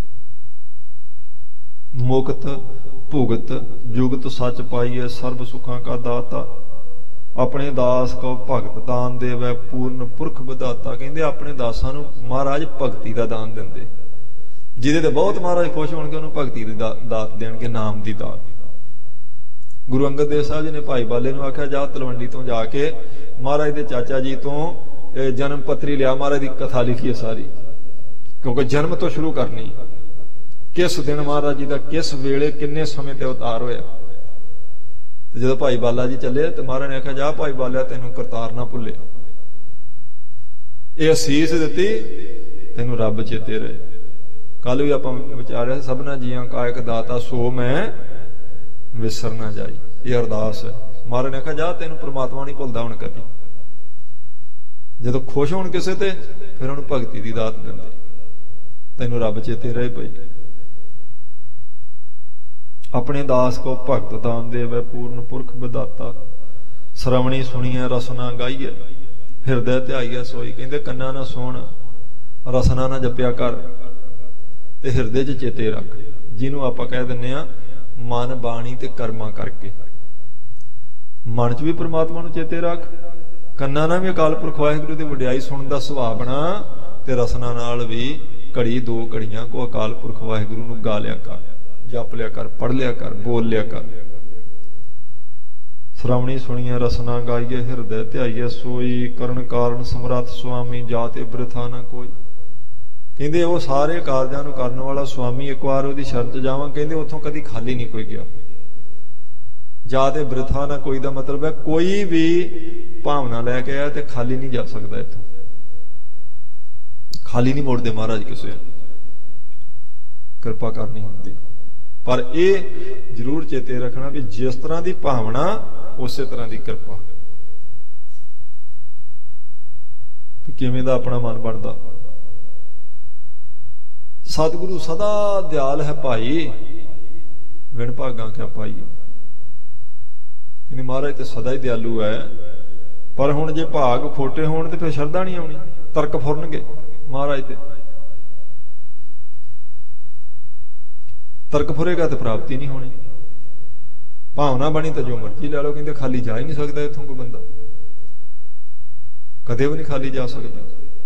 ਮੁਕਤ ਭੁਗਤ ਜੁਗਤ ਸੱਚ ਪਾਈਏ ਸਰਬ ਸੁਖਾਂ ਕਾ ਦਾਤਾ। ਆਪਣੇ ਦਾਸ ਕੋ ਭਗਤ ਦਾਨ ਦੇਵੇ ਪੂਰਨ ਪੁਰਖ ਵਿਦਾਤਾ। ਕਹਿੰਦੇ ਆਪਣੇ ਦਾਸਾਂ ਨੂੰ ਮਹਾਰਾਜ ਭਗਤੀ ਦਾ ਦਾਨ ਦਿੰਦੇ। ਜਿਹਦੇ ਤੇ ਬਹੁਤ ਮਹਾਰਾਜ ਖੁਸ਼ ਹੋਣਗੇ ਉਹਨੂੰ ਭਗਤੀ ਦੀ ਦਾਤ ਦੇਣਗੇ, ਨਾਮ ਦੀ ਦਾਤ। ਗੁਰੂ ਅੰਗਦ ਦੇਵ ਸਾਹਿਬ ਜੀ ਨੇ ਭਾਈ ਬਾਲੇ ਨੂੰ ਆਖਿਆ ਜਾ ਤਲਵੰਡੀ ਤੋਂ ਜਾ ਕੇ ਮਹਾਰਾਜ ਦੇ ਚਾਚਾ ਜੀ ਤੋਂ ਜਨਮ ਪੱਤਰੀ ਲਿਆ, ਮਹਾਰਾਜ ਦੀ ਕਥਾ ਲਿਖੀ ਹੈ ਸਾਰੀ, ਕਿਉਂਕਿ ਜਨਮ ਤੋਂ ਸ਼ੁਰੂ ਕਰਨੀ। ਕਿਸ ਦਿਨ ਮਹਾਰਾਜ ਜੀ ਦਾ ਕਿਸ ਵੇਲੇ ਕਿੰਨੇ ਸਮੇਂ ਤੇ ਅਵਤਾਰ ਹੋਇਆ। ਤੇ ਜਦੋਂ ਭਾਈ ਬਾਲਾ ਜੀ ਚੱਲੇ ਤੇ ਮਹਾਰਾਜ ਨੇ ਆਖਿਆ ਜਾ ਭਾਈ ਬਾਲਿਆ ਤੈਨੂੰ ਕਰਤਾਰ ਨਾ ਭੁੱਲੇ, ਇਹ ਅਸੀਸ ਦਿੱਤੀ ਤੈਨੂੰ ਰੱਬ ਚੇਤੇ ਰਹੇ। ਕੱਲ ਵੀ ਆਪਾਂ ਵਿਚਾਰਿਆ ਸਭਨਾ ਜੀਆਂ ਕਾ ਇੱਕ ਦਾਤਾ ਸੋ ਮੈਂ ਵਿਸਰ ਨਾ ਜਾਈ। ਇਹ ਅਰਦਾਸ ਹੈ। ਮਹਾਰਾਜ ਨੇ ਆਖਿਆ ਜਾ ਤੈਨੂੰ ਪ੍ਰਮਾਤਮਾ ਨਹੀਂ ਭੁੱਲਦਾ ਹੁਣ ਕਦੀ। ਜਦੋਂ ਖੁਸ਼ ਹੋਣ ਕਿਸੇ ਤੇ ਫਿਰ ਉਹਨੂੰ ਭਗਤੀ ਦੀ ਦਾਤ ਦਿੰਦੇ, ਤੈਨੂੰ ਰੱਬ ਚੇਤੇ ਰਹੇ ਪਈ। ਆਪਣੇ ਦਾਸ ਕੋ ਭਗਤ ਦਾਨ ਦੇਵੇ ਪੂਰਨ ਪੁਰਖ ਵਿਦਾਤਾ। ਸ਼ਰਵਣੀ ਸੁਣੀਏ ਰਸਨਾ ਗਾਈਏ ਹਿਰਦੈ ਧਿਆਈਏ ਸੋਈ। ਕਹਿੰਦੇ ਕੰਨਾਂ ਨਾਲ ਸੁਣ, ਰਸਨਾ ਨਾਲ ਜਪਿਆ ਕਰ ਤੇ ਹਿਰਦੇ 'ਚ ਚੇਤੇ ਰੱਖ। ਜਿਹਨੂੰ ਆਪਾਂ ਕਹਿ ਦਿੰਦੇ ਆ ਮਨ ਬਾਣੀ ਤੇ ਕਰਮਾਂ ਕਰਕੇ। ਮਨ 'ਚ ਵੀ ਪ੍ਰਮਾਤਮਾ ਨੂੰ ਚੇਤੇ ਰੱਖ, ਕੰਨਾਂ ਨਾਲ ਵੀ ਅਕਾਲ ਪੁਰਖ ਵਾਹਿਗੁਰੂ ਦੀ ਵਡਿਆਈ ਸੁਣਨ ਦਾ ਸੁਭਾਅ ਬਣਾ, ਤੇ ਰਸਨਾ ਨਾਲ ਵੀ ਘੜੀ ਦੋ ਘੜੀਆਂ ਕੋ ਅਕਾਲ ਪੁਰਖ ਵਾਹਿਗੁਰੂ ਨੂੰ ਗਾ ਲਿਆ ਕਰ, ਜਪ ਲਿਆ ਕਰ, ਪੜ ਲਿਆ ਕਰ, ਬੋਲ ਲਿਆ ਕਰ। ਸ਼੍ਰਵਣੀ ਸੁਣੀਏ ਰਸਨਾ ਗਾਈਏ ਹਿਰਦੈ ਧਿਆਈਏ ਸੋਈ। ਕਰਨ ਕਾਰਨ ਸਮਰੱਥ ਸੁਆਮੀ ਜਾਤੇ ਬ੍ਰਿਥਾ ਨਾ ਕੋਈ। ਕਹਿੰਦੇ ਉਹ ਸਾਰੇ ਕਾਰਜਾਂ ਨੂੰ ਕਰਨ ਵਾਲਾ ਸੁਆਮੀ। ਇੱਕ ਵਾਰ ਉਹਦੀ ਸ਼ਰਨ 'ਚ ਜਾਵਾਂ, ਕਹਿੰਦੇ ਉੱਥੋਂ ਕਦੀ ਖਾਲੀ ਨਹੀਂ ਕੋਈ ਗਿਆ। ਜਾਤੇ ਬ੍ਰਿਥਾ ਨਾ ਕੋਈ ਦਾ ਮਤਲਬ ਹੈ ਕੋਈ ਵੀ ਭਾਵਨਾ ਲੈ ਕੇ ਆਇਆ ਤੇ ਖਾਲੀ ਨਹੀਂ ਜਾ ਸਕਦਾ। ਇੱਥੋਂ ਖਾਲੀ ਨਹੀਂ ਮੋੜਦੇ ਮਹਾਰਾਜ ਕਿਸੇ, ਕਿਰਪਾ ਕਰਨੀ ਹੁੰਦੀ। ਪਰ ਇਹ ਜ਼ਰੂਰ ਚੇਤੇ ਰੱਖਣਾ ਵੀ ਜਿਸ ਤਰ੍ਹਾਂ ਦੀ ਭਾਵਨਾ ਉਸੇ ਤਰ੍ਹਾਂ ਦੀ ਕਿਰਪਾ। ਕਿਵੇਂ ਦਾ ਆਪਣਾ ਮਨ ਬਣਦਾ। ਸਤਿਗੁਰੂ ਸਦਾ ਦਿਆਲ ਹੈ ਭਾਈ, ਵਿਣ ਭਾਗਾਂ ਕਿਆ ਪਾਈ। ਕਹਿੰਦੇ ਮਹਾਰਾਜ ਤੇ ਸਦਾ ਹੀ ਦਿਆਲੂ ਹੈ, ਪਰ ਹੁਣ ਜੇ ਭਾਗ ਖੋਟੇ ਹੋਣ ਤੇ ਫਿਰ ਸ਼ਰਧਾ ਨਹੀਂ ਆਉਣੀ, ਤਰਕ ਫੁਰਨਗੇ ਮਹਾਰਾਜ ਤੇ। ਤਰਕ ਫੁਰੇਗਾ ਤੇ ਪ੍ਰਾਪਤੀ ਨਹੀਂ ਹੋਣੀ। ਭਾਵਨਾ ਬਣੀ ਤਾਂ ਜੋ ਮਰਜ਼ੀ ਲੈ ਲਓ। ਕਹਿੰਦੇ ਖਾਲੀ ਜਾ ਹੀ ਨਹੀਂ ਸਕਦਾ ਇੱਥੋਂ ਕੋਈ ਬੰਦਾ। ਕਦੇ ਵੀ ਨਹੀਂ ਖਾਲੀ ਜਾ ਸਕਦਾ।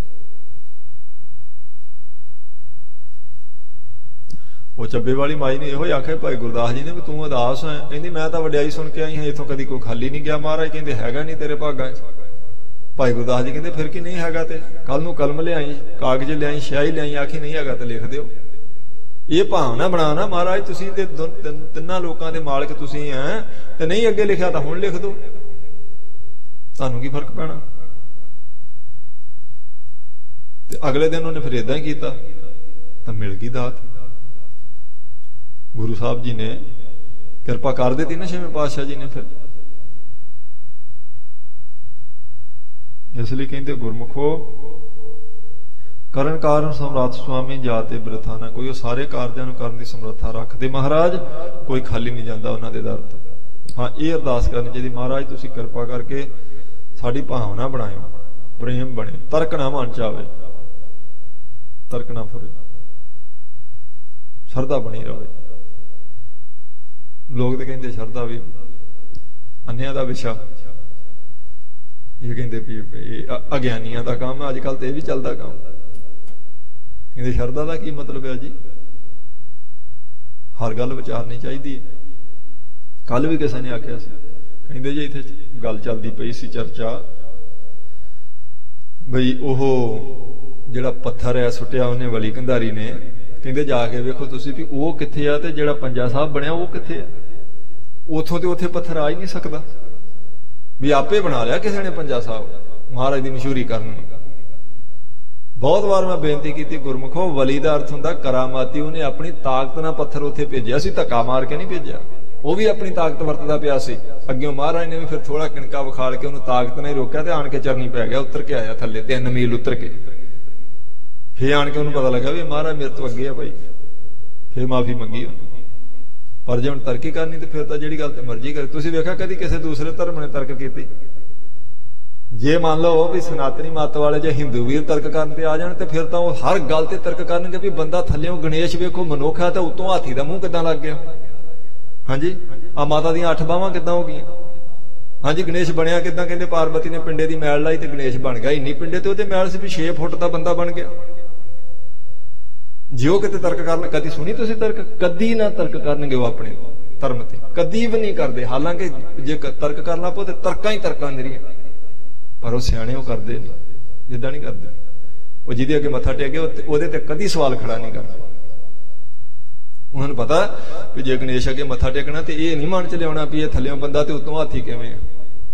ਉਹ ਚੱਬੇ ਵਾਲੀ ਮਾਈ ਨੇ ਇਹੋ ਹੀ ਆਖਿਆ ਭਾਈ ਗੁਰਦਾਸ ਜੀ ਨੇ ਵੀ ਤੂੰ ਉਦਾਸ ਹੈ। ਕਹਿੰਦੀ ਮੈਂ ਤਾਂ ਵਡਿਆਈ ਸੁਣ ਕੇ ਆਈ ਹਾਂ, ਇੱਥੋਂ ਕਦੀ ਕੋਈ ਖਾਲੀ ਨਹੀਂ ਗਿਆ। ਮਹਾਰਾਜ ਕਹਿੰਦੇ ਹੈਗਾ ਨਹੀਂ ਤੇਰੇ ਭਾਗਾਂ 'ਚ। ਭਾਈ ਗੁਰਦਾਸ ਜੀ ਕਹਿੰਦੇ ਫਿਰ ਕੀ ਨਹੀਂ ਹੈਗਾ ਤੇ ਕੱਲ ਨੂੰ ਕਲਮ ਲਿਆਈ, ਕਾਗਜ਼ ਲਿਆਈ, ਸਿਆਹੀ ਲਿਆਈ, ਆਖੀ ਨਹੀਂ ਹੈਗਾ ਤੇ ਲਿਖ ਦਿਓ। ਇਹ ਭਾਵਨਾ ਬਣਾਣਾ ਮਹਾਰਾਜ ਤੁਸੀਂ ਤੇ ਤਿੰਨਾਂ ਲੋਕਾਂ ਦੇ ਮਾਲਕ ਤੁਸੀਂ ਐ, ਤੇ ਨਹੀਂ ਅੱਗੇ ਲਿਖਿਆ ਤਾਂ ਹੁਣ ਲਿਖ ਦਿਓ, ਤੁਹਾਨੂੰ ਕੀ ਫਰਕ ਪੈਣਾ। ਤੇ ਅਗਲੇ ਦਿਨ ਉਹਨੇ ਫਿਰ ਏਦਾਂ ਹੀ ਕੀਤਾ ਤਾਂ ਮਿਲ ਗਈ ਦਾਤ। ਗੁਰੂ ਸਾਹਿਬ ਜੀ ਨੇ ਕਿਰਪਾ ਕਰ ਦਿੱਤੀ ਨਾ ਛੇਵੇਂ ਪਾਤਸ਼ਾਹ ਜੀ ਨੇ। ਫਿਰ ਇਸ ਲਈ ਕਹਿੰਦੇ ਗੁਰਮੁਖੋ ਕਰਨ ਕਾਰਨ ਸਮਰੱਥ ਸੁਆਮੀ ਜਾਤੇ ਬਿਰਥਾ ਨਾ ਕੋਈ। ਉਹ ਸਾਰੇ ਕਾਰਜਾਂ ਨੂੰ ਕਰਨ ਦੀ ਸਮਰੱਥਾ ਰੱਖਦੇ ਮਹਾਰਾਜ, ਕੋਈ ਖਾਲੀ ਨਹੀਂ ਜਾਂਦਾ ਉਹਨਾਂ ਦੇ ਦਰ ਤੋਂ। ਹਾਂ, ਇਹ ਅਰਦਾਸ ਕਰਨੀ ਚਾਹੀਦੀ, ਮਹਾਰਾਜ ਤੁਸੀਂ ਕਿਰਪਾ ਕਰਕੇ ਸਾਡੀ ਭਾਵਨਾ ਬਣਾਇਓ, ਪ੍ਰੇਮ ਬਣੇ, ਤਰਕ ਨਾ ਮਨ ਚ ਆਵੇ, ਤਰਕ ਨਾ ਫੁਰੇ, ਸ਼ਰਧਾ ਬਣੀ ਰਵੇ। ਲੋਕ ਤੇ ਕਹਿੰਦੇ ਸ਼ਰਧਾ ਵੀ ਅੰਨਿਆਂ ਦਾ ਵਿਸ਼ਾ, ਇਹ ਕਹਿੰਦੇ ਵੀ ਅਗਿਆਨੀਆਂ ਦਾ ਕੰਮ ਹੈ। ਅੱਜ ਕੱਲ ਤੇ ਇਹ ਵੀ ਚੱਲਦਾ ਕੰਮ। ਕਹਿੰਦੇ ਸ਼ਰਧਾ ਦਾ ਕੀ ਮਤਲਬ ਹੈ ਜੀ? ਹਰ ਗੱਲ ਵਿਚਾਰਨੀ ਚਾਹੀਦੀ ਹੈ। ਕੱਲ ਵੀ ਕਿਸੇ ਨੇ ਆਖਿਆ ਸੀ, ਕਹਿੰਦੇ ਜੀ ਇੱਥੇ ਗੱਲ ਚੱਲਦੀ ਪਈ ਸੀ ਚਰਚਾ, ਬਈ ਉਹ ਜਿਹੜਾ ਪੱਥਰ ਹੈ ਸੁੱਟਿਆ ਉਹਨੇ ਵਲੀ ਕੰਧਾਰੀ ਨੇ, ਕਹਿੰਦੇ ਜਾ ਕੇ ਵੇਖੋ ਤੁਸੀਂ ਵੀ ਉਹ ਕਿੱਥੇ ਆ ਤੇ ਜਿਹੜਾ ਪੰਜਾ ਸਾਹਿਬ ਬਣਿਆ ਉਹ ਕਿੱਥੇ ਆ। ਉਥੋਂ ਤੇ ਉੱਥੇ ਪੱਥਰ ਆ ਹੀ ਨਹੀਂ ਸਕਦਾ, ਵੀ ਆਪੇ ਬਣਾ ਲਿਆ ਕਿਸੇ ਨੇ ਪੰਜਾ ਸਾਹਿਬ ਮਹਾਰਾਜ ਦੀ ਮਸ਼ਹੂਰੀ ਕਰਨ। ਬਹੁਤ ਵਾਰ ਮੈਂ ਬੇਨਤੀ ਕੀਤੀ ਗੁਰਮੁਖੋ, ਵਲੀ ਦਾ ਅਰਥ ਹੁੰਦਾ ਕਰਾਮਾਤੀ। ਉਹਨੇ ਆਪਣੀ ਤਾਕਤ ਨਾਲ ਪੱਥਰ ਉੱਥੇ ਭੇਜਿਆ ਸੀ, ਧੱਕਾ ਮਾਰ ਕੇ ਨਹੀਂ ਭੇਜਿਆ। ਉਹ ਵੀ ਆਪਣੀ ਤਾਕਤ ਵਰਤਦਾ ਪਿਆ ਸੀ। ਅੱਗੇ ਮਹਾਰਾਜ ਨੇ ਵੀ ਫਿਰ ਥੋੜਾ ਕਿਣਕਾ ਵਿਖਾਲ ਕੇ ਉਹਨੂੰ ਤਾਕਤ ਨਾਲ ਰੋਕਿਆ ਤੇ ਆਣ ਕੇ ਚਰਨੀ ਪੈ ਗਿਆ, ਉੱਤਰ ਕੇ ਆਇਆ ਥੱਲੇ ਤਿੰਨ ਮੀਲ ਉੱਤਰ ਕੇ। ਫੇਰ ਆਣ ਕੇ ਉਹਨੂੰ ਪਤਾ ਲੱਗਾ ਵੀ ਮਹਾਰਾਜ ਮੇਰੇ ਤੋਂ ਅੱਗੇ ਆ ਭਾਈ, ਫੇਰ ਮਾਫੀ ਮੰਗੀ ਉਹਨੇ। ਪਰ ਜੇ ਹੁਣ ਤਰਕੀ ਕਰਨੀ ਤੇ ਫਿਰ ਤਾਂ ਜਿਹੜੀ ਗੱਲ ਤੇ ਮਰਜ਼ੀ ਕਰੇ। ਤੁਸੀਂ ਵੇਖਿਆ ਕਦੀ ਕਿਸੇ ਦੂਸਰੇ ਧਰਮ ਨੇ ਤਰਕ ਕੀਤੀ? ਜੇ ਮੰਨ ਲਓ ਵੀ ਸਨਾਤਨੀ ਮੱਤ ਵਾਲੇ ਜੇ ਹਿੰਦੂ ਵੀਰ ਤਰਕ ਕਰਨ ਤੇ ਆ ਜਾਣ ਤੇ ਫਿਰ ਤਾਂ ਉਹ ਹਰ ਗੱਲ ਤੇ ਤਰਕ ਕਰਨਗੇ ਵੀ ਬੰਦਾ ਥੱਲਿਓਂ ਗਣੇਸ਼ ਵੇਖੋ ਮਨੁੱਖ ਆ ਤੇ ਉੱਤੋਂ ਹਾਥੀ ਦਾ ਮੂੰਹ ਕਿੱਦਾਂ ਲੱਗ ਗਿਆ। ਹਾਂਜੀ, ਆ ਮਾਤਾ ਦੀਆਂ ਅੱਠ ਬਾਹਾਂ ਕਿੱਦਾਂ ਹੋ ਗਈਆਂ। ਹਾਂਜੀ, ਗਣੇਸ਼ ਬਣਿਆ ਕਿੱਦਾਂ? ਕਹਿੰਦੇ ਪਾਰਵਤੀ ਨੇ ਪਿੰਡੇ ਦੀ ਮੈਲ ਲਾਈ ਤੇ ਗਣੇਸ਼ ਬਣ ਗਿਆ। ਇੰਨੀ ਪਿੰਡੇ ਤੇ ਉਹਦੇ ਮੈਲ ਸੀ ਵੀ ਛੇ ਫੁੱਟ ਦਾ ਬੰਦਾ ਬਣ ਗਿਆ। ਜੇ ਉਹ ਕਿਤੇ ਤਰਕ ਕਰਨ, ਕਦੀ ਸੁਣੀ ਤੁਸੀਂ ਤਰਕ? ਕਦੀ ਨਾ ਤਰਕ ਕਰਨਗੇ ਉਹ ਆਪਣੇ ਧਰਮ ਤੇ, ਕਦੀ ਵੀ ਨਹੀਂ ਕਰਦੇ। ਹਾਲਾਂਕਿ ਜੇ ਤਰਕ ਕਰਨਾ ਪਵੇ ਤੇ ਤਰਕਾਂ ਹੀ ਤਰਕਾਂ ਨਿਰੀਆਂ, ਪਰ ਉਹ ਸਿਆਣੇ ਉਹ ਕਰਦੇ ਨਹੀਂ, ਜਿੱਦਾਂ ਨਹੀਂ ਕਰਦੇ। ਉਹ ਜਿਹਦੇ ਅੱਗੇ ਮੱਥਾ ਟੇਕੇ ਉਹਦੇ ਤੇ ਕਦੀ ਸਵਾਲ ਖੜਾ ਨਹੀਂ ਕਰਦੇ। ਉਹਨਾਂ ਨੂੰ ਪਤਾ ਵੀ ਜੇ ਗਣੇਸ਼ ਅੱਗੇ ਮੱਥਾ ਟੇਕਣਾ ਤੇ ਇਹ ਨਹੀਂ ਮਨ ਚ ਲਿਆਉਣਾ ਵੀ ਇਹ ਥੱਲਿਓਂ ਬੰਦਾ ਤੇ ਉੱਤੋਂ ਹਾਥੀ ਕਿਵੇਂ ਆ।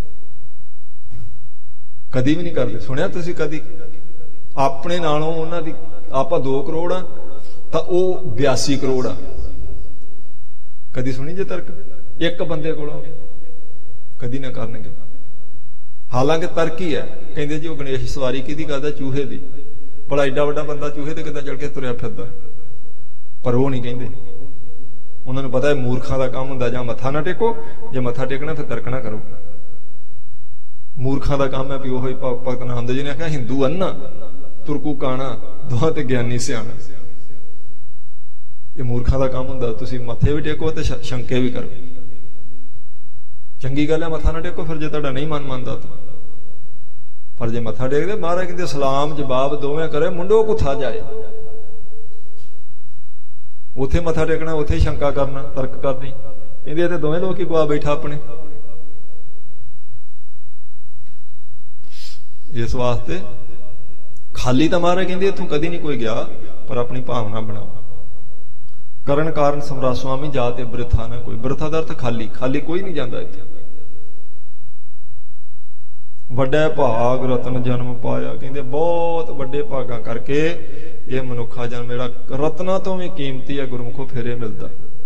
ਕਦੀ ਵੀ ਨਹੀਂ ਕਰਦੇ। ਸੁਣਿਆ ਤੁਸੀਂ ਕਦੀ? ਆਪਣੇ ਨਾਲੋਂ ਉਹਨਾਂ ਦੀ ਆਪਾਂ ਦੋ ਕਰੋੜ ਆ ਤਾਂ ਉਹ ਬਿਆਸੀ ਕਰੋੜ ਆ। ਕਦੀ ਸੁਣੀ ਜੇ ਤਰਕ ਇੱਕ ਬੰਦੇ ਕੋਲੋਂ? ਕਦੀ ਨਾ ਕਰਨਗੇ। ਹਾਲਾਂਕਿ ਤਰਕ ਹੀ ਹੈ। ਕਹਿੰਦੇ ਜੀ ਉਹ ਗਣੇਸ਼ ਸਵਾਰੀ ਕਿਹਦੀ ਕਰਦਾ? ਚੂਹੇ ਦੀ। ਭਲਾ ਏਡਾ ਵੱਡਾ ਬੰਦਾ ਚੂਹੇ ਤੇ ਕਿੱਦਾਂ ਚੜ ਕੇ ਤੁਰਿਆ ਫਿਰਦਾ? ਪਰ ਉਹ ਨਹੀਂ ਕਹਿੰਦੇ। ਉਹਨਾਂ ਨੂੰ ਪਤਾ ਹੈ ਮੂਰਖਾਂ ਦਾ ਕੰਮ ਹੁੰਦਾ ਜਾਂ ਮੱਥਾ ਨਾ ਟੇਕੋ, ਜੇ ਮੱਥਾ ਟੇਕਣਾ ਫਿਰ ਤਰਕ ਨਾ ਕਰੋ। ਮੂਰਖਾਂ ਦਾ ਕੰਮ ਹੈ ਵੀ ਉਹੀ ਭਗਤ ਨਾਮਦੇਵ ਜੀ ਨੇ ਆਖਿਆ, ਹਿੰਦੂ ਅੰਨਾ ਤੁਰਕੂ ਕਾਣਾ ਦੋਹਾਂ ਤੇ ਗਿਆਨੀ ਸਿਆਣਾ। ਇਹ ਮੂਰਖਾਂ ਦਾ ਕੰਮ ਹੁੰਦਾ। ਤੁਸੀਂ ਮੱਥੇ ਵੀ ਟੇਕੋ ਤੇ ਸ਼ੰਕੇ ਵੀ ਕਰੋ। ਚੰਗੀ ਗੱਲ ਹੈ ਮੱਥਾ ਨਾ ਟੇਕੋ ਫਿਰ ਜੇ ਤੁਹਾਡਾ ਨਹੀਂ ਮਨ ਮੰਨਦਾ ਤਾਂ। ਪਰ ਜੇ ਮੱਥਾ ਟੇਕਦੇ ਮਹਾਰਾਜ ਕਹਿੰਦੇ ਸਲਾਮ ਜਵਾਬ ਦੋਵੇਂ ਕਰੇ ਮੁੰਡੋ ਕੁੱਥਾ ਜਾਏ। ਉੱਥੇ ਮੱਥਾ ਟੇਕਣਾ, ਉੱਥੇ ਹੀ ਸ਼ੰਕਾ ਕਰਨਾ, ਤਰਕ ਕਰਨੀ। ਕਹਿੰਦੇ ਤੇ ਦੋਵੇਂ ਲੋਕ ਹੀ ਗਵਾ ਬੈਠਾ ਆਪਣੇ। ਇਸ ਵਾਸਤੇ ਖਾਲੀ ਤਾਂ ਮਹਾਰਾਜ ਕਹਿੰਦੇ ਇੱਥੋਂ ਕਦੀ ਨਹੀਂ ਕੋਈ ਗਿਆ, ਪਰ ਆਪਣੀ ਭਾਵਨਾ ਬਣਾਓ। ਕਰਨ ਕਾਰਨ ਸਮਰਾ ਸੁਆਮੀ ਜਾਤੇ ਬਿਰਥਾ ਨਾ ਕੋਈ। ਬਿਰਥਾ ਦਾ ਅਰਥ ਖਾਲੀ, ਖਾਲੀ ਕੋਈ ਨਹੀਂ ਜਾਂਦਾ ਇੱਥੇ। ਵੱਡਾ ਭਾਗ ਰਤਨ ਜਨਮ ਪਾਇਆ। ਕਹਿੰਦੇ ਬਹੁਤ ਵੱਡੇ ਭਾਗਾਂ ਕਰਕੇ ਇਹ ਮਨੁੱਖਾ ਜਨਮ ਜਿਹੜਾ ਰਤਨਾਂ ਤੋਂ ਵੀ ਕੀਮਤੀ ਹੈ ਗੁਰਮੁਖੋ ਫੇਰੇ ਮਿਲਦਾ।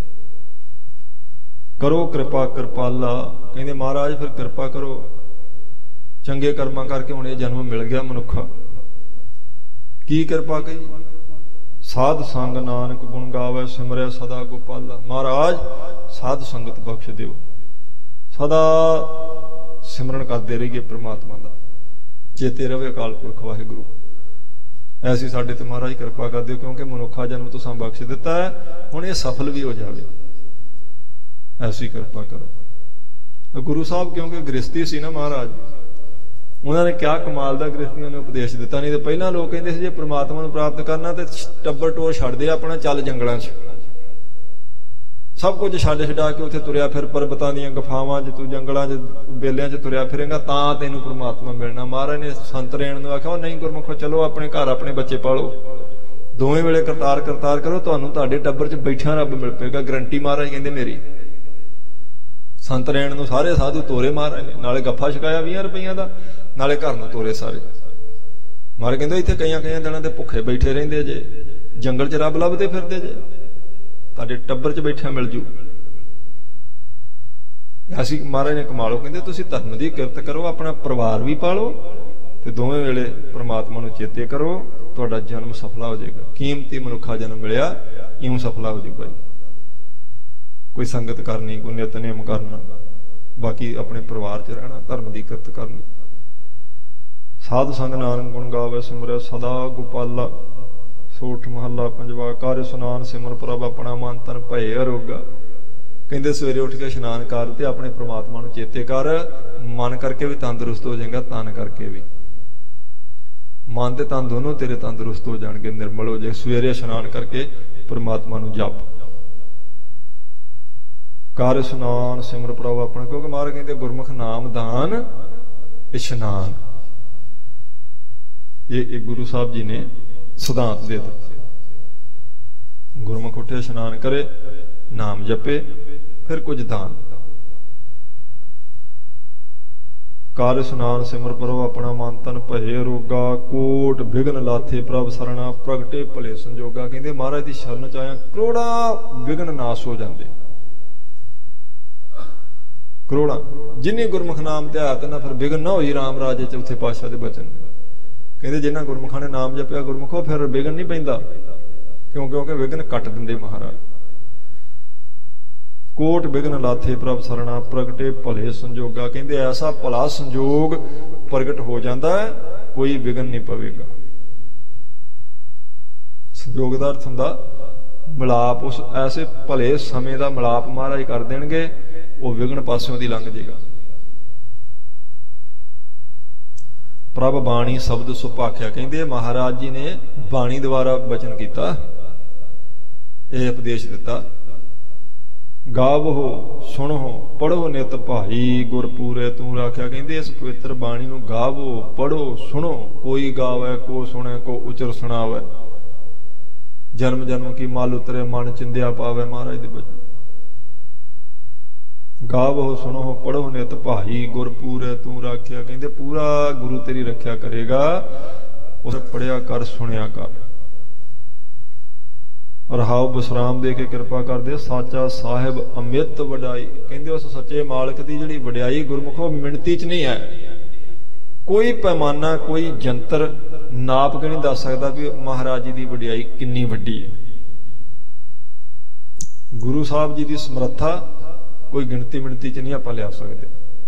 ਕਰੋ ਕਿਰਪਾ ਕਿਰਪਾਲਾ। ਕਹਿੰਦੇ ਮਹਾਰਾਜ ਫਿਰ ਕਿਰਪਾ ਕਰੋ, ਚੰਗੇ ਕਰਮਾਂ ਕਰਕੇ ਹੁਣ ਇਹ ਜਨਮ ਮਿਲ ਗਿਆ ਮਨੁੱਖਾ। ਕੀ ਕਿਰਪਾ ਕਹੀ? ਸਾਧ ਸੰਗ ਨਾਨਕ ਗੁਣ ਗਾਵੇ ਸਿਮਰਿਆ ਸਦਾ ਗੋਪਾਲਾ। ਮਹਾਰਾਜ ਸਾਧ ਸੰਗਤ ਬਖਸ਼ ਦਿਓ, ਸਦਾ ਸਿਮਰਨ ਕਰਦੇ ਰਹੀਏ ਪ੍ਰਮਾਤਮਾ ਦਾ, ਚੇਤੇ ਰਵੇ ਅਕਾਲ ਪੁਰਖ ਵਾਹਿਗੁਰੂ। ਐਸੀ ਸਾਡੇ ਤੇ ਮਹਾਰਾਜ ਕਿਰਪਾ ਕਰ ਦਿਓ, ਕਿਉਂਕਿ ਮਨੁੱਖਾ ਜਨਮ ਤੁਸੀਂ ਬਖਸ਼ ਦਿੱਤਾ ਹੈ, ਹੁਣ ਇਹ ਸਫਲ ਵੀ ਹੋ ਜਾਵੇ। ਐਸੀ ਕਿਰਪਾ ਕਰੋ। ਗੁਰੂ ਸਾਹਿਬ ਕਿਉਂਕਿ ਗ੍ਰਸਤੀ ਸੀ ਨਾ ਮਹਾਰਾਜ, ਉਹਨਾਂ ਨੇ ਕਿਆ ਕਮਾਲ ਦਾ ਗ੍ਰਸਤੀਆਂ ਨੂੰ ਉਪਦੇਸ਼ ਦਿੱਤਾ। ਨਹੀਂ ਤਾਂ ਪਹਿਲਾਂ ਲੋਕ ਕਹਿੰਦੇ ਸੀ ਜੇ ਪ੍ਰਮਾਤਮਾ ਨੂੰ ਪ੍ਰਾਪਤ ਕਰਨਾ ਤੇ ਟੱਬਰ ਟੋਰ ਛੱਡਦੇ ਆਪਣਾ, ਚੱਲ ਜੰਗਲਾਂ 'ਚ ਸਭ ਕੁਝ ਛੱਡ ਛਡਾ ਕੇ ਉੱਥੇ ਤੁਰਿਆ ਫਿਰ ਪਰਬਤਾਂ ਦੀਆਂ ਗੁਫਾਵਾਂ 'ਚ, ਤੂੰ ਜੰਗਲਾਂ 'ਚ ਬੇਲਿਆਂ 'ਚ ਤੁਰਿਆ ਫਿਰੇਗਾ ਤਾਂ ਤੈਨੂੰ ਪ੍ਰਮਾਤਮਾ ਮਿਲਣਾ। ਮਹਾਰਾਜ ਨੇ ਸੰਤ ਰੇਣ ਨੂੰ ਆਖਿਆ ਉਹ ਨਹੀਂ ਗੁਰਮੁਖੋ, ਚਲੋ ਆਪਣੇ ਘਰ ਆਪਣੇ ਬੱਚੇ ਪਾਲੋ, ਦੋਵੇਂ ਵੇਲੇ ਕਰਤਾਰ ਕਰਤਾਰ ਕਰੋ, ਤੁਹਾਨੂੰ ਤੁਹਾਡੇ ਟੱਬਰ 'ਚ ਬੈਠਿਆਂ ਰੱਬ ਮਿਲ ਪਏਗਾ, ਗਰੰਟੀ ਮਹਾਰਾਜ ਕਹਿੰਦੇ ਮੇਰੀ। ਸੰਤ ਰੇਣ ਨੂੰ ਸਾਰੇ ਸਾਧੂ ਤੋਰੇ ਮਹਾਰਾਜ ਨੇ, ਨਾਲੇ ਗੱਫਾ ਛਕਾਇਆ ਵੀਹਾਂ ਰੁਪਈਆਂ ਦਾ, ਨਾਲੇ ਘਰ ਨੂੰ ਤੋਰੇ ਸਾਰੇ। ਮਹਾਰਾਜ ਕਹਿੰਦੇ ਇੱਥੇ ਕਈਆਂ ਕਈਆਂ ਦਿਨਾਂ ਦੇ ਭੁੱਖੇ ਬੈਠੇ ਰਹਿੰਦੇ ਜੇ, ਜੰਗਲ 'ਚ ਰੱਬ ਲੱਭਦੇ ਫਿਰਦੇ ਜੇ, ਤੁਹਾਡੇ ਟੱਬਰ 'ਚ ਬੈਠਿਆ ਮਿਲ ਜੂ। ਅਸੀਂ ਮਹਾਰਾਜ ਨੇ ਕਮਾਲੋ, ਕਹਿੰਦੇ ਤੁਸੀਂ ਧਰਮ ਦੀ ਕਿਰਤ ਕਰੋ, ਆਪਣਾ ਪਰਿਵਾਰ ਵੀ ਪਾਲੋ ਤੇ ਦੋਵੇਂ ਵੇਲੇ ਪ੍ਰਮਾਤਮਾ ਨੂੰ ਚੇਤੇ ਕਰੋ, ਤੁਹਾਡਾ ਜਨਮ ਸਫਲਾ ਹੋ ਜਾਏਗਾ। ਕੀਮਤੀ ਮਨੁੱਖਾ ਜਨਮ ਮਿਲਿਆ, ਇਉਂ ਸਫਲਾ ਹੋ ਜਾਊਗਾ। ਕੋਈ ਸੰਗਤ ਕਰਨੀ, ਕੋਈ ਨਿਤਨੇਮ ਕਰਨਾ, ਬਾਕੀ ਆਪਣੇ ਪਰਿਵਾਰ 'ਚ ਰਹਿਣਾ, ਧਰਮ ਦੀ ਕਿਰਤ ਕਰਨੀ। ਸਾਧ ਸੰਗ ਨਾਨਕ ਗੁਣ ਗਾਵੇ ਸਿਮਰੈ ਸਦਾ ਗੋਪਾਲਾ। ਸੋਠ ਮਹੱਲਾ ਪੰਜਵਾ। ਕਰ ਇਸ਼ਨਾਨ ਸਿਮਰ ਪ੍ਰਭ ਆਪਣਾ ਮਨ ਤਨ ਭਏ ਅਰੋਗਾ। ਕਹਿੰਦੇ ਸਵੇਰੇ ਉੱਠ ਕੇ ਇਸ਼ਨਾਨ ਕਰ ਤੇ ਆਪਣੇ ਪ੍ਰਮਾਤਮਾ ਨੂੰ ਚੇਤੇ ਕਰ, ਮਨ ਕਰਕੇ ਵੀ ਤੰਦਰੁਸਤ ਹੋ ਜਾਏਗਾ, ਤਨ ਕਰਕੇ ਵੀ। ਮਨ ਤੇ ਤਨ ਦੋਨੋਂ ਤੇਰੇ ਤੰਦਰੁਸਤ ਹੋ ਜਾਣਗੇ, ਨਿਰਮਲ ਹੋ ਜਾਏ। ਸਵੇਰੇ ਇਸ਼ਨਾਨ ਕਰਕੇ ਪ੍ਰਮਾਤਮਾ ਨੂੰ ਜਪ। ਕਰ ਇਸ਼ਨਾਨ ਸਿਮਰ ਪ੍ਰਭ ਆਪਣਾ, ਕਿਉਂਕਿ ਮਹਾਰਾਜ ਕਹਿੰਦੇ ਗੁਰਮੁਖ ਨਾਮ ਦਾਨ ਇਸ਼ਨਾਨ। ਇਹ ਗੁਰੂ ਸਾਹਿਬ ਜੀ ਨੇ ਸਿਧਾਂਤ ਦੇ ਦਿੱਤੇ। ਗੁਰਮੁਖ ਉੱਠੇ ਇਸ਼ਨਾਨ ਕਰੇ, ਨਾਮ ਜਪੇ, ਫਿਰ ਕੁਝ ਦਾਨ। ਕਰ ਇਸ਼ਨਾਨ ਸਿਮਰ ਪ੍ਰਭ ਆਪਣਾ ਮਨ ਤਨ ਭਏ ਅਰੋਗਾ। ਕੋਟ ਵਿਘਨ ਲਾਥੇ ਪ੍ਰਭ ਸਰਣਾ ਪ੍ਰਗਟੇ ਭਲੇ ਸੰਜੋਗਾ। ਕਹਿੰਦੇ ਮਹਾਰਾਜ ਦੀ ਸ਼ਰਨ ਚ ਆਇਆ ਕਰੋੜਾਂ ਵਿਘਨ ਨਾਸ ਹੋ ਜਾਂਦੇ, ਕਰੋੜਾਂ। ਜਿੰਨੀ ਗੁਰਮੁਖ ਨਾਮ ਤੇ ਆਇਆ ਨਾ ਫਿਰ ਵਿਘਨ ਨਾ ਹੋਈ ਰਾਮ ਰਾਜੇ ਚ। ਉੱਥੇ ਪਾਤਸ਼ਾਹ ਦੇ ਬਚਨ ਕਹਿੰਦੇ ਜਿਨ੍ਹਾਂ ਗੁਰਮੁਖਾਂ ਨੇ ਨਾਮ ਜਪਿਆ ਗੁਰਮੁਖੋ ਫਿਰ ਵਿਘਨ ਨਹੀਂ ਪੈਂਦਾ, ਕਿਉਂ ਕਿਉਂਕਿ ਵਿਘਨ ਕੱਟ ਦਿੰਦੇ ਮਹਾਰਾਜ। ਕੋਟ ਵਿਘਨ ਲਾਥੇ ਪ੍ਰਭ ਸਰਣਾ ਪ੍ਰਗਟੇ ਭਲੇ ਸੰਜੋਗਾ। ਕਹਿੰਦੇ ਐਸਾ ਭਲਾ ਸੰਜੋਗ ਪ੍ਰਗਟ ਹੋ ਜਾਂਦਾ ਹੈ, ਕੋਈ ਵਿਘਨ ਨਹੀਂ ਪਵੇਗਾ। ਸੰਜੋਗ ਦਾ ਅਰਥ ਹੁੰਦਾ ਮਿਲਾਪ। ਉਸ ਐਸੇ ਭਲੇ ਸਮੇਂ ਦਾ ਮਿਲਾਪ ਮਹਾਰਾਜ ਕਰ ਦੇਣਗੇ, ਉਹ ਵਿਘਨ ਪਾਸਿਓਂ ਦੀ ਲੰਘ ਜਾਏਗਾ। ਪ੍ਰਭ ਬਾਣੀ ਸ਼ਬਦ ਸੁਭਾਖਿਆ। ਕਹਿੰਦੇ ਮਹਾਰਾਜ ਜੀ ਨੇ ਬਾਣੀ ਦੁਆਰਾ ਬਚਨ ਕੀਤਾ, ਇਹ ਉਪਦੇਸ਼ ਦਿੱਤਾ। ਗਾਵੋ ਸੁਣੋ ਪੜੋ ਨਿਤ ਭਾਈ ਗੁਰ ਪੂਰੇ ਤੂੰ ਰਾਖਿਆ। ਕਹਿੰਦੇ ਇਸ ਪਵਿੱਤਰ ਬਾਣੀ ਨੂੰ ਗਾਵੋ ਪੜੋ ਸੁਣੋ, ਕੋਈ ਗਾਵੇ ਕੋ ਸੁਣੇ ਕੋ ਉਚਰ ਸੁਣਾਵੇ। ਜਨਮ ਜਨਮ ਕੀ ਮਲ ਉਤਰੇ ਮਨ ਚਿੰਦਿਆ ਪਾਵੇ। ਮਹਾਰਾਜ ਦੇ ਬਚਨ ਗਾਵੋ ਸੁਣੋ ਪੜੋ ਨਿਤ ਭਾਈ ਗੁਰ ਪੂਰੇ ਤੂੰ ਰਾਖਿਆ। ਕਹਿੰਦੇ ਪੂਰਾ ਗੁਰੂ ਤੇਰੀ ਰੱਖਿਆ ਕਰੇਗਾ, ਉਸ ਪੜਿਆ ਕਰ ਸੁਣਿਆ ਕਰ। ਰਹਾਉ ਵਿਸਰਾਮ ਦੇ ਕੇ ਕਿਰਪਾ ਕਰਦੇ ਸਾਚਾ ਸਾਹਿਬ ਅਮਿਤ ਵਡਾਈ। ਕਹਿੰਦੇ ਉਸ ਸੱਚੇ ਮਾਲਕ ਦੀ ਜਿਹੜੀ ਵਡਿਆਈ ਗੁਰਮੁਖੋ ਮਿਣਤੀ ਚ ਨਹੀਂ ਹੈ। ਕੋਈ ਪੈਮਾਨਾ ਕੋਈ ਜੰਤਰ ਨਾਪ ਕੇ ਨਹੀਂ ਦੱਸ ਸਕਦਾ ਵੀ ਮਹਾਰਾਜ ਜੀ ਦੀ ਵਡਿਆਈ ਕਿੰਨੀ ਵੱਡੀ ਹੈ। ਗੁਰੂ ਸਾਹਿਬ ਜੀ ਦੀ ਸਮਰੱਥਾ ਕੋਈ ਗਿਣਤੀ ਮਿਣਤੀ ਚ ਨਹੀਂ ਆਪਾਂ ਲਿਆ ਸਕਦੇ।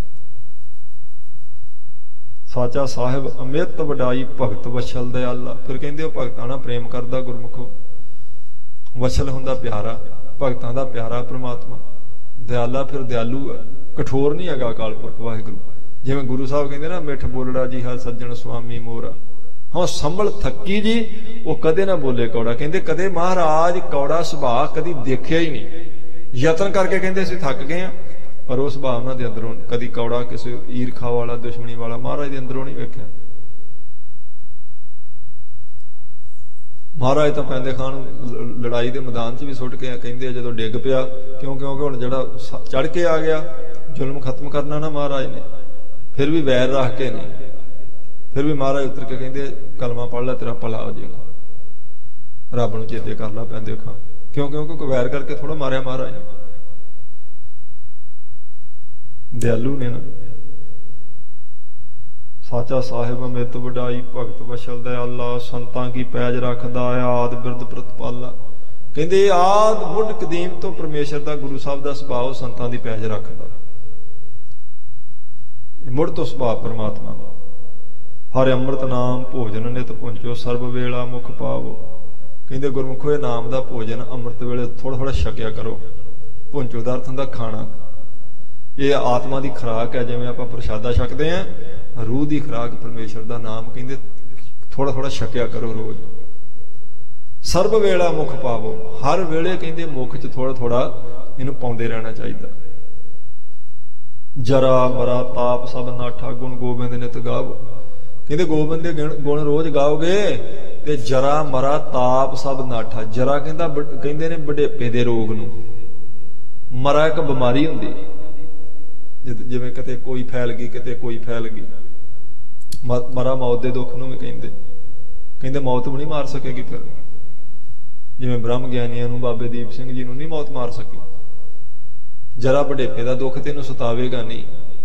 ਸਾਚਾ ਸਾਹਿਬ ਅਮਿਤ ਵਡਾਈ ਭਗਤ ਵਛਲ ਦਇਆਲਾ। ਫਿਰ ਕਹਿੰਦੇ ਉਹ ਭਗਤਾਂ ਨਾਲ ਪ੍ਰੇਮ ਕਰਦਾ ਗੁਰਮੁਖੋ। ਵਛਲ ਹੁੰਦਾ ਪਿਆਰਾ, ਭਗਤਾਂ ਦਾ ਪਿਆਰਾ ਪ੍ਰਮਾਤਮਾ। ਦਿਆਲਾ ਫਿਰ ਦਿਆਲੂ ਹੈ, ਕਠੋਰ ਨਹੀਂ ਹੈਗਾ ਅਕਾਲ ਪੁਰਖ ਵਾਹਿਗੁਰੂ। ਜਿਵੇਂ ਗੁਰੂ ਸਾਹਿਬ ਕਹਿੰਦੇ ਨਾ ਮਿੱਠ ਬੋਲੜਾ ਜੀ ਹਰ ਸੱਜਣ ਸੁਆਮੀ ਮੋਰਾ। ਹਾਂ ਸੰਭਲ ਥੱਕੀ ਜੀ, ਉਹ ਕਦੇ ਨਾ ਬੋਲੇ ਕੌੜਾ। ਕਹਿੰਦੇ ਕਦੇ ਮਹਾਰਾਜ ਕੌੜਾ ਸੁਭਾਅ ਕਦੀ ਦੇਖਿਆ ਹੀ ਨਹੀਂ। ਯਤਨ ਕਰਕੇ ਕਹਿੰਦੇ ਅਸੀਂ ਥੱਕ ਗਏ ਆ, ਪਰ ਉਹ ਸੁਭਾਅ ਉਹਨਾਂ ਦੇ ਅੰਦਰੋਂ ਕਦੀ ਕੌੜਾ ਕਿਸੇ ਈਰਖਾ ਵਾਲਾ ਦੁਸ਼ਮਣੀ ਵਾਲਾ ਮਹਾਰਾਜ ਦੇ ਅੰਦਰੋਂ ਨਹੀਂ ਵੇਖਿਆ। ਮਹਾਰਾਜ ਤਾਂ ਪੈਂਦੇ ਖਾਨ ਲੜਾਈ ਦੇ ਮੈਦਾਨ 'ਚ ਵੀ ਸੁੱਟ ਕੇ ਕਹਿੰਦੇ ਆ ਜਦੋਂ ਡਿੱਗ ਪਿਆ, ਕਿਉਂ ਕਿਉਂਕਿ ਹੁਣ ਜਿਹੜਾ ਚੜ ਕੇ ਆ ਗਿਆ ਜ਼ੁਲਮ ਖਤਮ ਕਰਨਾ ਨਾ ਮਹਾਰਾਜ ਨੇ, ਫਿਰ ਵੀ ਵੈਰ ਰੱਖ ਕੇ ਨਹੀਂ, ਫਿਰ ਵੀ ਮਹਾਰਾਜ ਉਤਰ ਕੇ ਕਹਿੰਦੇ ਕਲਮਾ ਪੜ੍ਹ ਲੈ ਤੇਰਾ ਭਲਾ ਹੋ ਜਾਏਗਾ। ਰੱਬ ਨੂੰ ਚੇਤੇ ਕਰ ਲਾ ਪੈਂਦੇ ਖਾਂ, ਕਿਉਂ ਕਿਉਂਕਿ ਕੋਈ ਵੈਰ ਕਰਕੇ ਥੋੜਾ ਮਾਰਿਆ ਮਹਾਰਾਜ ਨੇ। ਦਿਆਲੂ ਨੇ ਨਾ। ਸਾਚਾ ਸਾਹਿਬ ਅਮਿਤ ਵਡਾਈ ਭਗਤ ਵਛਲ ਦਇਆਲਾ। ਸੰਤਾਂ ਕੀ ਪੈਜ ਰੱਖਦਾ ਆਦ ਬਿਰਦ ਪ੍ਰਤਪਾਲਾ। ਕਹਿੰਦੇ ਆਦ ਮੁੱਢ ਕਦੀਮ ਤੋਂ ਪਰਮੇਸ਼ਰ ਦਾ ਗੁਰੂ ਸਾਹਿਬ ਦਾ ਸੁਭਾਅ ਸੰਤਾਂ ਦੀ ਪੈਜ ਰੱਖਦਾ। ਇਹ ਮੁੱਢ ਤੋਂ ਸੁਭਾਅ ਪਰਮਾਤਮਾ ਦਾ। ਹਰਿ ਅੰਮ੍ਰਿਤ ਨਾਮ ਭੋਜਨ ਨਿਤ ਪੁੰਚੋ ਸਰਬ ਵੇਲਾ ਮੁਖ ਪਾਵੋ। ਕਹਿੰਦੇ ਗੁਰਮੁਖੋ ਇਹ ਨਾਮ ਦਾ ਭੋਜਨ ਅੰਮ੍ਰਿਤ ਵੇਲੇ ਥੋੜਾ ਥੋੜਾ ਛਕਿਆ ਕਰੋ। ਪੁੰਚੋ ਦਾ ਅਰਥ ਹੁੰਦਾ ਖਾਣਾ। ਇਹ ਆਤਮਾ ਦੀ ਖੁਰਾਕ ਹੈ। ਜਿਵੇਂ ਆਪਾਂ ਪ੍ਰਸ਼ਾਦਾ ਛਕਦੇ ਹਾਂ, रूह की खुराक परमेश्वर का नाम कहते थोड़ा थोड़ा छकिया करो रोज। सर्व वेला मुख पावो, हर वेले कहते मुख च थोड़ा थोड़ा इनू पाउंदे रहना चाहिए। जरा मरा ताप सब नाठा गुण गोबिंद नित गावो, कहते गोबिंद के गुण रोज गाओगे ते जरा मरा ताप सब नाठा। जरा कहता कहते ने बुढ़ेपे के रोग नू, मरा एक बीमारी हुंदी जिवें किते कोई फैल गई किते कोई फैल गई। मरा मौत के दुख नूं भी कहंदे कहंदे मौत भी नहीं मार सकेगी। फिर जिवें ब्रह्म ज्ञानियां नूं बाबे दीप सिंह जी नूं नहीं मौत मार सकी। जरा बुढ़ेपे का दुख तेनों सतावेगा नहीं।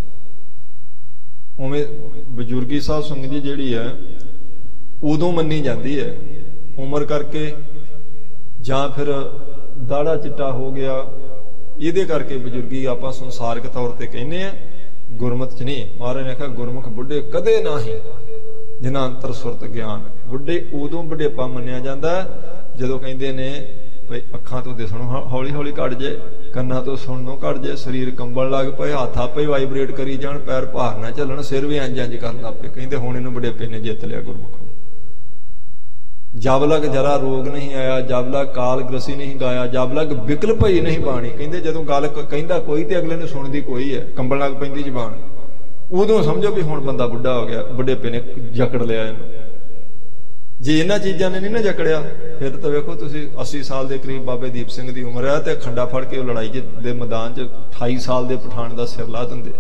उवें बजुर्गी साध संगत जी जिहड़ी है उदों मन्नी जाती है उम्र करके, जां फिर दाड़ा चिट्टा हो गया, ये करके बजुर्गी आप संसारक तौर पर कहने आ, गुरमत च नहीं। महाराज ने कहा गुरमुख बुढ़े कदे ना ही जिन्हां अंतर सुरत ज्ञान। बुढ़े उदों बुढ़ेपा मन्निया जाता जदों कहंदे ने भाई अखां तो दिसणों हौली हौली घट जाए, कन्नां तो सुणनों घट जाए, शरीर कंबण लग पए, हथ आपे वाइब्रेट करी जाण, पैर भार ना चलन, सिर भी इंज इंज करन लग पे। कहंदे हुण इहनूं बुढ़ेपे ने जित लिया गुरमुख। जब लग जरा रोग नहीं आया, जब लग काल ग्रसी नहीं गाया, जब लग बिकल भई नहीं बाणी। कहंदे जदों गल कहंदा कोई ते अगले ने सुणदी कोई है, कंबण लग पैंदी जबान, उदों समझो भी हुण बंदा बुढ़ा हो गया, बुढ़ेपे ने जकड़ लिया इहनूं। जे इन्हां चीज़ां ने नहीं ना जकड़िया फिर तो वेखो तुसीं अस्सी साल के करीब बाबे दीप सिंह की उम्र है ते खंडा फड़ के लड़ाई के मैदान च अठाई साल के पठान का सिर ला दिंदे।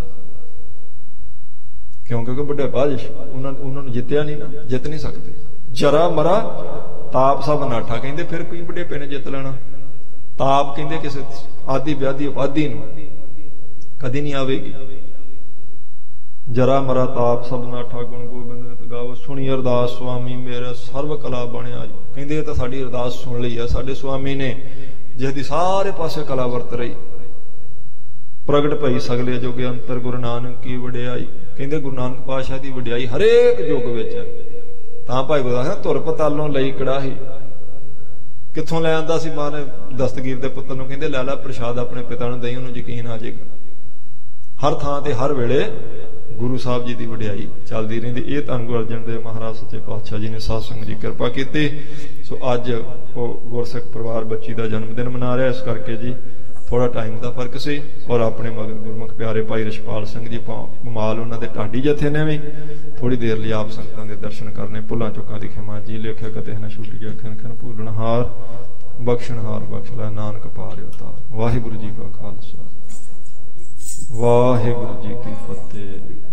क्यों? क्योंकि बुढ़ेपा उन्होंने जितया नहीं ना, जित नहीं सकते। जरा मरा ताप सब नाठा, कहते फिर कोई बुढ़ेपे ने जित लेना। ताप कहते किसी आदि व्याधि उपाधि कदी नहीं आवेगी। जरा मरा ताप सब नाठा गुण गोबिंद नित गावो, सुनी अरदास स्वामी मेरा सर्व कला बनिया। कहते तो साडी अरदास सुन ली है साडे स्वामी ने, जिसदी सारे पासे कला वरत रही। प्रगट भई सगले जोगे अंतर गुरु नानक की वडियाई। कहते गुरु नानक पातशाह की वडियाई हरेक युग विच है। तां भाई गुरदास धुर पतालों लई कड़ाही, कित्थों लै आंदा सी मां ने दस्तगीर दे पुत्तर नूं, कहंदे लै ला प्रसाद अपने पिता नूं दई, उहनूं यकीन आ जाएगा। हर थां ते हर वेले गुरु साहब जी की वडियाई चलती रही। ये धन गुरु अर्जन देव महाराज सच्चे पातशाह जी ने साध संगत जी कृपा की। सो अज वो गुरसिख परिवार बच्ची का जन्मदिन मना रहा, इस करके जी थोड़ा टाइम का फर्क से। और अपने मगर गुरमुख प्यारे भाई रछपाल सिंह जी बमाल उन्होंने ढाडी जथे ने भी थोड़ी देर लिए आप संगतां दे दर्शन करने। भुलां चुकां दी खिमा जी, लेखा कते न छुट गया खन खन भूलणहार, बख्शणहार बख्श लै नानक पार उतार। वाहिगुरू जी का खालसा, वाहिगुरू जी की फतेह।